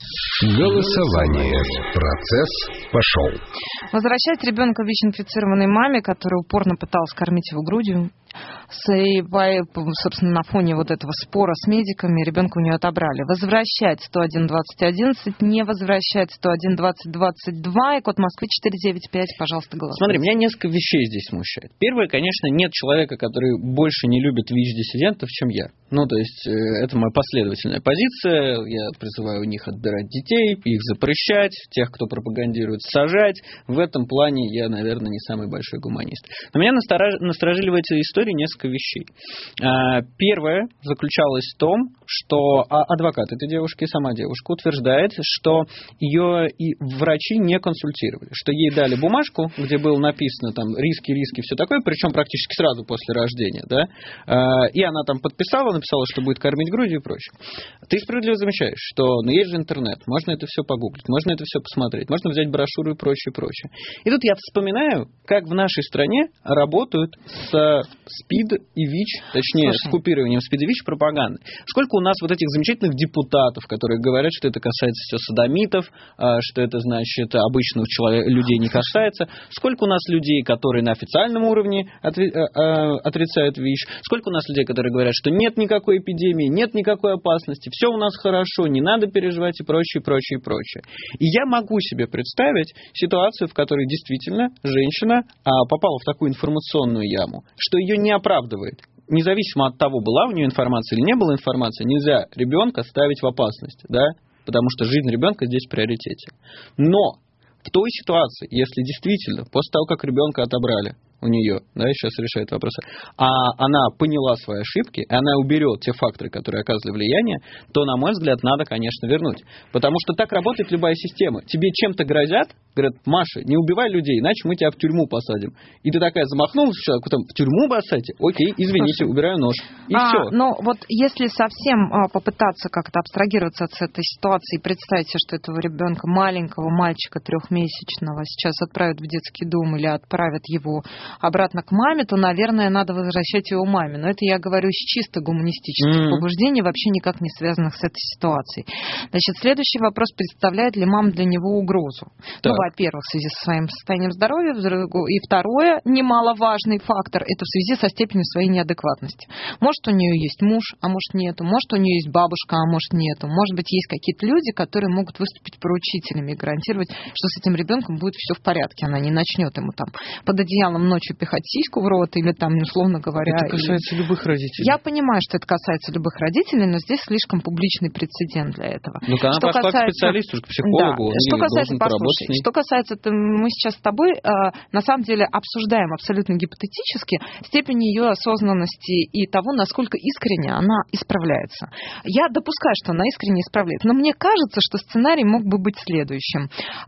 Голосование. Процесс пошел. Возвращать ребенка ВИЧ-инфицированной маме, которая упорно пыталась кормить его грудью. И, собственно, на фоне вот этого спора с медиками ребенка у нее отобрали. Возвращать сто один двадцать одиннадцать, не возвращать сто один двадцать двадцать два и код Москвы четыре девять пять, пожалуйста, голосуйте. Смотри, меня несколько вещей здесь смущает. Первое, конечно, нет человека, который больше не любит ВИЧ-диссидентов, чем я. Ну, то есть, это моя последовательная позиция. Я призываю у них отбирать детей, их запрещать, тех, кто пропагандирует, сажать. В этом плане я, наверное, не самый большой гуманист. Но меня насторож... насторожили в этой истории несколько вещей. Первое заключалось в том, что адвокат этой девушки, сама девушка, утверждает, что ее и врачи не консультировали, что ей дали бумажку, где было написано там риски, риски, все такое, причем практически сразу после рождения, да, и она там подписала, написала, что будет кормить грудью и прочее. Ты справедливо замечаешь, что ну, есть же интернет, можно это все погуглить, можно это все посмотреть, можно взять брошюру и прочее, прочее. И тут я вспоминаю, как в нашей стране работают с СПИД и ВИЧ, точнее, Слушай. с купированием СПИД и ВИЧ пропаганды. Сколько у нас вот этих замечательных депутатов, которые говорят, что это касается все содомитов, что это, значит, обычных человек, людей не касается. Сколько у нас людей, которые на официальном уровне отрицают ВИЧ. Сколько у нас людей, которые говорят, что нет никакой эпидемии, нет никакой опасности, все у нас хорошо, не надо переживать и прочее, прочее, прочее. И я могу себе представить ситуацию, в которой действительно женщина попала в такую информационную яму, что ее не оправдывает. Независимо от того, была у нее информация или не было информации, нельзя ребенка ставить в опасность, да, потому что жизнь ребенка здесь в приоритете. Но в той ситуации, если действительно после того, как ребенка отобрали у нее, да, сейчас решает вопросы, а она поняла свои ошибки, и она уберет те факторы, которые оказывали влияние, то, на мой взгляд, надо, конечно, вернуть. Потому что так работает любая система. Тебе чем-то грозят, говорят, Маша, не убивай людей, иначе мы тебя в тюрьму посадим. И ты такая замахнулась, человеку там, в тюрьму бросайте? Окей, извините, убираю нож. И а, все. Но вот если совсем а, попытаться как-то абстрагироваться от этой ситуации и представить себе, что этого ребенка, маленького мальчика трехмесячного, сейчас отправят в детский дом или отправят его обратно к маме, то, наверное, надо возвращать его маме. Но это я говорю из чисто гуманистических mm-hmm. побуждений, вообще никак не связанных с этой ситуацией. Значит, следующий вопрос: представляет ли мама для него угрозу? Так. Ну, во-первых, в связи со своим состоянием здоровья, и второе, немаловажный фактор, это в связи со степенью своей неадекватности. Может, у нее есть муж, а может, нету. Может, у нее есть бабушка, а может, нету. Может быть, есть какие-то люди, которые могут выступить поручителями и гарантировать, что с этим ребенком будет все в порядке. Она не начнет ему там под одеялом ночью пихать сиську в рот или там, условно говоря... Это касается или... любых родителей. Я понимаю, что это касается любых родителей, но здесь слишком публичный прецедент для этого. Ну, она что пошла касается... к специалисту, к психологу, да. Что касается, послушай, что касается, мы сейчас с тобой на самом деле обсуждаем абсолютно гипотетически степень ее осознанности и того, насколько искренне она исправляется. Я допускаю, что она искренне исправляет, но мне кажется, что сценарий мог бы быть следующим.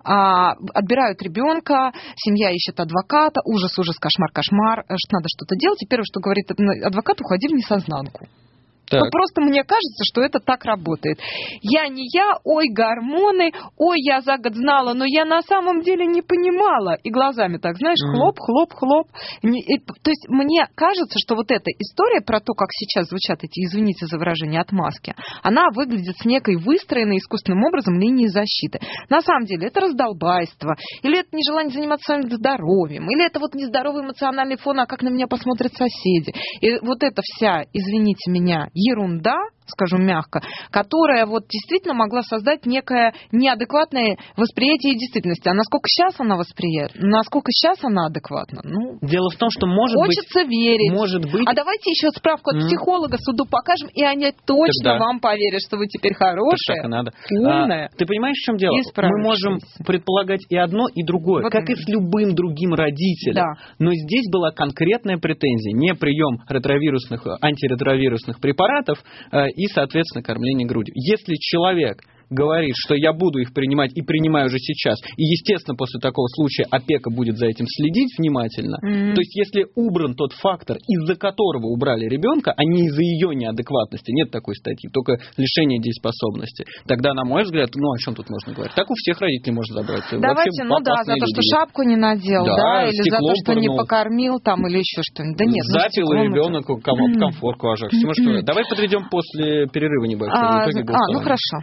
Отбирают ребенка, семья ищет адвоката, ужас, ужас, кошмар, кошмар, что надо что-то делать. И первое, что говорит адвокат, уходи в несознанку. Ну, просто мне кажется, что это так работает. Я не я, ой, гормоны, ой, я за год знала, но я на самом деле не понимала. И глазами так, знаешь, хлоп, хлоп, хлоп. И, то есть мне кажется, что вот эта история про то, как сейчас звучат эти, извините за выражение, отмазки, она выглядит с некой выстроенной искусственным образом линией защиты. На самом деле это раздолбайство, или это нежелание заниматься своим здоровьем, или это вот нездоровый эмоциональный фон, а как на меня посмотрят соседи. И вот эта вся, извините меня, ерунда, скажу мягко, которая вот действительно могла создать некое неадекватное восприятие действительности. А насколько сейчас она восприятна? Насколько сейчас она адекватна? Ну, дело в том, что может хочется быть, верить. Может быть. А давайте еще справку от mm. психолога суду покажем, и они точно да. вам поверят, что вы теперь хорошая, так и надо. умная. А, ты понимаешь, в чем дело? Мы можем предполагать и одно, и другое, вот как именно. И с любым другим родителем. Да. Но здесь была конкретная претензия, не прием ретровирусных, антиретровирусных препаратов и, соответственно, кормление грудью. Если человек говорит, что я буду их принимать и принимаю уже сейчас, и, естественно, после такого случая опека будет за этим следить внимательно, mm-hmm. то есть если убран тот фактор, из-за которого убрали ребенка, а не из-за ее неадекватности, нет такой статьи, только лишение дееспособности, тогда, на мой взгляд, ну, о чем тут можно говорить? Так у всех родителей можно забрать. Давайте, ну да, за то, что шапку не надел, да, да или за то, что не покормил там, или еще что-нибудь. Да нет, запил ну, ребенок кому-то комфорку ожег. Mm-hmm. Давай подведем после перерыва небольшого. А, а ну хорошо.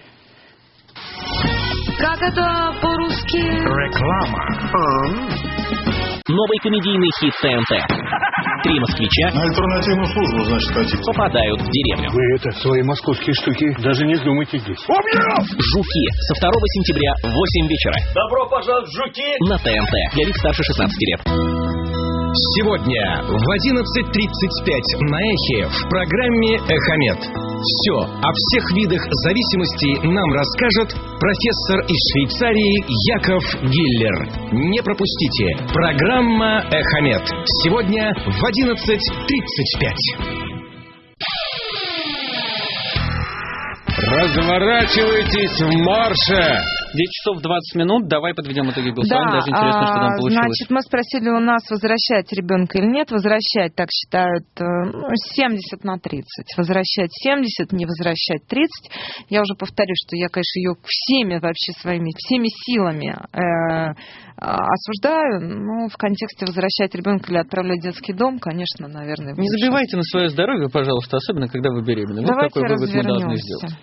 Как это по-русски? Реклама. Новый комедийный хит ТНТ. Три москвича на альтернативную службу, значит, хотите. Попадают в деревню. Вы это, свои московские штуки, даже не вздумайте здесь. Убью! Жуки. Со второго сентября в восемь вечера. Добро пожаловать в Жуки! На ТНТ. Для лиц старше шестнадцати лет. Сегодня в одиннадцать тридцать пять на Эхе в программе «Эхомед». Все о всех видах зависимостей нам расскажет профессор из Швейцарии Яков Гиллер. Не пропустите. Программа «Эхомед». Сегодня в одиннадцать тридцать пять. Разворачивайтесь в марше! девять часов двадцать минут. Давай подведем итоги голосования. Да, Даже интересно, что там получилось. Значит, мы спросили у нас, возвращать ребенка или нет. Возвращать, так считают, ну, семьдесят на тридцать. Возвращать семьдесят, не возвращать тридцать. Я уже повторю, что я, конечно, ее всеми вообще своими, всеми силами э, осуждаю. Но в контексте возвращать ребенка или отправлять в детский дом, конечно, наверное... Не забивайте на свое здоровье, пожалуйста, особенно, когда вы беременны. Вот какой вывод мы должны сделать.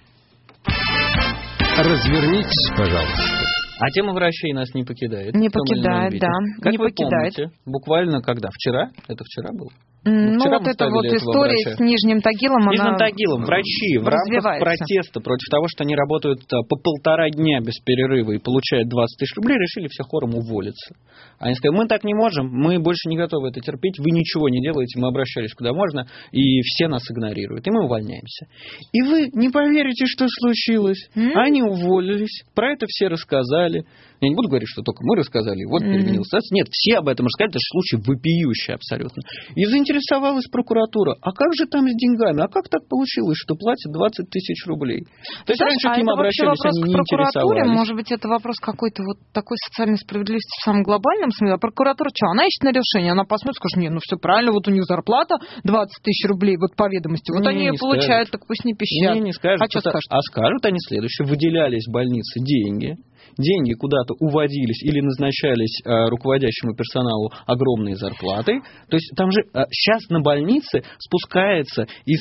Развернитесь, пожалуйста. А тема врачей нас не покидает. Не покидает, да. Как не вы покидает. помните, буквально когда? Вчера? Это вчера было? Ну, вчера вот эта вот история врача. С Нижним Тагилом, Нижним она Тагилом, врачи в рамках протеста против того, что они работают по полтора дня без перерыва и получают двадцать тысяч рублей, решили все хором уволиться. Они сказали, мы так не можем, мы больше не готовы это терпеть, вы ничего не делаете, мы обращались куда можно, и все нас игнорируют, и мы увольняемся. И вы не поверите, что случилось. Mm-hmm. Они уволились, про это все рассказали. Я не буду говорить, что только мы рассказали, вот переменилась ситуация. Нет, все об этом рассказали, это же случай вопиющий абсолютно. И заинтересовалась прокуратура. А как же там с деньгами? А как так получилось, что платят двадцать тысяч рублей? То есть Знаешь, раньше а к ним обращались, они не интересовались. Может быть, это вопрос какой-то вот такой социальной справедливости в самом глобальном смысле. А прокуратура что? Она ищет на решение, она посмотрит, скажет, не, ну все правильно, вот у них зарплата двадцать тысяч рублей, вот по ведомости. Вот не, они ее получают, скажут. Так пусть не пищат. Не, не скажут. А что скажут? А скажут они следующее. Выделялись в больнице деньги. Деньги куда-то уводились или назначались э, руководящему персоналу огромные зарплаты. То есть там же э, сейчас на больнице спускается из,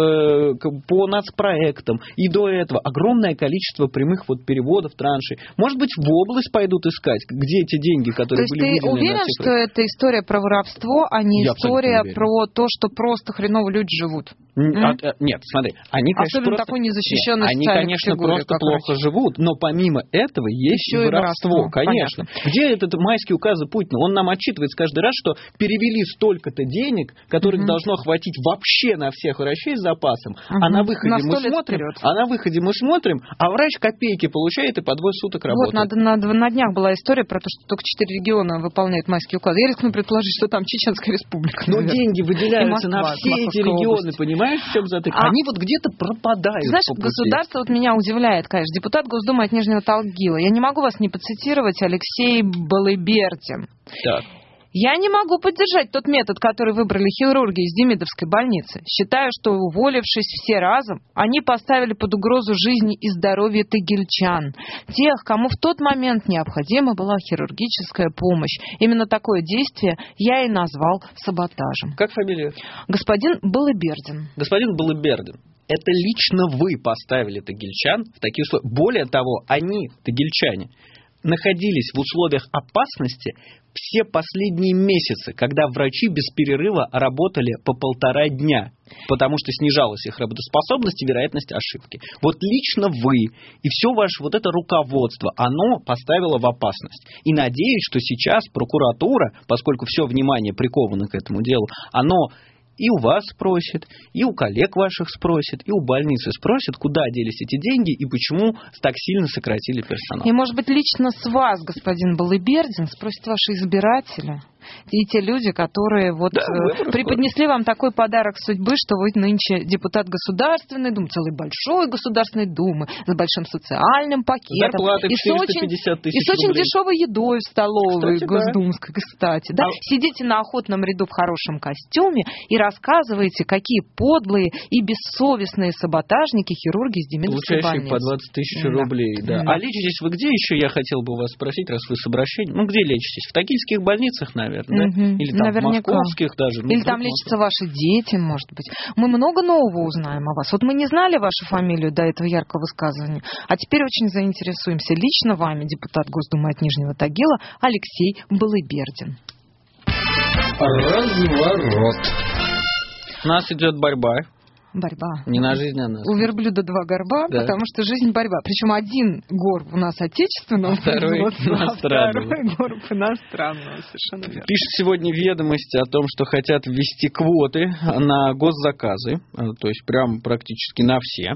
э, по нацпроектам и до этого огромное количество прямых вот переводов, траншей. Может быть, в область пойдут искать, где эти деньги, которые то были выделены. То есть ты уверен, что это история про воровство, а не Я история про то, что просто хреново люди живут? А, а, нет, смотри, они, конечно, особенно просто, такой незащищенной нет, они, конечно, фигуре, просто плохо врач. живут, но помимо этого есть еще и воровство, воровство, конечно. Понятно. Где этот майский указ Путина? Он нам отчитывается каждый раз, что перевели столько-то денег, которых угу. должно хватить вообще на всех врачей с запасом, угу. а на выходе на мы смотрим, а на выходе мы смотрим, а врач копейки получает и по двое суток работает. Вот, надо, надо, на днях была история про то, что только четыре региона выполняют майский указ. Я рискну предположить, что там Чеченская республика. Но наверное. Деньги выделяются Москва, на все эти регионы, область. Понимаешь, в чем затык? А они вот где-то пропадают. Знаешь, по государство вот меня удивляет, конечно. Депутат Госдумы от Нижнего Тагила. Я не могу вас не поцитировать, Алексей Балыбердин. Так. Я не могу поддержать тот метод, который выбрали хирурги из Демидовской больницы. Считаю, что, уволившись все разом, они поставили под угрозу жизни и здоровье тагильчан. Тех, кому в тот момент необходима была хирургическая помощь. Именно такое действие я и назвал саботажем. Как фамилия? Господин Балыбердин. Господин Балыбердин. Это лично вы поставили тагильчан в такие условия. Более того, они, тагильчане, находились в условиях опасности все последние месяцы, когда врачи без перерыва работали по полтора дня, потому что снижалась их работоспособность и вероятность ошибки. Вот лично вы и все ваше вот это руководство, оно поставило в опасность. И надеюсь, что сейчас прокуратура, поскольку все внимание приковано к этому делу, оно и у вас спросит, и у коллег ваших спросит, и у больницы спросит, куда делись эти деньги и почему так сильно сократили персонал. И, может быть, лично с вас, господин Балыбердин, спросят ваши избиратели. И те люди, которые вот да, преподнесли вам такой подарок судьбы, что вы нынче депутат Государственной Думы, целой большой Государственной Думы, с большим социальным пакетом. Зарплаты и с очень, и с очень дешевой едой в столовой кстати, Госдумской, да. кстати. Да? А... Сидите на охотном ряду в хорошем костюме и рассказываете, какие подлые и бессовестные саботажники хирурги из Демидовской больницы. Получающие по двадцать тысяч рублей, да. да. А лечитесь вы где еще, я хотел бы у вас спросить, раз вы с обращением, ну где лечитесь? В токийских больницах, наверное? Да? Угу, или там наверняка. Московских даже. Ну, или там лечатся ваши дети, может быть. Мы много нового узнаем о вас. Вот мы не знали вашу фамилию до этого яркого высказывания, а теперь очень заинтересуемся лично вами, депутат Госдумы от Нижнего Тагила Алексей Балыбердин. Разворот. У нас идет борьба. Борьба. Не на жизнь, а на смерть. У верблюда два горба, да. Потому что жизнь борьба. Причем один горб у нас отечественного, а второй иностранного. Второй горб иностранного, совершенно верно. Пишет сегодня Ведомости о том, что хотят ввести квоты на госзаказы, то есть прям практически на все.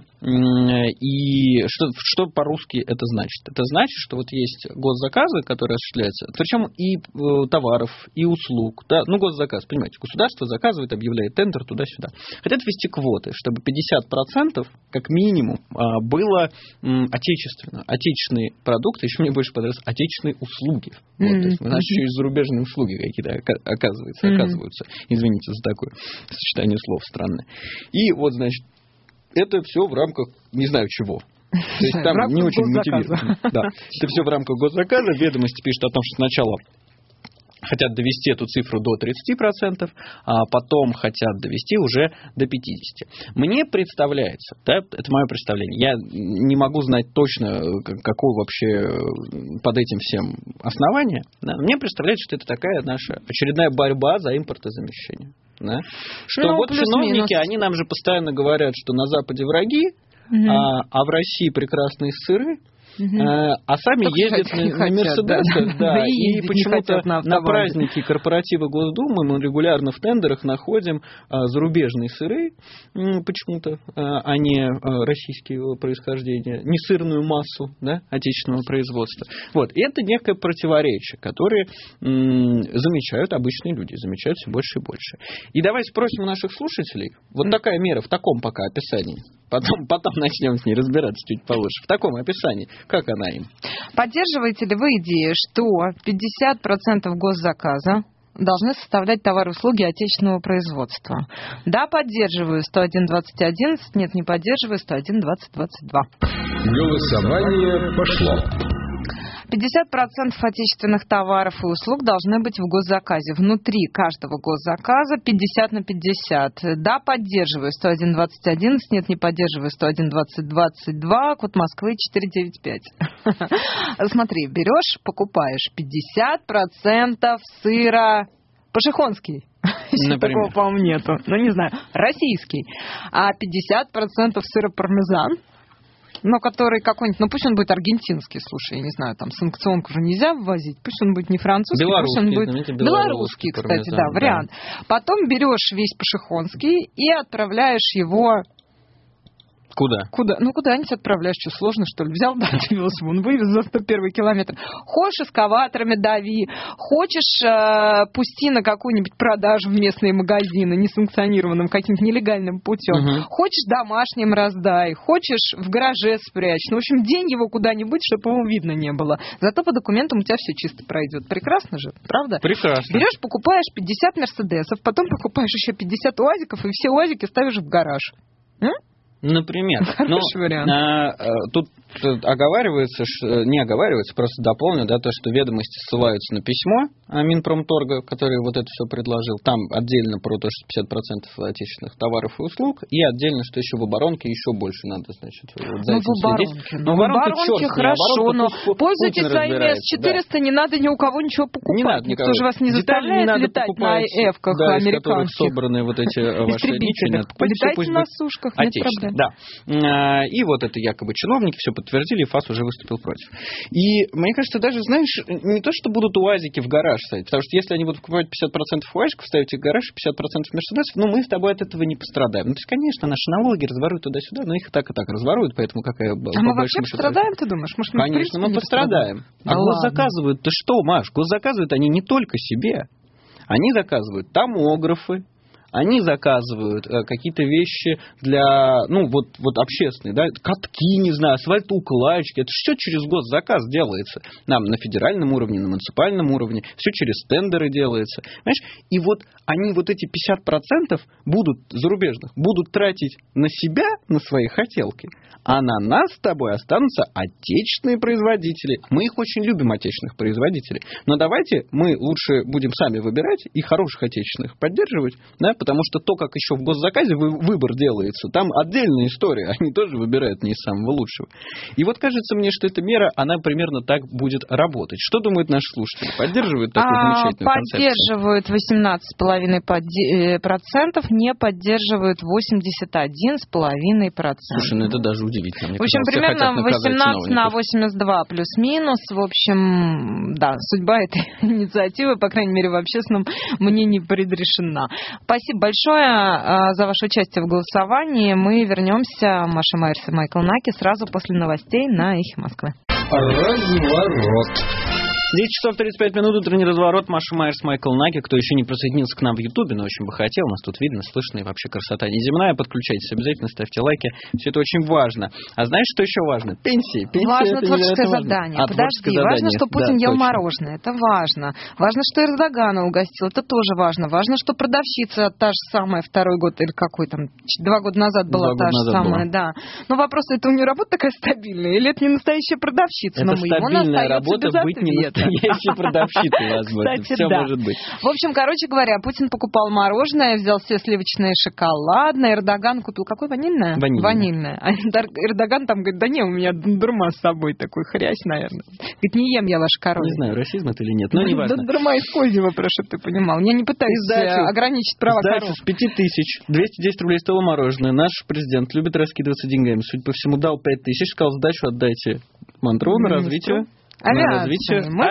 И что, что по-русски это значит? Это значит, что вот есть госзаказы, которые осуществляются, причем и товаров, и услуг. Да? Ну, госзаказ, понимаете, государство заказывает, объявляет тендер туда-сюда. Хотят ввести квоты, чтобы пятьдесят процентов как минимум было отечественно. Отечественные продукты, еще мне больше понравилось, отечественные услуги. Вот, mm-hmm. то есть, значит, еще и зарубежные услуги какие-то оказываются, mm-hmm. оказываются. Извините за такое сочетание слов странное. И вот, значит, это все в рамках не знаю чего. То есть там не очень мотивировано. Да. Это все в рамках госзаказа. Ведомости пишут о том, что сначала хотят довести эту цифру до тридцати процентов, а потом хотят довести уже до пятидесяти процентов. Мне представляется, да, это мое представление, я не могу знать точно, какое вообще под этим всем основание, да, мне представляется, что это такая наша очередная борьба за импортозамещение. Да? Что ну, вот чиновники, они нам же постоянно говорят, что на Западе враги, угу. а, а в России прекрасные сыры. Угу. А сами только ездят на, на Мерседесах, да, да, и, и почему-то на, на праздники корпоратива Госдумы мы регулярно в тендерах находим а, зарубежные сыры, почему-то, а, а не а, российского происхождения, не сырную массу, да, отечественного производства. Вот, и это некое противоречие, которое м, замечают обычные люди, замечают все больше и больше. И давайте спросим у наших слушателей, вот такая мера в таком пока описании. Потом, потом начнем с ней разбираться чуть получше. В таком описании, как она им? Поддерживаете ли вы идею, что пятьдесят процентов госзаказа должны составлять товары и услуги отечественного производства? Да, поддерживаю. сто один двадцать одиннадцать. Нет, не поддерживаю. сто один двадцать двадцать два. Голосование пошло. пятьдесят процентов отечественных товаров и услуг должны быть в госзаказе. Внутри каждого госзаказа пятьдесят на пятьдесят. Да, поддерживаю. сто один двадцать одиннадцать. Нет, не поддерживаю. сто один двадцать двадцать два. Код Москвы четыре девять пять. Смотри, берешь, покупаешь пятьдесят процентов сыра пашихонский. Еще такого, по-моему, нету. Ну, не знаю, российский. А пятьдесят процентов сыра пармезан. Но который какой-нибудь, ну пусть он будет аргентинский, слушай, я не знаю, там санкционку уже нельзя ввозить, пусть он будет не французский, пусть он будет белорусский, белорусский кстати, пармезан, да, вариант. Да. Потом берешь весь пашихонский и отправляешь его... Куда? Куда? Ну, куда-нибудь отправляешь. Что, сложно, что ли? Взял, да, отвез, вон, вывез за сто первый километр. Хочешь, эскаваторами дави. Хочешь, э, пусти на какую-нибудь продажу в местные магазины, несанкционированным, каким-то нелегальным путем. Угу. Хочешь, домашним раздай. Хочешь, в гараже спрячь. Ну, в общем, день его куда-нибудь, чтобы его видно не было. Зато по документам у тебя все чисто пройдет. Прекрасно же, правда? Прекрасно. Берешь, покупаешь пятьдесят мерседесов, потом покупаешь еще пятьдесят уазиков, и все уазики ставишь в гараж. М? Например. Хороший Но, вариант. А, а, тут оговаривается, не оговаривается, просто дополню, да, то, что ведомости ссылаются на письмо Минпромторга, который вот это все предложил. Там отдельно про то, что пятьдесят процентов отечественных товаров и услуг, и отдельно, что еще в оборонке еще больше надо, значит, вот за ну, этим в оборонке, следить. Ну, в оборонке хорошо, но пользуйтесь своими эс четыреста, да. Не надо ни у кого ничего покупать. Не надо никого. Никто же вас не заставляет не летать на эфках да, американских. Из которых собраны вот эти ваши ничего. Полетайте на сушках, нет проблем. Да. И вот это якобы чиновники все подтвердили, и ФАС уже выступил против. И мне кажется, даже, знаешь, не то, что будут УАЗики в гараж ставить, потому что если они будут покупать пятьдесят процентов УАЗиков, ставить их в гараж, пятьдесят процентов Мерседесов, ну, мы с тобой от этого не пострадаем. Ну, то есть, конечно, наши налоги разворуют туда-сюда, но их и так, и так разворуют, поэтому какая... А мы вообще пострадаем, ты думаешь? Может, мы конечно, мы пострадаем. А да госзаказывают, ты что, Маш, госзаказывают они не только себе. Они заказывают томографы, они заказывают э, какие-то вещи для, ну, вот, вот общественные, да, катки, не знаю, асфальтоукладчики. Это все через госзаказ делается. Нам на федеральном уровне, на муниципальном уровне. Все через тендеры делается. Понимаешь? И вот они вот эти пятьдесят процентов будут, зарубежных, будут тратить на себя, на свои хотелки. А на нас с тобой останутся отечественные производители. Мы их очень любим, отечественных производителей. Но давайте мы лучше будем сами выбирать и хороших отечественных поддерживать, да, потому что то, как еще в госзаказе выбор делается, там отдельная история, они тоже выбирают не из самого лучшего. И вот кажется мне, что эта мера, она примерно так будет работать. Что думают наши слушатели? Поддерживают такую а, замечательную концепцию? Поддерживают восемнадцать целых пять десятых процента, не поддерживают восемьдесят один целых пять десятых процента. Слушай, ну это даже удивительно. Мне в общем, казалось, примерно восемнадцать на восемьдесят два плюс-минус. В общем, да, судьба этой инициативы, по крайней мере, в общественном мнении предрешена. Спасибо большое за ваше участие в голосовании. Мы вернемся, Маша Майерс и Майкл Наки, сразу после новостей на Эхе Москвы. Разворот. десять часов тридцать пять минут, утренний разворот. Маша Майерс, Майкл Наки. Кто еще не присоединился к нам в Ютубе, но очень бы хотел, нас тут видно, слышно, и вообще красота неземная. Подключайтесь обязательно, ставьте лайки. Все это очень важно. А знаешь, что еще важно? Пенсии. Пенсии важно творческое задание. А, Подожди, задание. Важно, что Путин да, ел точно. мороженое. Это важно. Важно, что Эрдогана угостил. Это тоже важно. Важно, что продавщица та же самая второй год, или какой там, два года назад была два та же самая. Была. Да. Но вопрос, это у нее работа такая стабильная, или это не настоящая продавщица? Это но мы стабильная работа, быть не настоящей продавщицей, возможно. Кстати, все да. может быть. В общем, короче говоря, Путин покупал мороженое, взял все сливочное, шоколадное. Эрдоган купил какое? Ванильное? Ванильное. Ванильное. А Эрдоган там говорит, да не, у меня дурма с собой такой, хрясь, наверное. Говорит, не ем я ваше коровье. Не знаю, расизм это или нет, но не важно. Да дурма из Козьева, про что ты понимал. Я не пытаюсь сдачу, ограничить права коров. С пяти тысяч двести десять рублей стоило мороженое. Наш президент любит раскидываться деньгами. Судя по всему, дал пять тысяч, сказал, сдачу отдайте Монтрову на развитие. Авиации. Мы,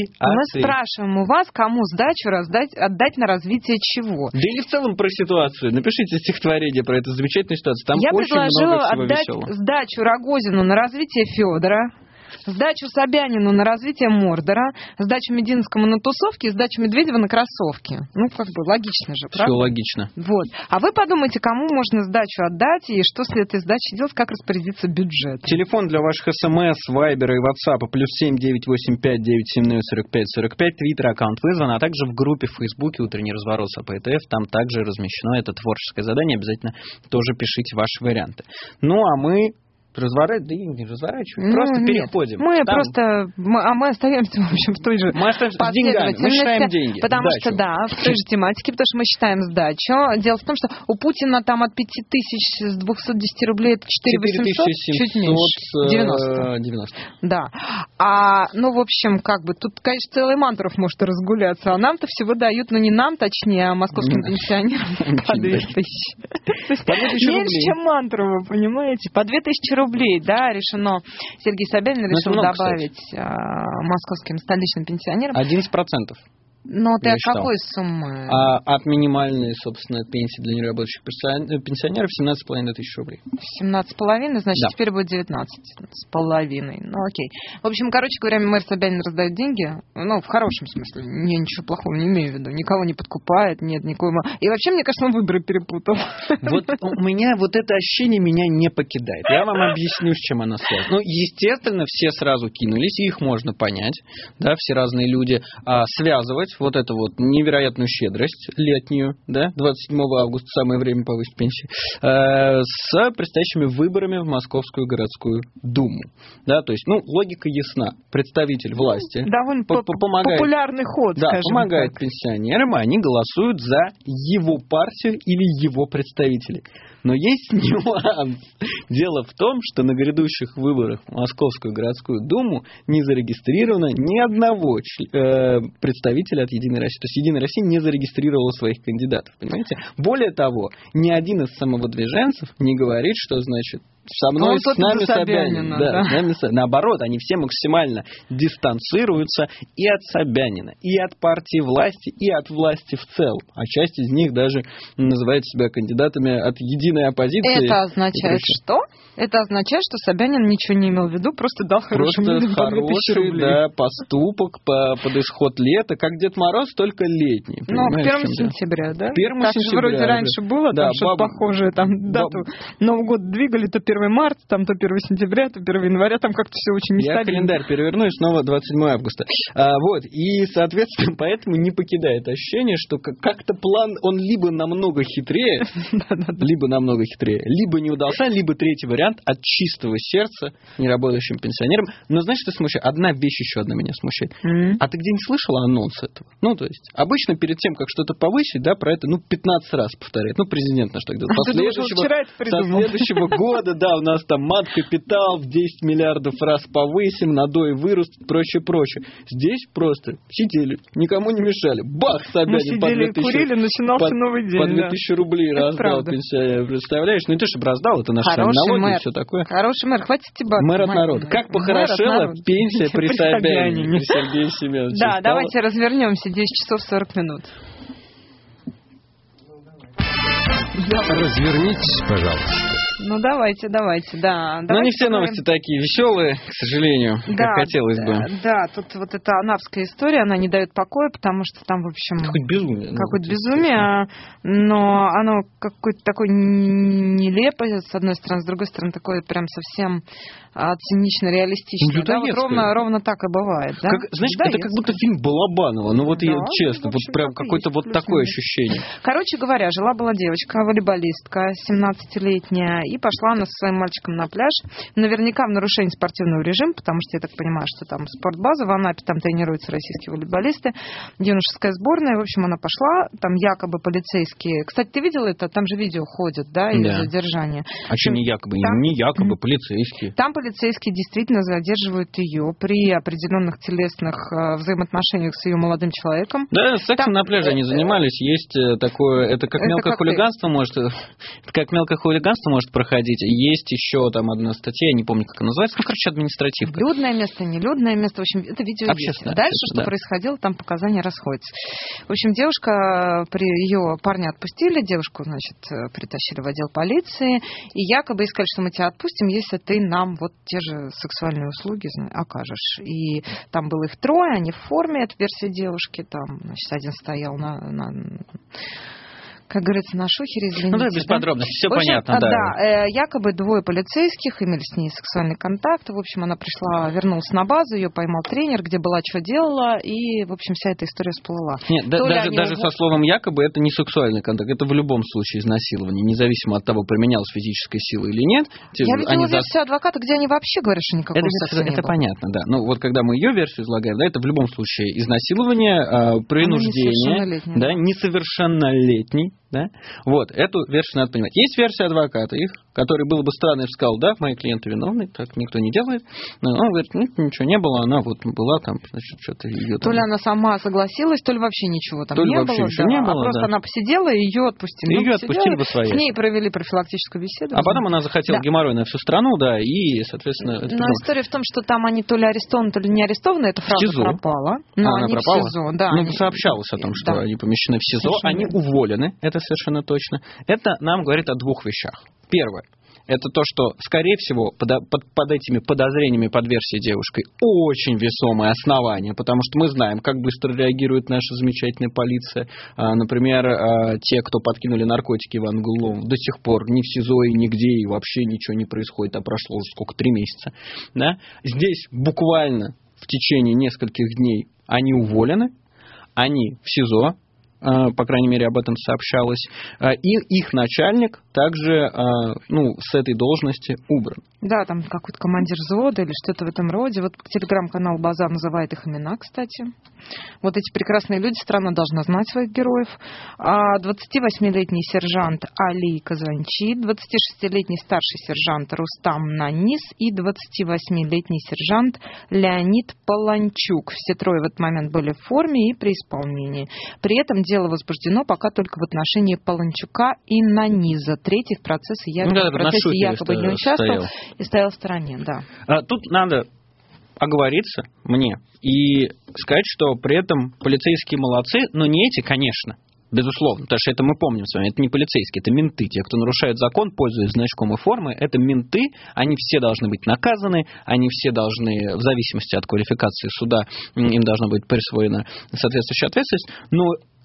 мы спрашиваем у вас, кому сдачу раздать, отдать на развитие чего? Да или в целом про ситуацию. Напишите стихотворение про эту замечательную ситуацию. Там Я очень много всего отдать веселого. Сдачу Рогозину на развитие Федора, сдачу Собянину на развитие Мордора, сдачу Мединскому на тусовки и сдачу Медведева на кроссовки. Ну, как бы, логично же, правда? Все логично. Вот. А вы подумайте, кому можно сдачу отдать и что с этой сдачей делать, как распорядиться бюджетом. Телефон для ваших смс, вайбера и ватсапа плюс семь девять восемь пять девять семь ноль сорок пять сорок пять. Твиттер аккаунт вызван, а также в группе в Фейсбуке «Утренний разворот» с АПТФ. Там также размещено это творческое задание. Обязательно тоже пишите ваши варианты. Ну, а мы... Разворачивать, да и не разворачивать, ну, просто нет. Переходим. Мы Там... просто, мы, а мы остаемся, в общем, в той же мы остаемся с деньгами, мы считаем деньги. Потому сдачу. Что, да, в той же тематике, потому что мы считаем сдачу. Дело в том, что у Путина там от пяти тысяч с двухсот десяти рублей это четыре тысячи восемьсот, чуть меньше, девяносто. девяносто. Да. А, ну, в общем, как бы, тут, конечно, целый мантров может разгуляться, а нам-то всего дают, ну, не нам, точнее, а московским пенсионерам по две тысячи. Меньше, чем Мантурова, понимаете? По две тысячи рублей, да, решено. Сергей Собянин решил много, добавить кстати. Московским столичным пенсионерам. одиннадцать процентов. Но ты от какой суммы? А, от минимальной, собственно, пенсии для неработающих пенсионеров семнадцать с половиной тысяч рублей. семнадцать с половиной, значит, да. Теперь будет девятнадцать с половиной. Ну, окей. В общем, короче говоря, мэр Собянин раздает деньги, ну, в хорошем смысле, я ничего плохого не имею в виду, никого не подкупает, нет никакого... И вообще, мне кажется, он выборы перепутал. Вот у меня вот это ощущение меня не покидает. Я вам объясню, с чем оно связано. Ну, естественно, все сразу кинулись, и их можно понять, да, все разные люди, а, связывать вот эту вот невероятную щедрость летнюю, да, двадцать седьмого августа, самое время повысить пенсии, э, с предстоящими выборами в Московскую городскую думу. Да, то есть, ну, логика ясна. Представитель власти довольно по- помогает, популярный ход, да, скажем помогает так. пенсионерам, и они голосуют за его партию или его представителей. Но есть нюанс. Дело в том, что на грядущих выборах в Московскую городскую думу не зарегистрировано ни одного э, представителя от Единой России. То есть Единая Россия не зарегистрировала своих кандидатов. Понимаете? Более того, ни один из самовыдвиженцев не говорит, что, значит, со мной, Он с нами за Собянин. Собянина, Да, да. с нами Со- Наоборот, они все максимально дистанцируются и от Собянина, и от партии власти, и от власти в целом. А часть из них даже называет себя кандидатами от единой оппозиции. Это означает что? Это означает, что Собянин ничего не имел в виду, просто дал хорошим Просто людям по две тысячи хороший, рублей. да, поступок по, под исход лета, как Дед Мороз, только летний. Ну, к понимаешь, первому в чем дело? сентября, да? К первому так же сентября, вроде да. раньше было, Да, там что-то баб- похожее, там дату Новый год двигали, то первое марта, там то первое сентября, то первое января, там как-то все очень Я нестабильно. календарь переверну, и снова двадцать седьмого августа. А, вот, и, соответственно, поэтому не покидает ощущение, что как- как-то план, он либо намного хитрее, либо намного хитрее, либо не удался, либо третий вариант от чистого сердца неработающим пенсионерам. Но знаешь, что смущает? Одна вещь еще одна меня смущает. А ты где не слышала анонс этого? Ну, то есть, обычно перед тем, как что-то повысить, да, про это, ну, пятнадцать раз повторяет. Ну, президент наш так делает. А Со ты думаешь, он следующего, вчера это со придумал? следующего года, да, у нас там мат-капитал в десять миллиардов раз повысим, надой вырастет, прочее, прочее. Здесь просто сидели, никому не мешали. Бах, Собянин Мы по сидели две и тысячи, курили, начинался по, новый день. по две да. тысячи рублей Это раздал правда. пенсионер, представляешь? Ну, не то, чтобы раздал, это наши Хороший налоги мэр. и все такое. Хороший мэр, хватит тебя. Мэр от народа. Как похорошела пенсия при Собянине, при Сергее Семеновиче. Да, Стало- давайте развернемся. десять часов сорок минут. Развернитесь, пожалуйста. Ну, давайте, давайте, да. Но Давайте не все поговорим. новости такие веселые, к сожалению, Да, как хотелось да, бы. да, тут вот эта анапская история, она не дает покоя, потому что там, в общем... Какое-то безумие. ну, Какое-то вот, безумие, но оно какое-то такое нелепое, с одной стороны, с другой стороны, такое прям совсем а, цинично-реалистичное. Ну, Да, вот людоедское. ровно, ровно так и бывает. Да? Как, знаешь, это как будто фильм Балабанова, ну вот Да, я ну, честно, в вот общем, прям так и какое-то есть, вот плюс-минус. такое ощущение. Короче говоря, жила-была девочка, волейболистка, семнадцатилетняя, и пошла она со своим мальчиком на пляж. Наверняка в нарушении спортивного режима, потому что я так понимаю, что там спортбаза в Анапе, там тренируются российские волейболисты, юношеская сборная. В общем, она пошла, там якобы полицейские... Кстати, ты видела это? Там же видео ходит, да, из Да. задержания. А что не якобы? Там- Не якобы, полицейские. Там полицейские действительно задерживают ее при определенных телесных э, взаимоотношениях с ее молодым человеком. Да, сексом Там- на пляже они занимались. Есть э, такое, это как Это мелкое как хулиганство может, э, это как мелкое хулиганство может проходить. Есть еще там одна статья, я не помню, как она называется, ну, короче, административка. Людное место, нелюдное место. В общем, это видео есть. Общественное, Дальше, общественное, что да. происходило, там показания расходятся. В общем, девушка, при ее парня отпустили, девушку, значит, притащили в отдел полиции, и якобы искали, что мы тебя отпустим, если ты нам вот те же сексуальные услуги зна- окажешь. И там было их трое, они в форме, это версия девушки, там, значит, один стоял на... на как говорится, на шухере, извините. Ну да, без да? подробностей, все В общем, понятно, да. Да, э, якобы двое полицейских имели с ней сексуальный контакт. В общем, она пришла, вернулась на базу, ее поймал тренер, где была, что делала, и, в общем, вся эта история всплыла. Нет, да- То ли даже, они даже ув- со словом якобы это не сексуальный контакт, это в любом случае изнасилование, независимо от того, применялась физическая сила или нет. Те- Я видела они за- версию адвоката, где они вообще говорят, что никакого Это, секса это, не это было. понятно, да. Но вот когда мы ее версию излагаем, да, это в любом случае изнасилование, э, принуждение, несовершеннолетний, да, да. несовершеннолетний, да. Вот, эту версию надо понимать. Есть версия адвоката их, который было бы странно, если сказал, да, мои клиенты виновны, так никто не делает. Но он говорит, нет, ничего не было, она вот была там, значит, что-то ее То там... ли она сама согласилась, то ли вообще ничего там То ли не вообще было. ничего да. не было, а просто да. она посидела, и ее отпустили. Её Ну, отпустили посидела, восвояси. С ней провели профилактическую беседу. А потом она захотела Да. геморрой на всю страну, да, и, соответственно... это Но потом- история в том, что там они то ли арестованы, то ли не арестованы, эта фраза СИЗО. пропала. Но А, она они пропала? в СИЗО, да. Ну, они- сообщалось о том, что Да. они помещены в СИЗО, Совершенно они верно. уволены, это совершенно точно. Это нам говорит о двух вещах. Первое. Это то, что, скорее всего, под, под, под этими подозрениями, под версией девушкой, очень весомое основание, потому что мы знаем, как быстро реагирует наша замечательная полиция. А, например, а, те, кто подкинули наркотики Ивану Голунову, до сих пор ни в СИЗО и нигде, и вообще ничего не происходит, а прошло уже сколько, три месяца. Да? Здесь буквально в течение нескольких дней они уволены, они в СИЗО, по крайней мере, об этом сообщалось, и их начальник также, ну, с этой должности убран. Да, там какой-то командир взвода или что-то в этом роде. Вот телеграм-канал «Базар» называет их имена, кстати. Вот эти прекрасные люди, страна должна знать своих героев. А двадцативосьмилетний сержант Али Казанчи, двадцатишестилетний старший сержант Рустам Нанис и двадцативосьмилетний сержант Леонид Паланчук. Все трое в этот момент были в форме и при исполнении. При этом дело возбуждено пока только в отношении Полончука и Наниза. Третий в процессе, я, ну, да, в процессе якобы не участвовал стоял. и стоял в стороне. Да. А, тут надо оговориться мне и сказать, что при этом полицейские молодцы, но не эти, конечно. Безусловно, потому что это мы помним с вами, это не полицейские, это менты. Те, кто нарушает закон, пользуясь значком и формой, это менты, они все должны быть наказаны, они все должны, в зависимости от квалификации суда, им должна быть присвоена соответствующая ответственность, но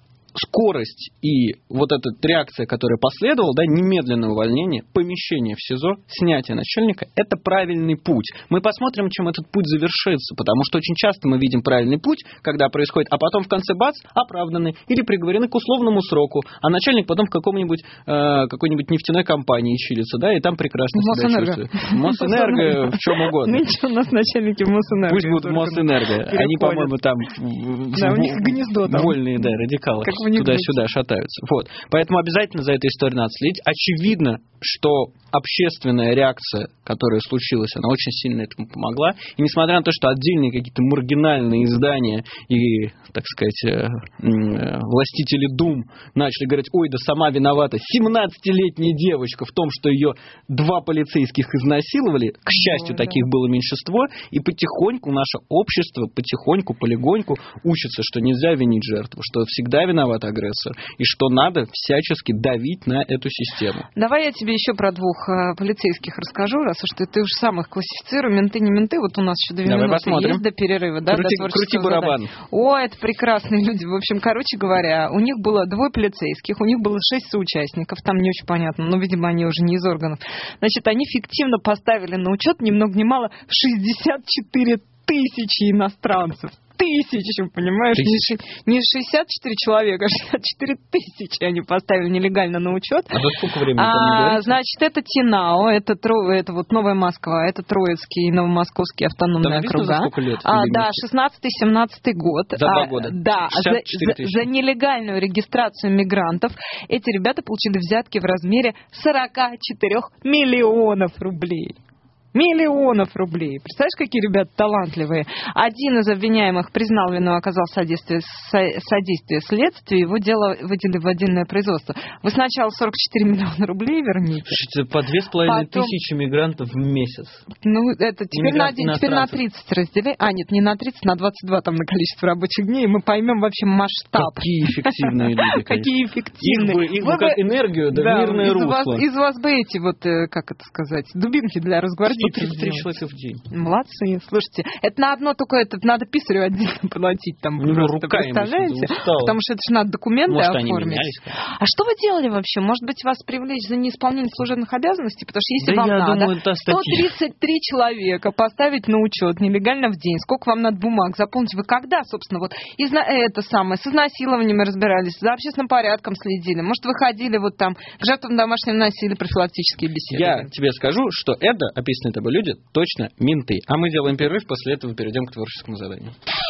скорость и вот эта реакция, которая последовала, да, немедленное увольнение, помещение в СИЗО, снятие начальника, это правильный путь. Мы посмотрим, чем этот путь завершится, потому что очень часто мы видим правильный путь, когда происходит, а потом в конце бац, оправданы или приговорены к условному сроку, а начальник потом в каком-нибудь, э, какой-нибудь нефтяной компании чилится, да, и там прекрасно себя чувствует. Мосэнерго, в чем угодно. Нынче у нас начальники Мосэнерго. Пусть будут Мосэнерго. Они, по-моему, там да, у них гнездо там. Вольные, да, радикалы. Туда-сюда шатаются. Вот. Поэтому обязательно за этой историей надо следить. Очевидно, что общественная реакция, которая случилась, она очень сильно этому помогла. И несмотря на то, что отдельные какие-то маргинальные издания и, так сказать, властители дум начали говорить, ой, да сама виновата семнадцатилетняя девочка в том, что ее два полицейских изнасиловали, к счастью, ой, таких да. было меньшинство, и потихоньку наше общество, потихоньку, полегоньку учится, что нельзя винить жертву, что всегда виноват агрессор, и что надо всячески давить на эту систему. Давай я тебе еще про двух э, полицейских расскажу, раз уж ты, ты уж сам их классифицируешь, менты не менты, вот у нас еще две Давай минуты посмотрим. есть до перерыва, да, крути, до творческого крути барабан. задания. О, это прекрасные люди. В общем, короче говоря, у них было двое полицейских, у них было шесть соучастников, там не очень понятно, но, видимо, они уже не из органов. Значит, они фиктивно поставили на учет ни много ни мало шестьдесят четыре тысячи иностранцев. Тысячи, понимаешь? Тысяч. Не шестьдесят четыре человека, а шестьдесят четыре тысячи они поставили нелегально на учет. А за сколько времени а, значит, это Тинао, это, Тро, это вот Новая Москва, это Троицкий и Новомосковский автономные округа. За сколько лет? А, да, шестнадцатый-семнадцатый год. За два года. А, да, за, за, за нелегальную регистрацию мигрантов эти ребята получили взятки в размере сорок четыре миллионов рублей. Миллионов рублей. Представляешь, какие ребята талантливые. Один из обвиняемых признал вину, оказал содействие, содействие следствию, его дело выделили в отдельное производство. Вы сначала сорок четыре миллиона рублей верните. Слушайте, по две с половиной тысячи мигрантов в месяц. Ну, это теперь, на, один, теперь на тридцать разделяй. А, нет, не на тридцать, на двадцать два там на количество рабочих дней, и мы поймем вообще масштаб. Какие эффективные люди. Какие эффективные. Их бы как энергию, да мирное русло. Из вас бы эти вот, как это сказать, дубинки для разгвардии. тридцать три человека в день. Молодцы. Слушайте, это на одно только, это надо писарю отдельно платить там. Ну, просто, рука представляете? Потому что это же надо документы Может, оформить. А что вы делали вообще? Может быть, вас привлечь за неисполнение служебных обязанностей? Потому что если да вам я надо думаю, сто тридцать три человека поставить на учет нелегально в день, сколько вам надо бумаг заполнить? Вы когда, собственно, вот изна... это самое, с изнасилованиями разбирались, за общественным порядком следили? Может, вы ходили вот там к жертвам домашнего насилия, профилактические беседы? Я тебе скажу, что это, описанные тобой люди, точно менты. А мы делаем перерыв, после этого перейдем к творческому заданию.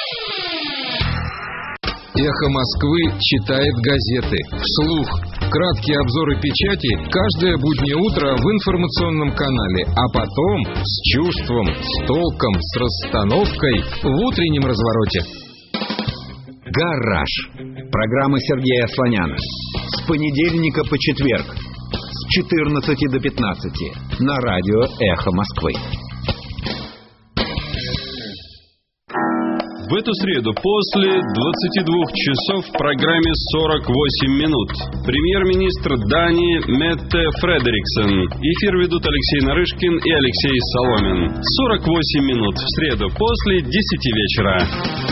Эхо Москвы читает газеты вслух. Краткие обзоры печати каждое буднее утро в информационном канале, а потом с чувством, с толком, с расстановкой в утреннем развороте. Гараж. Программа Сергея Слоняна. С понедельника по четверг. С четырнадцати до пятнадцати. На радио Эхо Москвы. В эту среду после двадцати двух часов в программе сорок восемь минут премьер-министр Дании Метте Фредериксен. Эфир ведут Алексей Нарышкин и Алексей Соломин. сорок восемь минут в среду после десяти вечера.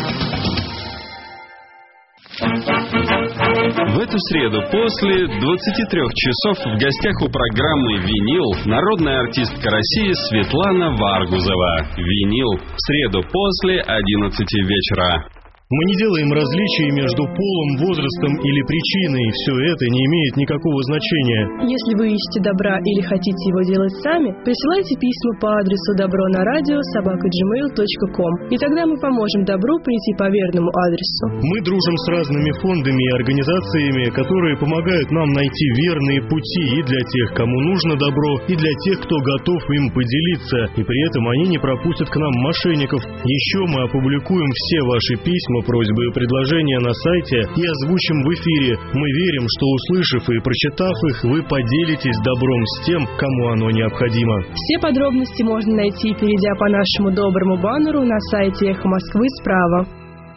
В эту среду после двадцати трёх часов в гостях у программы «Винил» народная артистка России Светлана Варгузова. «Винил» в среду после одиннадцати вечера. Мы не делаем различий между полом, возрастом или причиной. Все это не имеет никакого значения. Если вы ищете добра или хотите его делать сами, присылайте письма по адресу добро на радио собака джимейл точка ком, и тогда мы поможем добру прийти по верному адресу. Мы дружим с разными фондами и организациями, которые помогают нам найти верные пути и для тех, кому нужно добро, и для тех, кто готов им поделиться, и при этом они не пропустят к нам мошенников. Еще мы опубликуем все ваши письма письма, просьбы и предложения на сайте и озвучим в эфире. Мы верим, что, услышав и прочитав их, вы поделитесь добром с тем, кому оно необходимо. Все подробности можно найти, перейдя по нашему доброму баннеру на сайте «Эхо Москвы» справа.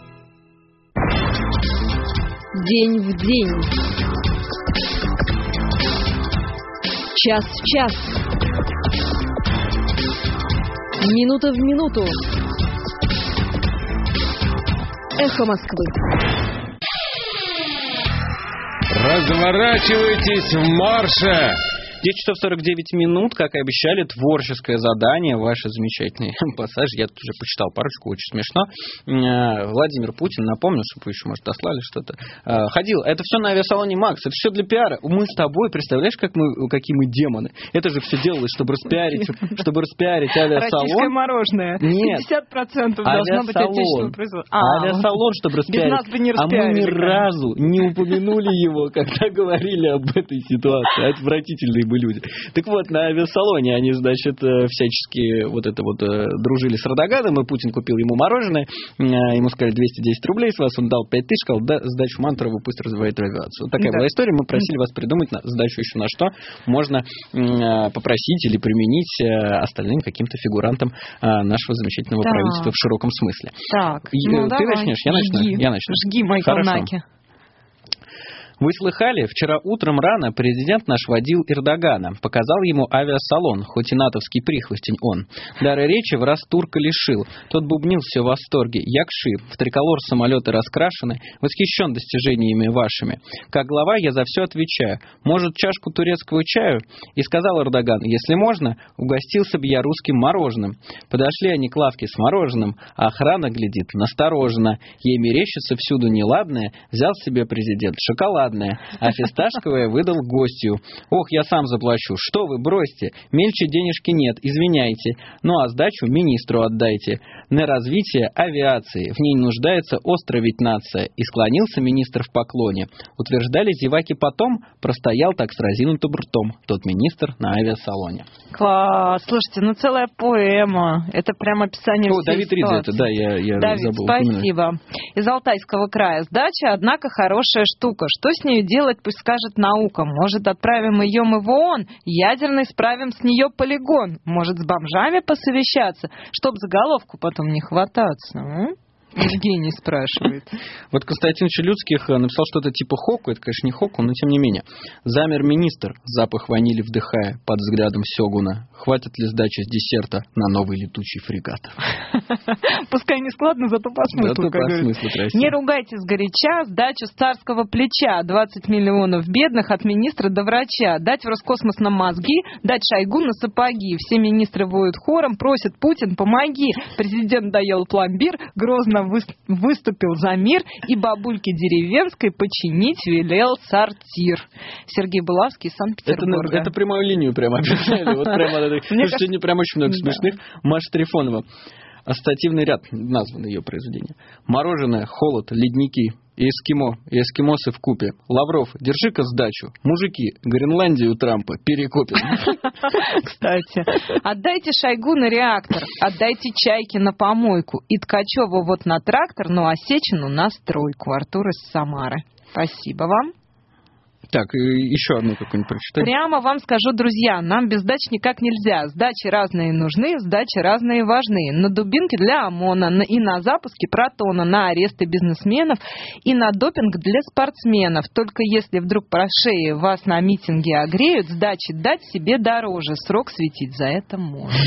День в день. Час в час. Минута в минуту. Эхо Москвы. Разворачивайтесь в марше! десять часов сорок девять минут, как и обещали, творческое задание, ваши замечательные пассажи. Я тут уже почитал парочку, очень смешно. Владимир Путин, напомню, чтобы вы еще, может, дослали что-то. Ходил, это все на авиасалоне «Макс», это все для пиара. Мы с тобой, представляешь, как мы, какие мы демоны. Это же все делалось, чтобы распиарить, чтобы распиарить авиасалон. Российское мороженое. Нет. пятьдесят процентов должно быть отечественного производства. А, авиасалон, чтобы распиарить. Без нас бы не а мы ни распиарили, разу не упомянули его, когда говорили об этой ситуации. Отвратительные были люди. Так вот, на авиасалоне они, значит, всячески вот это вот дружили с Эрдоганом, и Путин купил ему мороженое, ему сказали двести десять рублей с вас, он дал пять тысяч, сказал, да, сдачу Мантурову, пусть развивает авиацию. Вот такая да. была история, мы просили вас придумать на сдачу еще на что можно попросить или применить остальным каким-то фигурантам нашего замечательного да. правительства в широком смысле. Так, и, ну, ты давай. начнешь? Я начну. Жги, Я начну. Жги Майкл Наки. Вы слыхали? Вчера утром рано президент наш водил Эрдогана. Показал ему авиасалон, хоть и натовский прихвостень он. Дара речи в раз турка лишил. Тот бубнил все в восторге. Якши, в триколор самолеты раскрашены, восхищен достижениями вашими. Как глава я за все отвечаю. Может, чашку турецкого чаю? И сказал Эрдоган, если можно, угостился бы я русским мороженым. Подошли они к лавке с мороженым, а охрана глядит настороженно. Ей мерещится всюду неладное, взял себе президент шоколад. А фисташковое выдал гостью. Ох, я сам заплачу. Что вы, бросьте. Мельче денежки нет, извиняйте. Ну а сдачу министру отдайте. На развитие авиации. В ней нуждается остро ведь нация. И склонился министр в поклоне. Утверждали зеваки потом, простоял так с разинутым ртом тот министр на авиасалоне. Класс. Слушайте, ну целая поэма. Это прям описание О, всей Давид Ридзе, это, да, я, я Давид, забыл. спасибо. Именно. Из Алтайского края. Сдача, однако, хорошая штука. Что с ней делать, пусть скажет наука. Может, отправим ее мы в ООН, ядерный справим с нее полигон. Может, с бомжами посовещаться, чтоб заголовку потом не хвататься. М? Евгений спрашивает. Вот Константин Челюцких написал что-то типа хоку. Это, конечно, не хоку, но тем не менее. Замер министр, запах ванили вдыхая под взглядом Сёгуна. Хватит ли сдачи с десерта на новый летучий фрегат? Пускай не складно, зато по смыслу. Зато по смыслу красиво. Не ругайте сгоряча, сдачу с царского плеча. двадцать миллионов бедных от министра до врача. Дать в Роскосмос на мозги, дать Шойгу на сапоги. Все министры воют хором, просят Путин, помоги. Президент доел пломбир, грозно выступил за мир и бабульке деревенской починить велел сортир. Сергей Булавский, Санкт-Петербург. Это, это прямую линию прямо объясняли. Вот прямо, сегодня прям очень много смешных. Маша Трифонова. Ассоциативный ряд назван ее произведение. Мороженое, холод, ледники и эскимо, и эскимосы в купе. Лавров, держи-ка сдачу. Мужики, Гренландию Трампа перекупим. Кстати, отдайте Шойгу на реактор, отдайте Чайке на помойку, и Ткачеву вот на трактор, ну а Сечину на стройку. Артур из Самары. Спасибо вам. Так, еще одну какую-нибудь прочитай. Прямо вам скажу, друзья, нам без сдач никак нельзя. Сдачи разные нужны, сдачи разные важны. На дубинки для ОМОНа, на, и на запуски протона, на аресты бизнесменов и на допинг для спортсменов. Только если вдруг по шее вас на митинге огреют, сдачи дать себе дороже. Срок светить за это можно.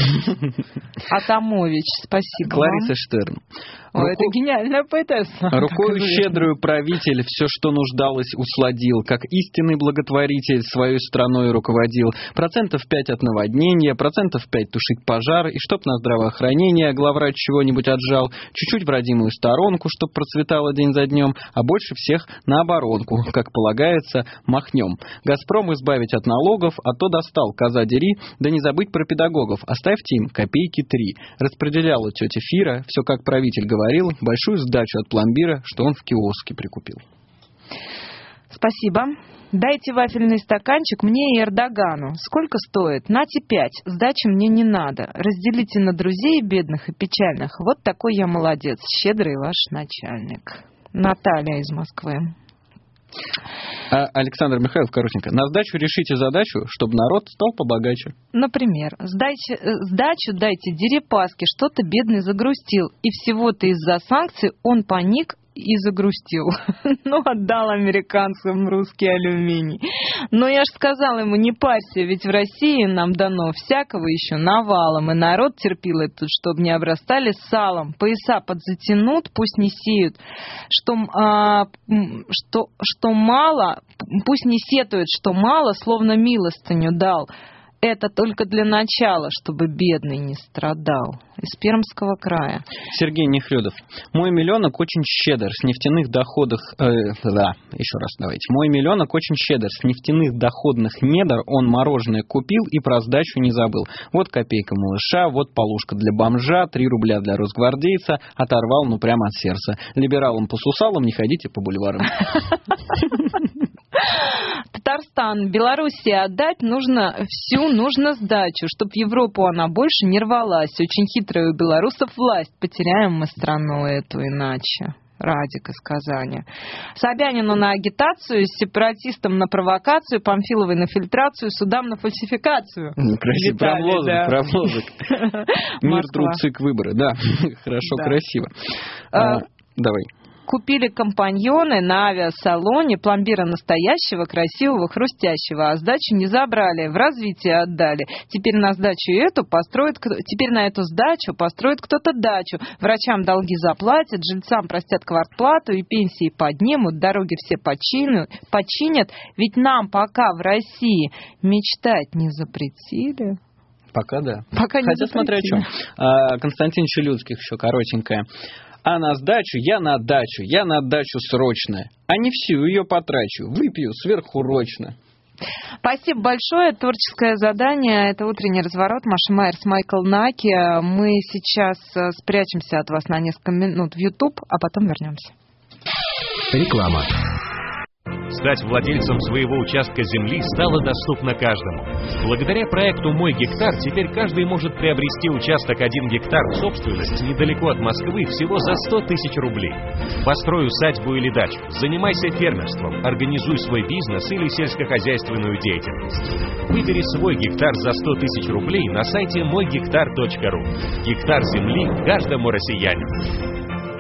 Атамович, спасибо Клариса вам. Штерн. О, это гениальная поэтесса. Рукою щедрую правитель все, что нуждалось, усладил, как истинный благотворитель свою страной руководил. Процентов пять от наводнения, процентов пять тушить пожар, и чтоб на здравоохранение главврач чего-нибудь отжал, чуть-чуть в родимую сторонку, чтоб процветало день за днем, а больше всех на оборонку, как полагается, махнем. Газпром избавить от налогов, а то достал, коза дери, да не забыть про педагогов, оставьте им копейки три. Распределяла тетя Фира, все как правитель говорил, говорил, большую сдачу от пломбира, что он в киоске прикупил. Спасибо. Дайте вафельный стаканчик мне и Эрдогану. Сколько стоит? Нате пять. Сдачи мне не надо. Разделите на друзей бедных и печальных. Вот такой я молодец. Щедрый ваш начальник. Наталья из Москвы. А Александр Михайлов, коротенько. На сдачу решите задачу, чтобы народ стал побогаче. Например, сдачи, сдачу дайте Дерипаске, что-то бедный загрустил. И всего-то из-за санкций он паник и загрустил. Ну, отдал американцам русский алюминий. Но я ж сказала ему, не парься, ведь в России нам дано всякого еще навалом. И народ терпел это, чтобы не обрастали салом. Пояса подзатянут, пусть не сеют. Что, а, что, что мало, пусть не сетуют, что мало, словно милостыню дал. Это только для начала, чтобы бедный не страдал. Из Пермского края. Сергей Нехлюдов. Мой миллионок очень щедр, с нефтяных доходов... Э, да, еще раз давайте. Мой миллионок очень щедр, с нефтяных доходных недр он мороженое купил и про сдачу не забыл. Вот копейка малыша, вот полушка для бомжа, три рубля для росгвардейца. Оторвал, ну, прямо от сердца. Либералам по сусалам не ходите по бульварам. Татарстан. Белоруссии отдать нужно всю, нужно сдачу, чтобы в Европу она больше не рвалась. Очень хитрая у белорусов власть. Потеряем мы страну эту иначе. Радик из Казани. Собянину на агитацию, сепаратистам на провокацию, Памфиловой на фильтрацию, судам на фальсификацию. Красиво. Правлозок, да. Правлозок. Мир, труд, цик, выборы. Да, хорошо, да. Красиво. А, давай. Купили компаньоны на авиасалоне пломбира настоящего, красивого, хрустящего, а сдачу не забрали, в развитие отдали. Теперь на сдачу эту построит, теперь на эту сдачу построит кто-то дачу. Врачам долги заплатят, жильцам простят квартплату и пенсии поднимут, дороги все починят, починят. Ведь нам пока в России мечтать не запретили. Пока да. Пока не Хотя запретили. смотря о чем. А, Константин Челюцких еще коротенькая. А на сдачу я на дачу, я на дачу срочно, а не всю ее потрачу, выпью сверхурочно. Спасибо большое. Творческое задание. Это утренний разворот. Маша Майерс, Майкл Наки. Мы сейчас спрячемся от вас на несколько минут в YouTube, а потом вернемся. Реклама. Стать владельцем своего участка земли стало доступно каждому. Благодаря проекту «Мой гектар» теперь каждый может приобрести участок один гектар в собственность недалеко от Москвы всего за сто тысяч рублей. Построй усадьбу или дачу, занимайся фермерством, организуй свой бизнес или сельскохозяйственную деятельность. Выбери свой гектар за сто тысяч рублей на сайте мой гектар точка ру. Гектар земли каждому россиянину.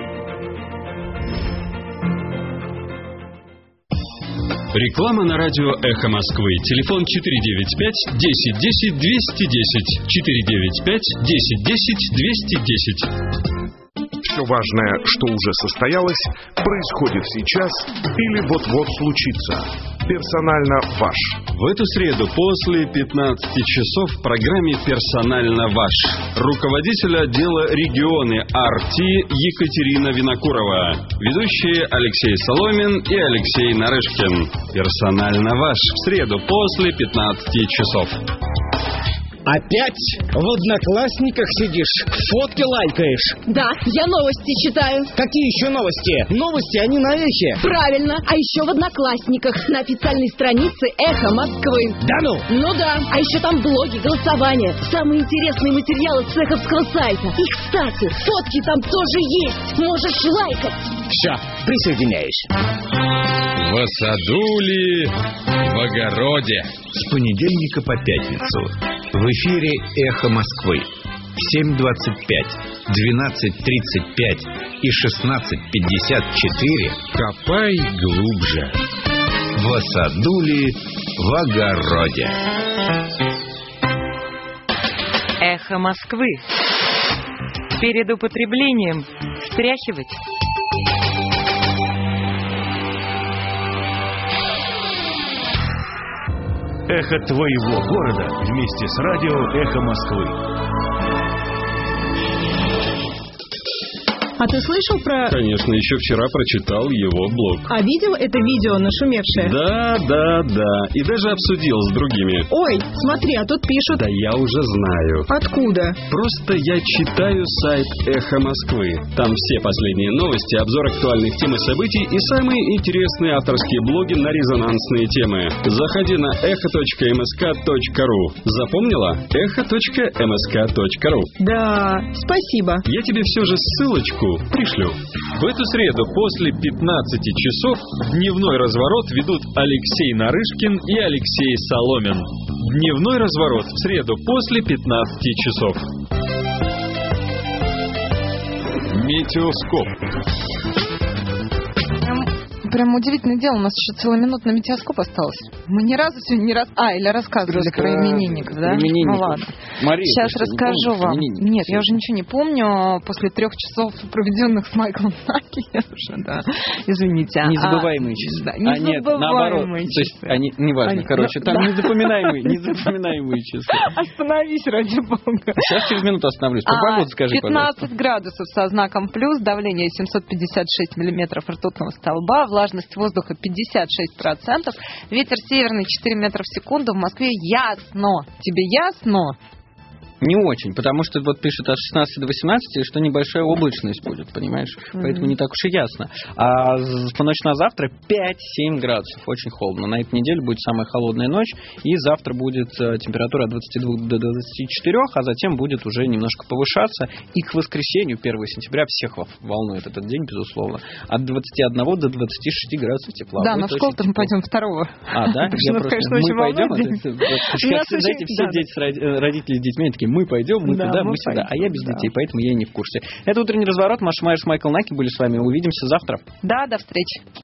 Реклама на радио «Эхо Москвы». Телефон четыре девять пять десять десять двести десять. четыре девять пять десять десять двести десять. Все важное, что уже состоялось, происходит сейчас или вот-вот случится. Персонально ваш. В эту среду после пятнадцати часов в программе «Персонально ваш» руководитель отдела регионы АРТИ Екатерина Винокурова, ведущие Алексей Соломин и Алексей Нарышкин. «Персонально ваш» в среду после пятнадцати часов. Опять в Одноклассниках сидишь, фотки лайкаешь? Да, я новости читаю. Какие еще новости? Новости, они на Эхе. Правильно, а еще в Одноклассниках, на официальной странице Эхо Москвы. Да ну? Ну да, а еще там блоги, голосования, самые интересные материалы с эховского сайта. И, кстати, фотки там тоже есть, можешь лайкать. Все, присоединяюсь. В саду ли, в огороде? С понедельника по пятницу. В эфире «Эхо Москвы». В семь двадцать пять, двенадцать тридцать пять и шестнадцать пятьдесят четыре. Копай глубже. В саду ли, в огороде. «Эхо Москвы». Перед употреблением встряхивать. Эхо твоего города вместе с радио «Эхо Москвы». А ты слышал про... Конечно, еще вчера прочитал его блог. А видел это видео нашумевшее? Да, да, да. И даже обсудил с другими. Ой, смотри, а тут пишут... Да я уже знаю. Откуда? Просто я читаю сайт «Эхо Москвы». Там все последние новости, обзор актуальных тем и событий и самые интересные авторские блоги на резонансные темы. Заходи на эхо точка эм эс ка точка ру. Запомнила? эхо точка эм эс ка точка ру. Да, спасибо. Я тебе все же ссылочку пришлю. В эту среду после пятнадцати часов дневной разворот ведут Алексей Нарышкин и Алексей Соломин. Дневной разворот в среду после пятнадцати часов. Метеоскоп. Прям удивительное дело, у нас еще целая минута на метеоскоп осталось. Мы ни разу сегодня не раз... А, или рассказывали Раска... про именинников, да? Именинников. Ну ладно. Мария, сейчас расскажу вам. Нет, я уже ничего не помню. После трех часов, проведенных с Майклом Наки, я уже, да. Извините. Незабываемые а, часы. Да, незабываемые а, часы. То есть они, неважно, они, короче, там да. незапоминаемые, незапоминаемые часы. Остановись, ради бога. Сейчас через минуту остановлюсь. Про а, погоду скажи, пятнадцать пожалуйста. градусов со знаком плюс, давление семьсот пятьдесят шесть миллиметров ртутного столба, влажность воздуха пятьдесят шесть процентов, ветер северный четыре метра в секунду, в Москве ясно. Тебе ясно? Не очень, потому что вот пишут от шестнадцати до восемнадцати, что небольшая облачность будет, понимаешь? Mm-hmm. Поэтому не так уж и ясно. А по ночь на завтра пять-семь градусов, очень холодно. На этой неделе будет самая холодная ночь, и завтра будет температура от двадцати двух до двадцати четырёх, а затем будет уже немножко повышаться. И к воскресенью, первого сентября, всех волнует этот день, безусловно, от двадцати одного до двадцати шести градусов тепла. Да, но в школу-то мы пойдем второго. А, да? Я просто... Мы пойдем? Как всегда, все дети, родители с детьми такие, мы пойдем, мы да, туда, мы, мы сюда. А я без да. детей, поэтому я и не в курсе. Это «Утренний разворот». Маша Майерс, Майкл Наки были с вами. Увидимся завтра. Да, до встречи.